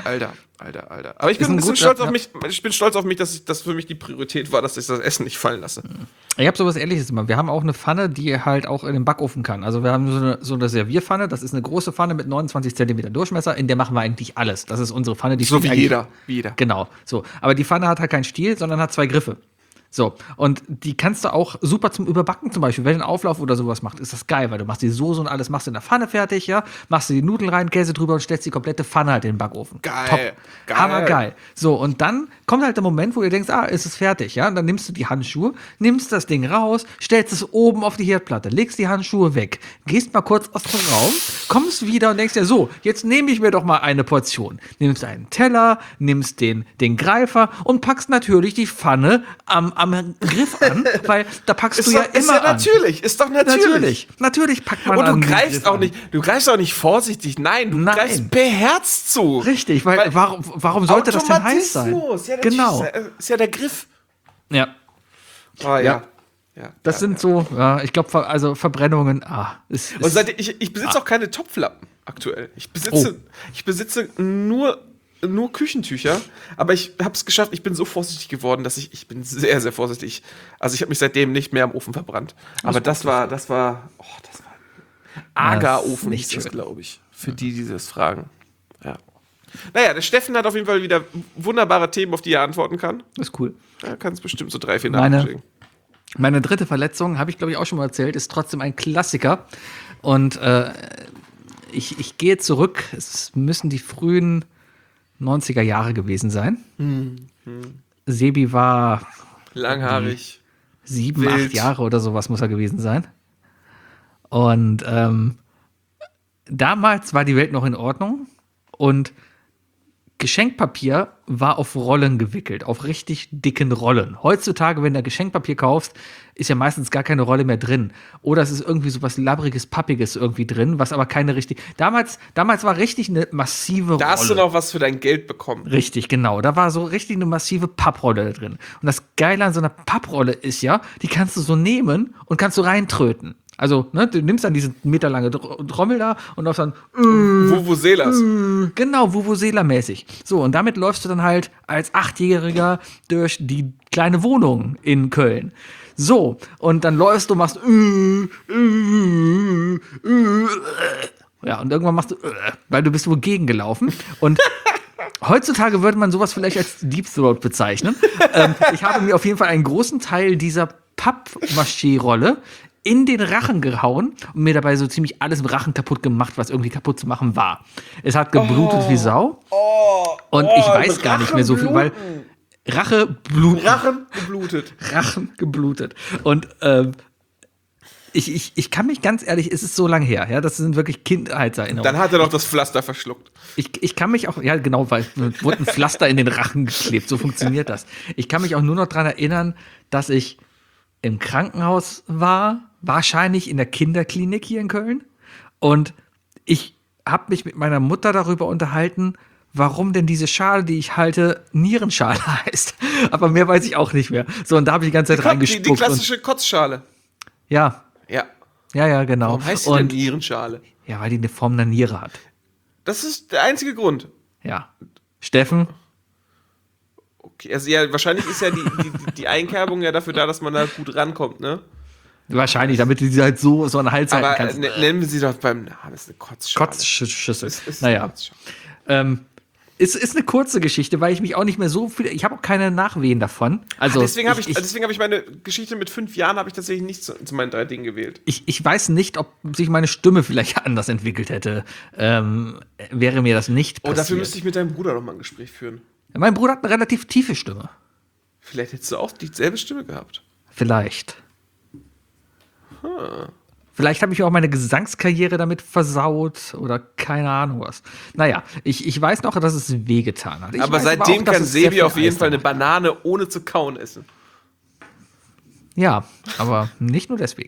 Aber ich bin ein bisschen stolz auf mich. Ich bin stolz auf mich, dass das für mich die Priorität war, dass ich das Essen nicht fallen lasse. Ich habe sowas Ähnliches immer. Wir haben auch eine Pfanne, die halt auch in den Backofen kann. Also wir haben so eine Servierpfanne. Das ist eine große Pfanne mit 29 cm Durchmesser. In der machen wir eigentlich alles. Das ist unsere Pfanne. Die so wie jeder. Genau. So. Aber die Pfanne hat halt keinen Stiel, sondern hat 2 Griffe. So, und die kannst du auch super zum Überbacken zum Beispiel. Wenn du einen Auflauf oder sowas macht, ist das geil, weil du machst die Soße und alles, machst du in der Pfanne fertig, ja, machst du die Nudeln rein, Käse drüber und stellst die komplette Pfanne halt in den Backofen. Geil. Top. Geil. Hammergeil. So, und dann kommt halt der Moment, wo du denkst, ist es fertig, ja, und dann nimmst du die Handschuhe, nimmst das Ding raus, stellst es oben auf die Herdplatte, legst die Handschuhe weg, gehst mal kurz aus dem Raum, kommst wieder und denkst dir, so, jetzt nehme ich mir doch mal eine Portion. Nimmst einen Teller, nimmst den Greifer und packst natürlich die Pfanne am Griff an, weil da packst du ja immer ist ja an. natürlich, ist doch natürlich. Natürlich packt man Und an du den greifst Griff auch an. nicht, vorsichtig, nein, du Nein. greifst beherzt zu. Richtig, weil warum sollte das denn heiß sein? Automatismus. Ja, Genau. Ist ja der Griff. Ja, Oh, ja. das sind so, ja, ich glaube, also Verbrennungen, Und seitdem, ich besitze auch keine Topflappen aktuell. Ich besitze nur Küchentücher, aber ich habe es geschafft, ich bin so vorsichtig geworden, dass ich bin sehr, sehr vorsichtig. Also ich habe mich seitdem nicht mehr am Ofen verbrannt. Aber das war Agar-Ofen, nicht hieß das, schön. glaube ich. Für die das fragen. Ja. Naja, der Steffen hat auf jeden Fall wieder wunderbare Themen, auf die er antworten kann. ist cool. Er kann es bestimmt so 3, 4 Meine- Nachrichten schicken. Meine dritte Verletzung, habe ich glaube ich auch schon mal erzählt, ist trotzdem ein Klassiker. Und ich gehe zurück, es müssen die frühen 90er Jahre gewesen sein. Sebi war Langhaarig. 7, Wild. 8 Jahre oder sowas muss er gewesen sein. Und damals war die Welt noch in Ordnung und Geschenkpapier war auf Rollen gewickelt, auf richtig dicken Rollen. Heutzutage, wenn du Geschenkpapier kaufst, ist ja meistens gar keine Rolle mehr drin. Oder es ist irgendwie so was Labbriges, Pappiges irgendwie drin, was aber keine richtig. Damals war richtig eine massive Rolle. Da hast du noch was für dein Geld bekommen. Richtig, genau. Da war so richtig eine massive Papprolle drin. Und das Geile an so einer Papprolle ist ja, die kannst du so nehmen und kannst du reintröten. Also, ne, du nimmst dann diese meterlange Trommel da und auf dann Vuvuzelas. genau, Vuvuzela-mäßig. So, und damit läufst du dann halt als 8-Jähriger durch die kleine Wohnung in Köln. So, und dann läufst du, machst ja, und irgendwann machst du weil du bist wohl gegengelaufen. Und heutzutage würde man sowas vielleicht als Deep Throat bezeichnen. Ich habe mir auf jeden Fall einen großen Teil dieser Pappmaché-Rolle in den Rachen gehauen und mir dabei so ziemlich alles im Rachen kaputt gemacht, was irgendwie kaputt zu machen war. Es hat geblutet wie Sau. Und ich weiß gar nicht mehr so viel, weil Rachen geblutet. Und ich kann mich ganz ehrlich, es ist so lange her, ja, das sind wirklich Kindheitserinnerungen. Dann hat er noch das Pflaster verschluckt. Ich kann mich auch, ja genau, weil wurde ein Pflaster in den Rachen geklebt, so funktioniert das. Ich kann mich auch nur noch daran erinnern, dass ich im Krankenhaus war, wahrscheinlich in der Kinderklinik hier in Köln. Und ich habe mich mit meiner Mutter darüber unterhalten, warum denn diese Schale, die ich halte, Nierenschale heißt. Aber mehr weiß ich auch nicht mehr. So, und da habe ich die ganze Zeit reingespuckt. Die klassische Kotzschale. Ja, Ja. genau. Warum heißt die denn Und Nierenschale? ja, weil die eine Form einer Niere hat. Das ist der einzige Grund. Ja. Steffen? Okay, also ja, wahrscheinlich ist ja die Einkerbung ja dafür da, dass man da gut rankommt, ne? Wahrscheinlich, damit du sie halt so an den Hals halten Aber kannst. nennen wir sie doch beim Namen, das ist eine Kotzschale. Kotzschüssel. Ist Naja. eine Kotzschale. Ist eine kurze Geschichte, weil ich mich auch nicht mehr so viel. Ich habe auch keine Nachwehen davon. Also Deswegen habe ich meine Geschichte mit 5 Jahren habe ich tatsächlich nicht zu meinen 3 Dingen gewählt. ich weiß nicht, ob sich meine Stimme vielleicht anders entwickelt hätte. Wäre mir das nicht passiert. Oh, dafür müsste ich mit deinem Bruder noch mal ein Gespräch führen. Mein Bruder hat eine relativ tiefe Stimme. Vielleicht hättest du auch dieselbe Stimme gehabt. Vielleicht. Vielleicht habe ich auch meine Gesangskarriere damit versaut oder keine Ahnung was. Naja, ich weiß noch, dass es wehgetan hat. Ich Aber weiß seitdem auch, dass kann es sehr Sebi viel auf jeden Eis Fall eine dabei Banane ohne zu kauen essen. Ja, aber nicht nur deswegen.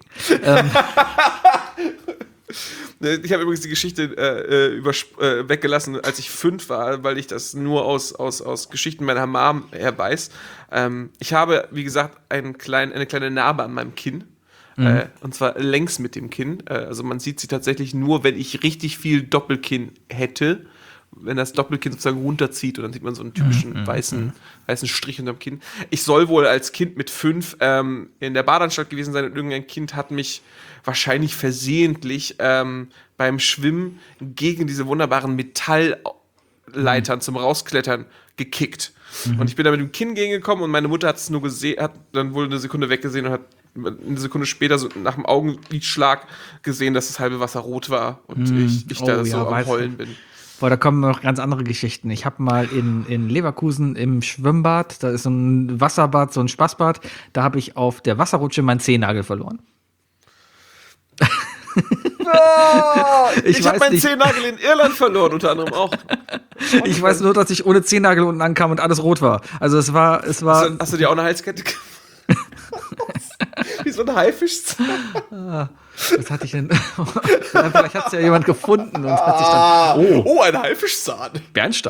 Ich habe übrigens die Geschichte weggelassen, als ich 5 war, weil ich das nur aus Geschichten meiner Mom her weiß. Ich habe, wie gesagt, eine kleine Narbe an meinem Kinn. Und zwar längs mit dem Kinn. Also man sieht sie tatsächlich nur, wenn ich richtig viel Doppelkinn hätte. Wenn das Doppelkinn sozusagen runterzieht und dann sieht man so einen typischen weißen Strich unterm Kinn. Ich soll wohl als Kind mit 5 in der Badeanstalt gewesen sein und irgendein Kind hat mich wahrscheinlich versehentlich beim Schwimmen gegen diese wunderbaren Leitern zum Rausklettern gekickt. Und ich bin da mit dem Kinn gegengekommen und meine Mutter hat es nur gesehen, hat dann wohl eine Sekunde weggesehen und hat eine Sekunde später so nach dem Augenlidschlag gesehen, dass das halbe Wasser rot war und ich da so am Heulen bin. Boah, da kommen noch ganz andere Geschichten. Ich habe mal in Leverkusen im Schwimmbad, da ist so ein Wasserbad, so ein Spaßbad, da habe ich auf der Wasserrutsche meinen Zehennagel verloren. Ich habe meinen Zehennagel in Irland verloren, unter anderem auch. Ich weiß nur, dass ich ohne Zehennagel unten ankam und alles rot war. Also es war. Hast du dir auch eine Halskette gemacht? Wie so ein Haifischzahn. Was hatte ich denn? Vielleicht hat es ja jemand gefunden und hat sich dann. Oh, ein Haifischzahn. Bernstein.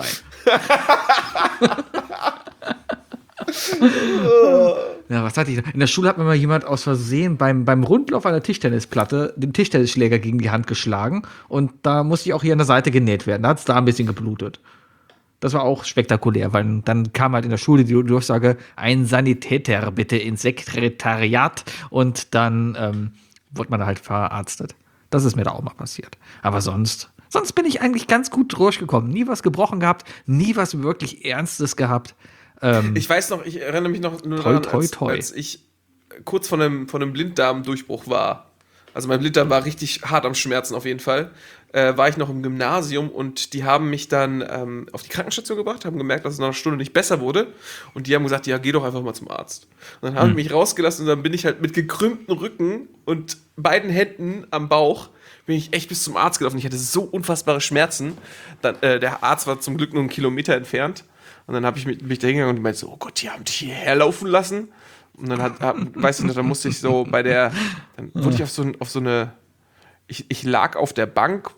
Ja, was hatte ich noch? In der Schule hat mir mal jemand aus Versehen beim Rundlauf einer Tischtennisplatte den Tischtennisschläger gegen die Hand geschlagen und da musste ich auch hier an der Seite genäht werden. Da hat es da ein bisschen geblutet. Das war auch spektakulär, weil dann kam halt in der Schule die Durchsage, ein Sanitäter bitte ins Sekretariat und dann wurde man halt verarztet. Das ist mir da auch mal passiert. Aber sonst bin ich eigentlich ganz gut durchgekommen. Nie was gebrochen gehabt, nie was wirklich Ernstes gehabt. Ich weiß noch, ich erinnere mich noch nur daran, als ich kurz vor einem Blinddarmdurchbruch war. Also mein Blinddarm war richtig hart am Schmerzen auf jeden Fall. War ich noch im Gymnasium und die haben mich dann auf die Krankenstation gebracht, haben gemerkt, dass es nach einer Stunde nicht besser wurde. Und die haben gesagt, ja, geh doch einfach mal zum Arzt. Und dann haben die mich rausgelassen und dann bin ich halt mit gekrümmtem Rücken und beiden Händen am Bauch bin ich echt bis zum Arzt gelaufen. Ich hatte so unfassbare Schmerzen. Dann, der Arzt war zum Glück nur 1 Kilometer entfernt. Und dann habe ich mich da hingegangen und die meinte so, oh Gott, die haben dich hierher laufen lassen. Und dann weißt du, dann musste ich so dann wurde ich auf so eine, ich lag auf der Bank,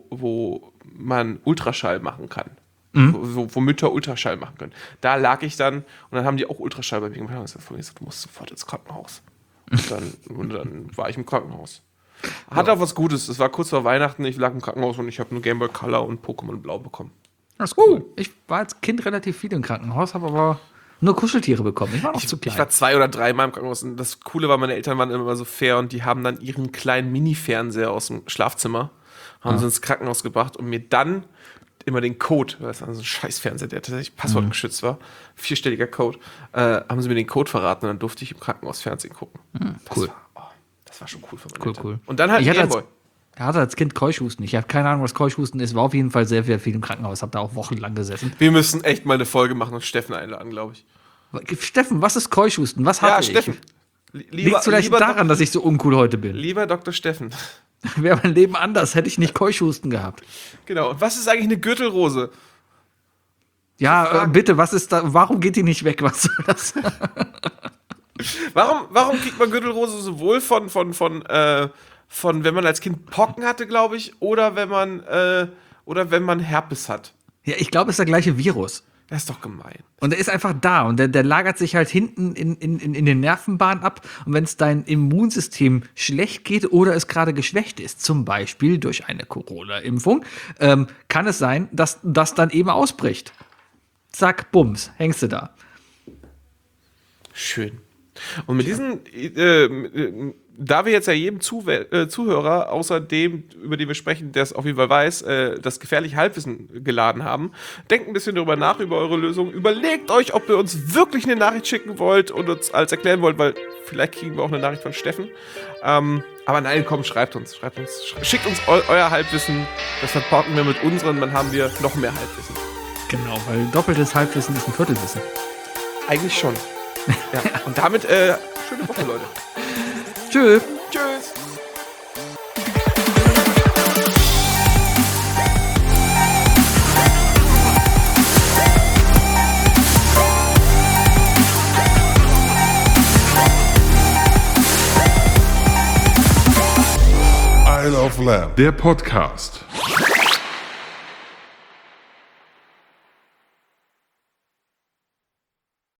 wo man Ultraschall machen kann. Wo Mütter Ultraschall machen können. Da lag ich dann und dann haben die auch Ultraschall bei mir gemacht. Und ich gesagt, du musst sofort ins Krankenhaus. Und dann war ich im Krankenhaus. Hat auch was Gutes. Es war kurz vor Weihnachten, ich lag im Krankenhaus und ich habe nur Game Boy Color und Pokémon Blau bekommen. Das ist cool. Ich war als Kind relativ viel im Krankenhaus, habe aber nur Kuscheltiere bekommen. Ich war noch zu klein. Ich war 2 oder 3 Mal im Krankenhaus und das Coole war, meine Eltern waren immer so fair und die haben dann ihren kleinen Mini-Fernseher aus dem Schlafzimmer, haben sie ins Krankenhaus gebracht und mir dann immer den Code, weil es war so ein Scheiß-Fernseher, der tatsächlich passwortgeschützt war, 4-stelliger Code, haben sie mir den Code verraten und dann durfte ich im Krankenhaus Fernsehen gucken. Cool. Das war schon cool für meine Eltern. Cool. Und dann halt Gameboy. Er hatte als Kind Keuchhusten. Ich habe keine Ahnung, was Keuchhusten ist. War auf jeden Fall sehr, sehr viel im Krankenhaus. Habe da auch wochenlang gesessen. Wir müssen echt mal eine Folge machen und Steffen einladen, glaube ich. Steffen, was ist Keuchhusten? Was hatte ich? Steffen. Liegt vielleicht daran, dass ich so uncool heute bin. Lieber Dr. Steffen. Wäre mein Leben anders, hätte ich nicht Keuchhusten gehabt. Genau. Und was ist eigentlich eine Gürtelrose? Ja, bitte, was ist da? Warum geht die nicht weg? Was soll das? Warum kriegt man Gürtelrose sowohl von wenn man als Kind Pocken hatte, glaube ich, oder wenn man Herpes hat? Ja, ich glaube, es ist der gleiche Virus. Das ist doch gemein. Und der ist einfach da und der lagert sich halt hinten in den Nervenbahnen ab. Und wenn es dein Immunsystem schlecht geht oder es gerade geschwächt ist, zum Beispiel durch eine Corona-Impfung, kann es sein, dass das dann eben ausbricht. Zack, bums, hängst du da. Schön. Und mit diesen, da wir jetzt ja jedem Zuhörer, außer dem, über den wir sprechen, der es auf jeden Fall weiß, das gefährliche Halbwissen geladen haben, denkt ein bisschen darüber nach, über eure Lösung. Überlegt euch, ob ihr uns wirklich eine Nachricht schicken wollt und uns als erklären wollt, weil vielleicht kriegen wir auch eine Nachricht von Steffen. Aber nein, komm, schickt uns euer Halbwissen, das verpacken wir mit unseren, dann haben wir noch mehr Halbwissen. Genau, weil doppeltes Halbwissen ist ein Viertelwissen. Eigentlich schon. Ja. Und damit, schöne Woche, Leute. Tschüss. Tschüss. Isle of Lamb. Der Podcast.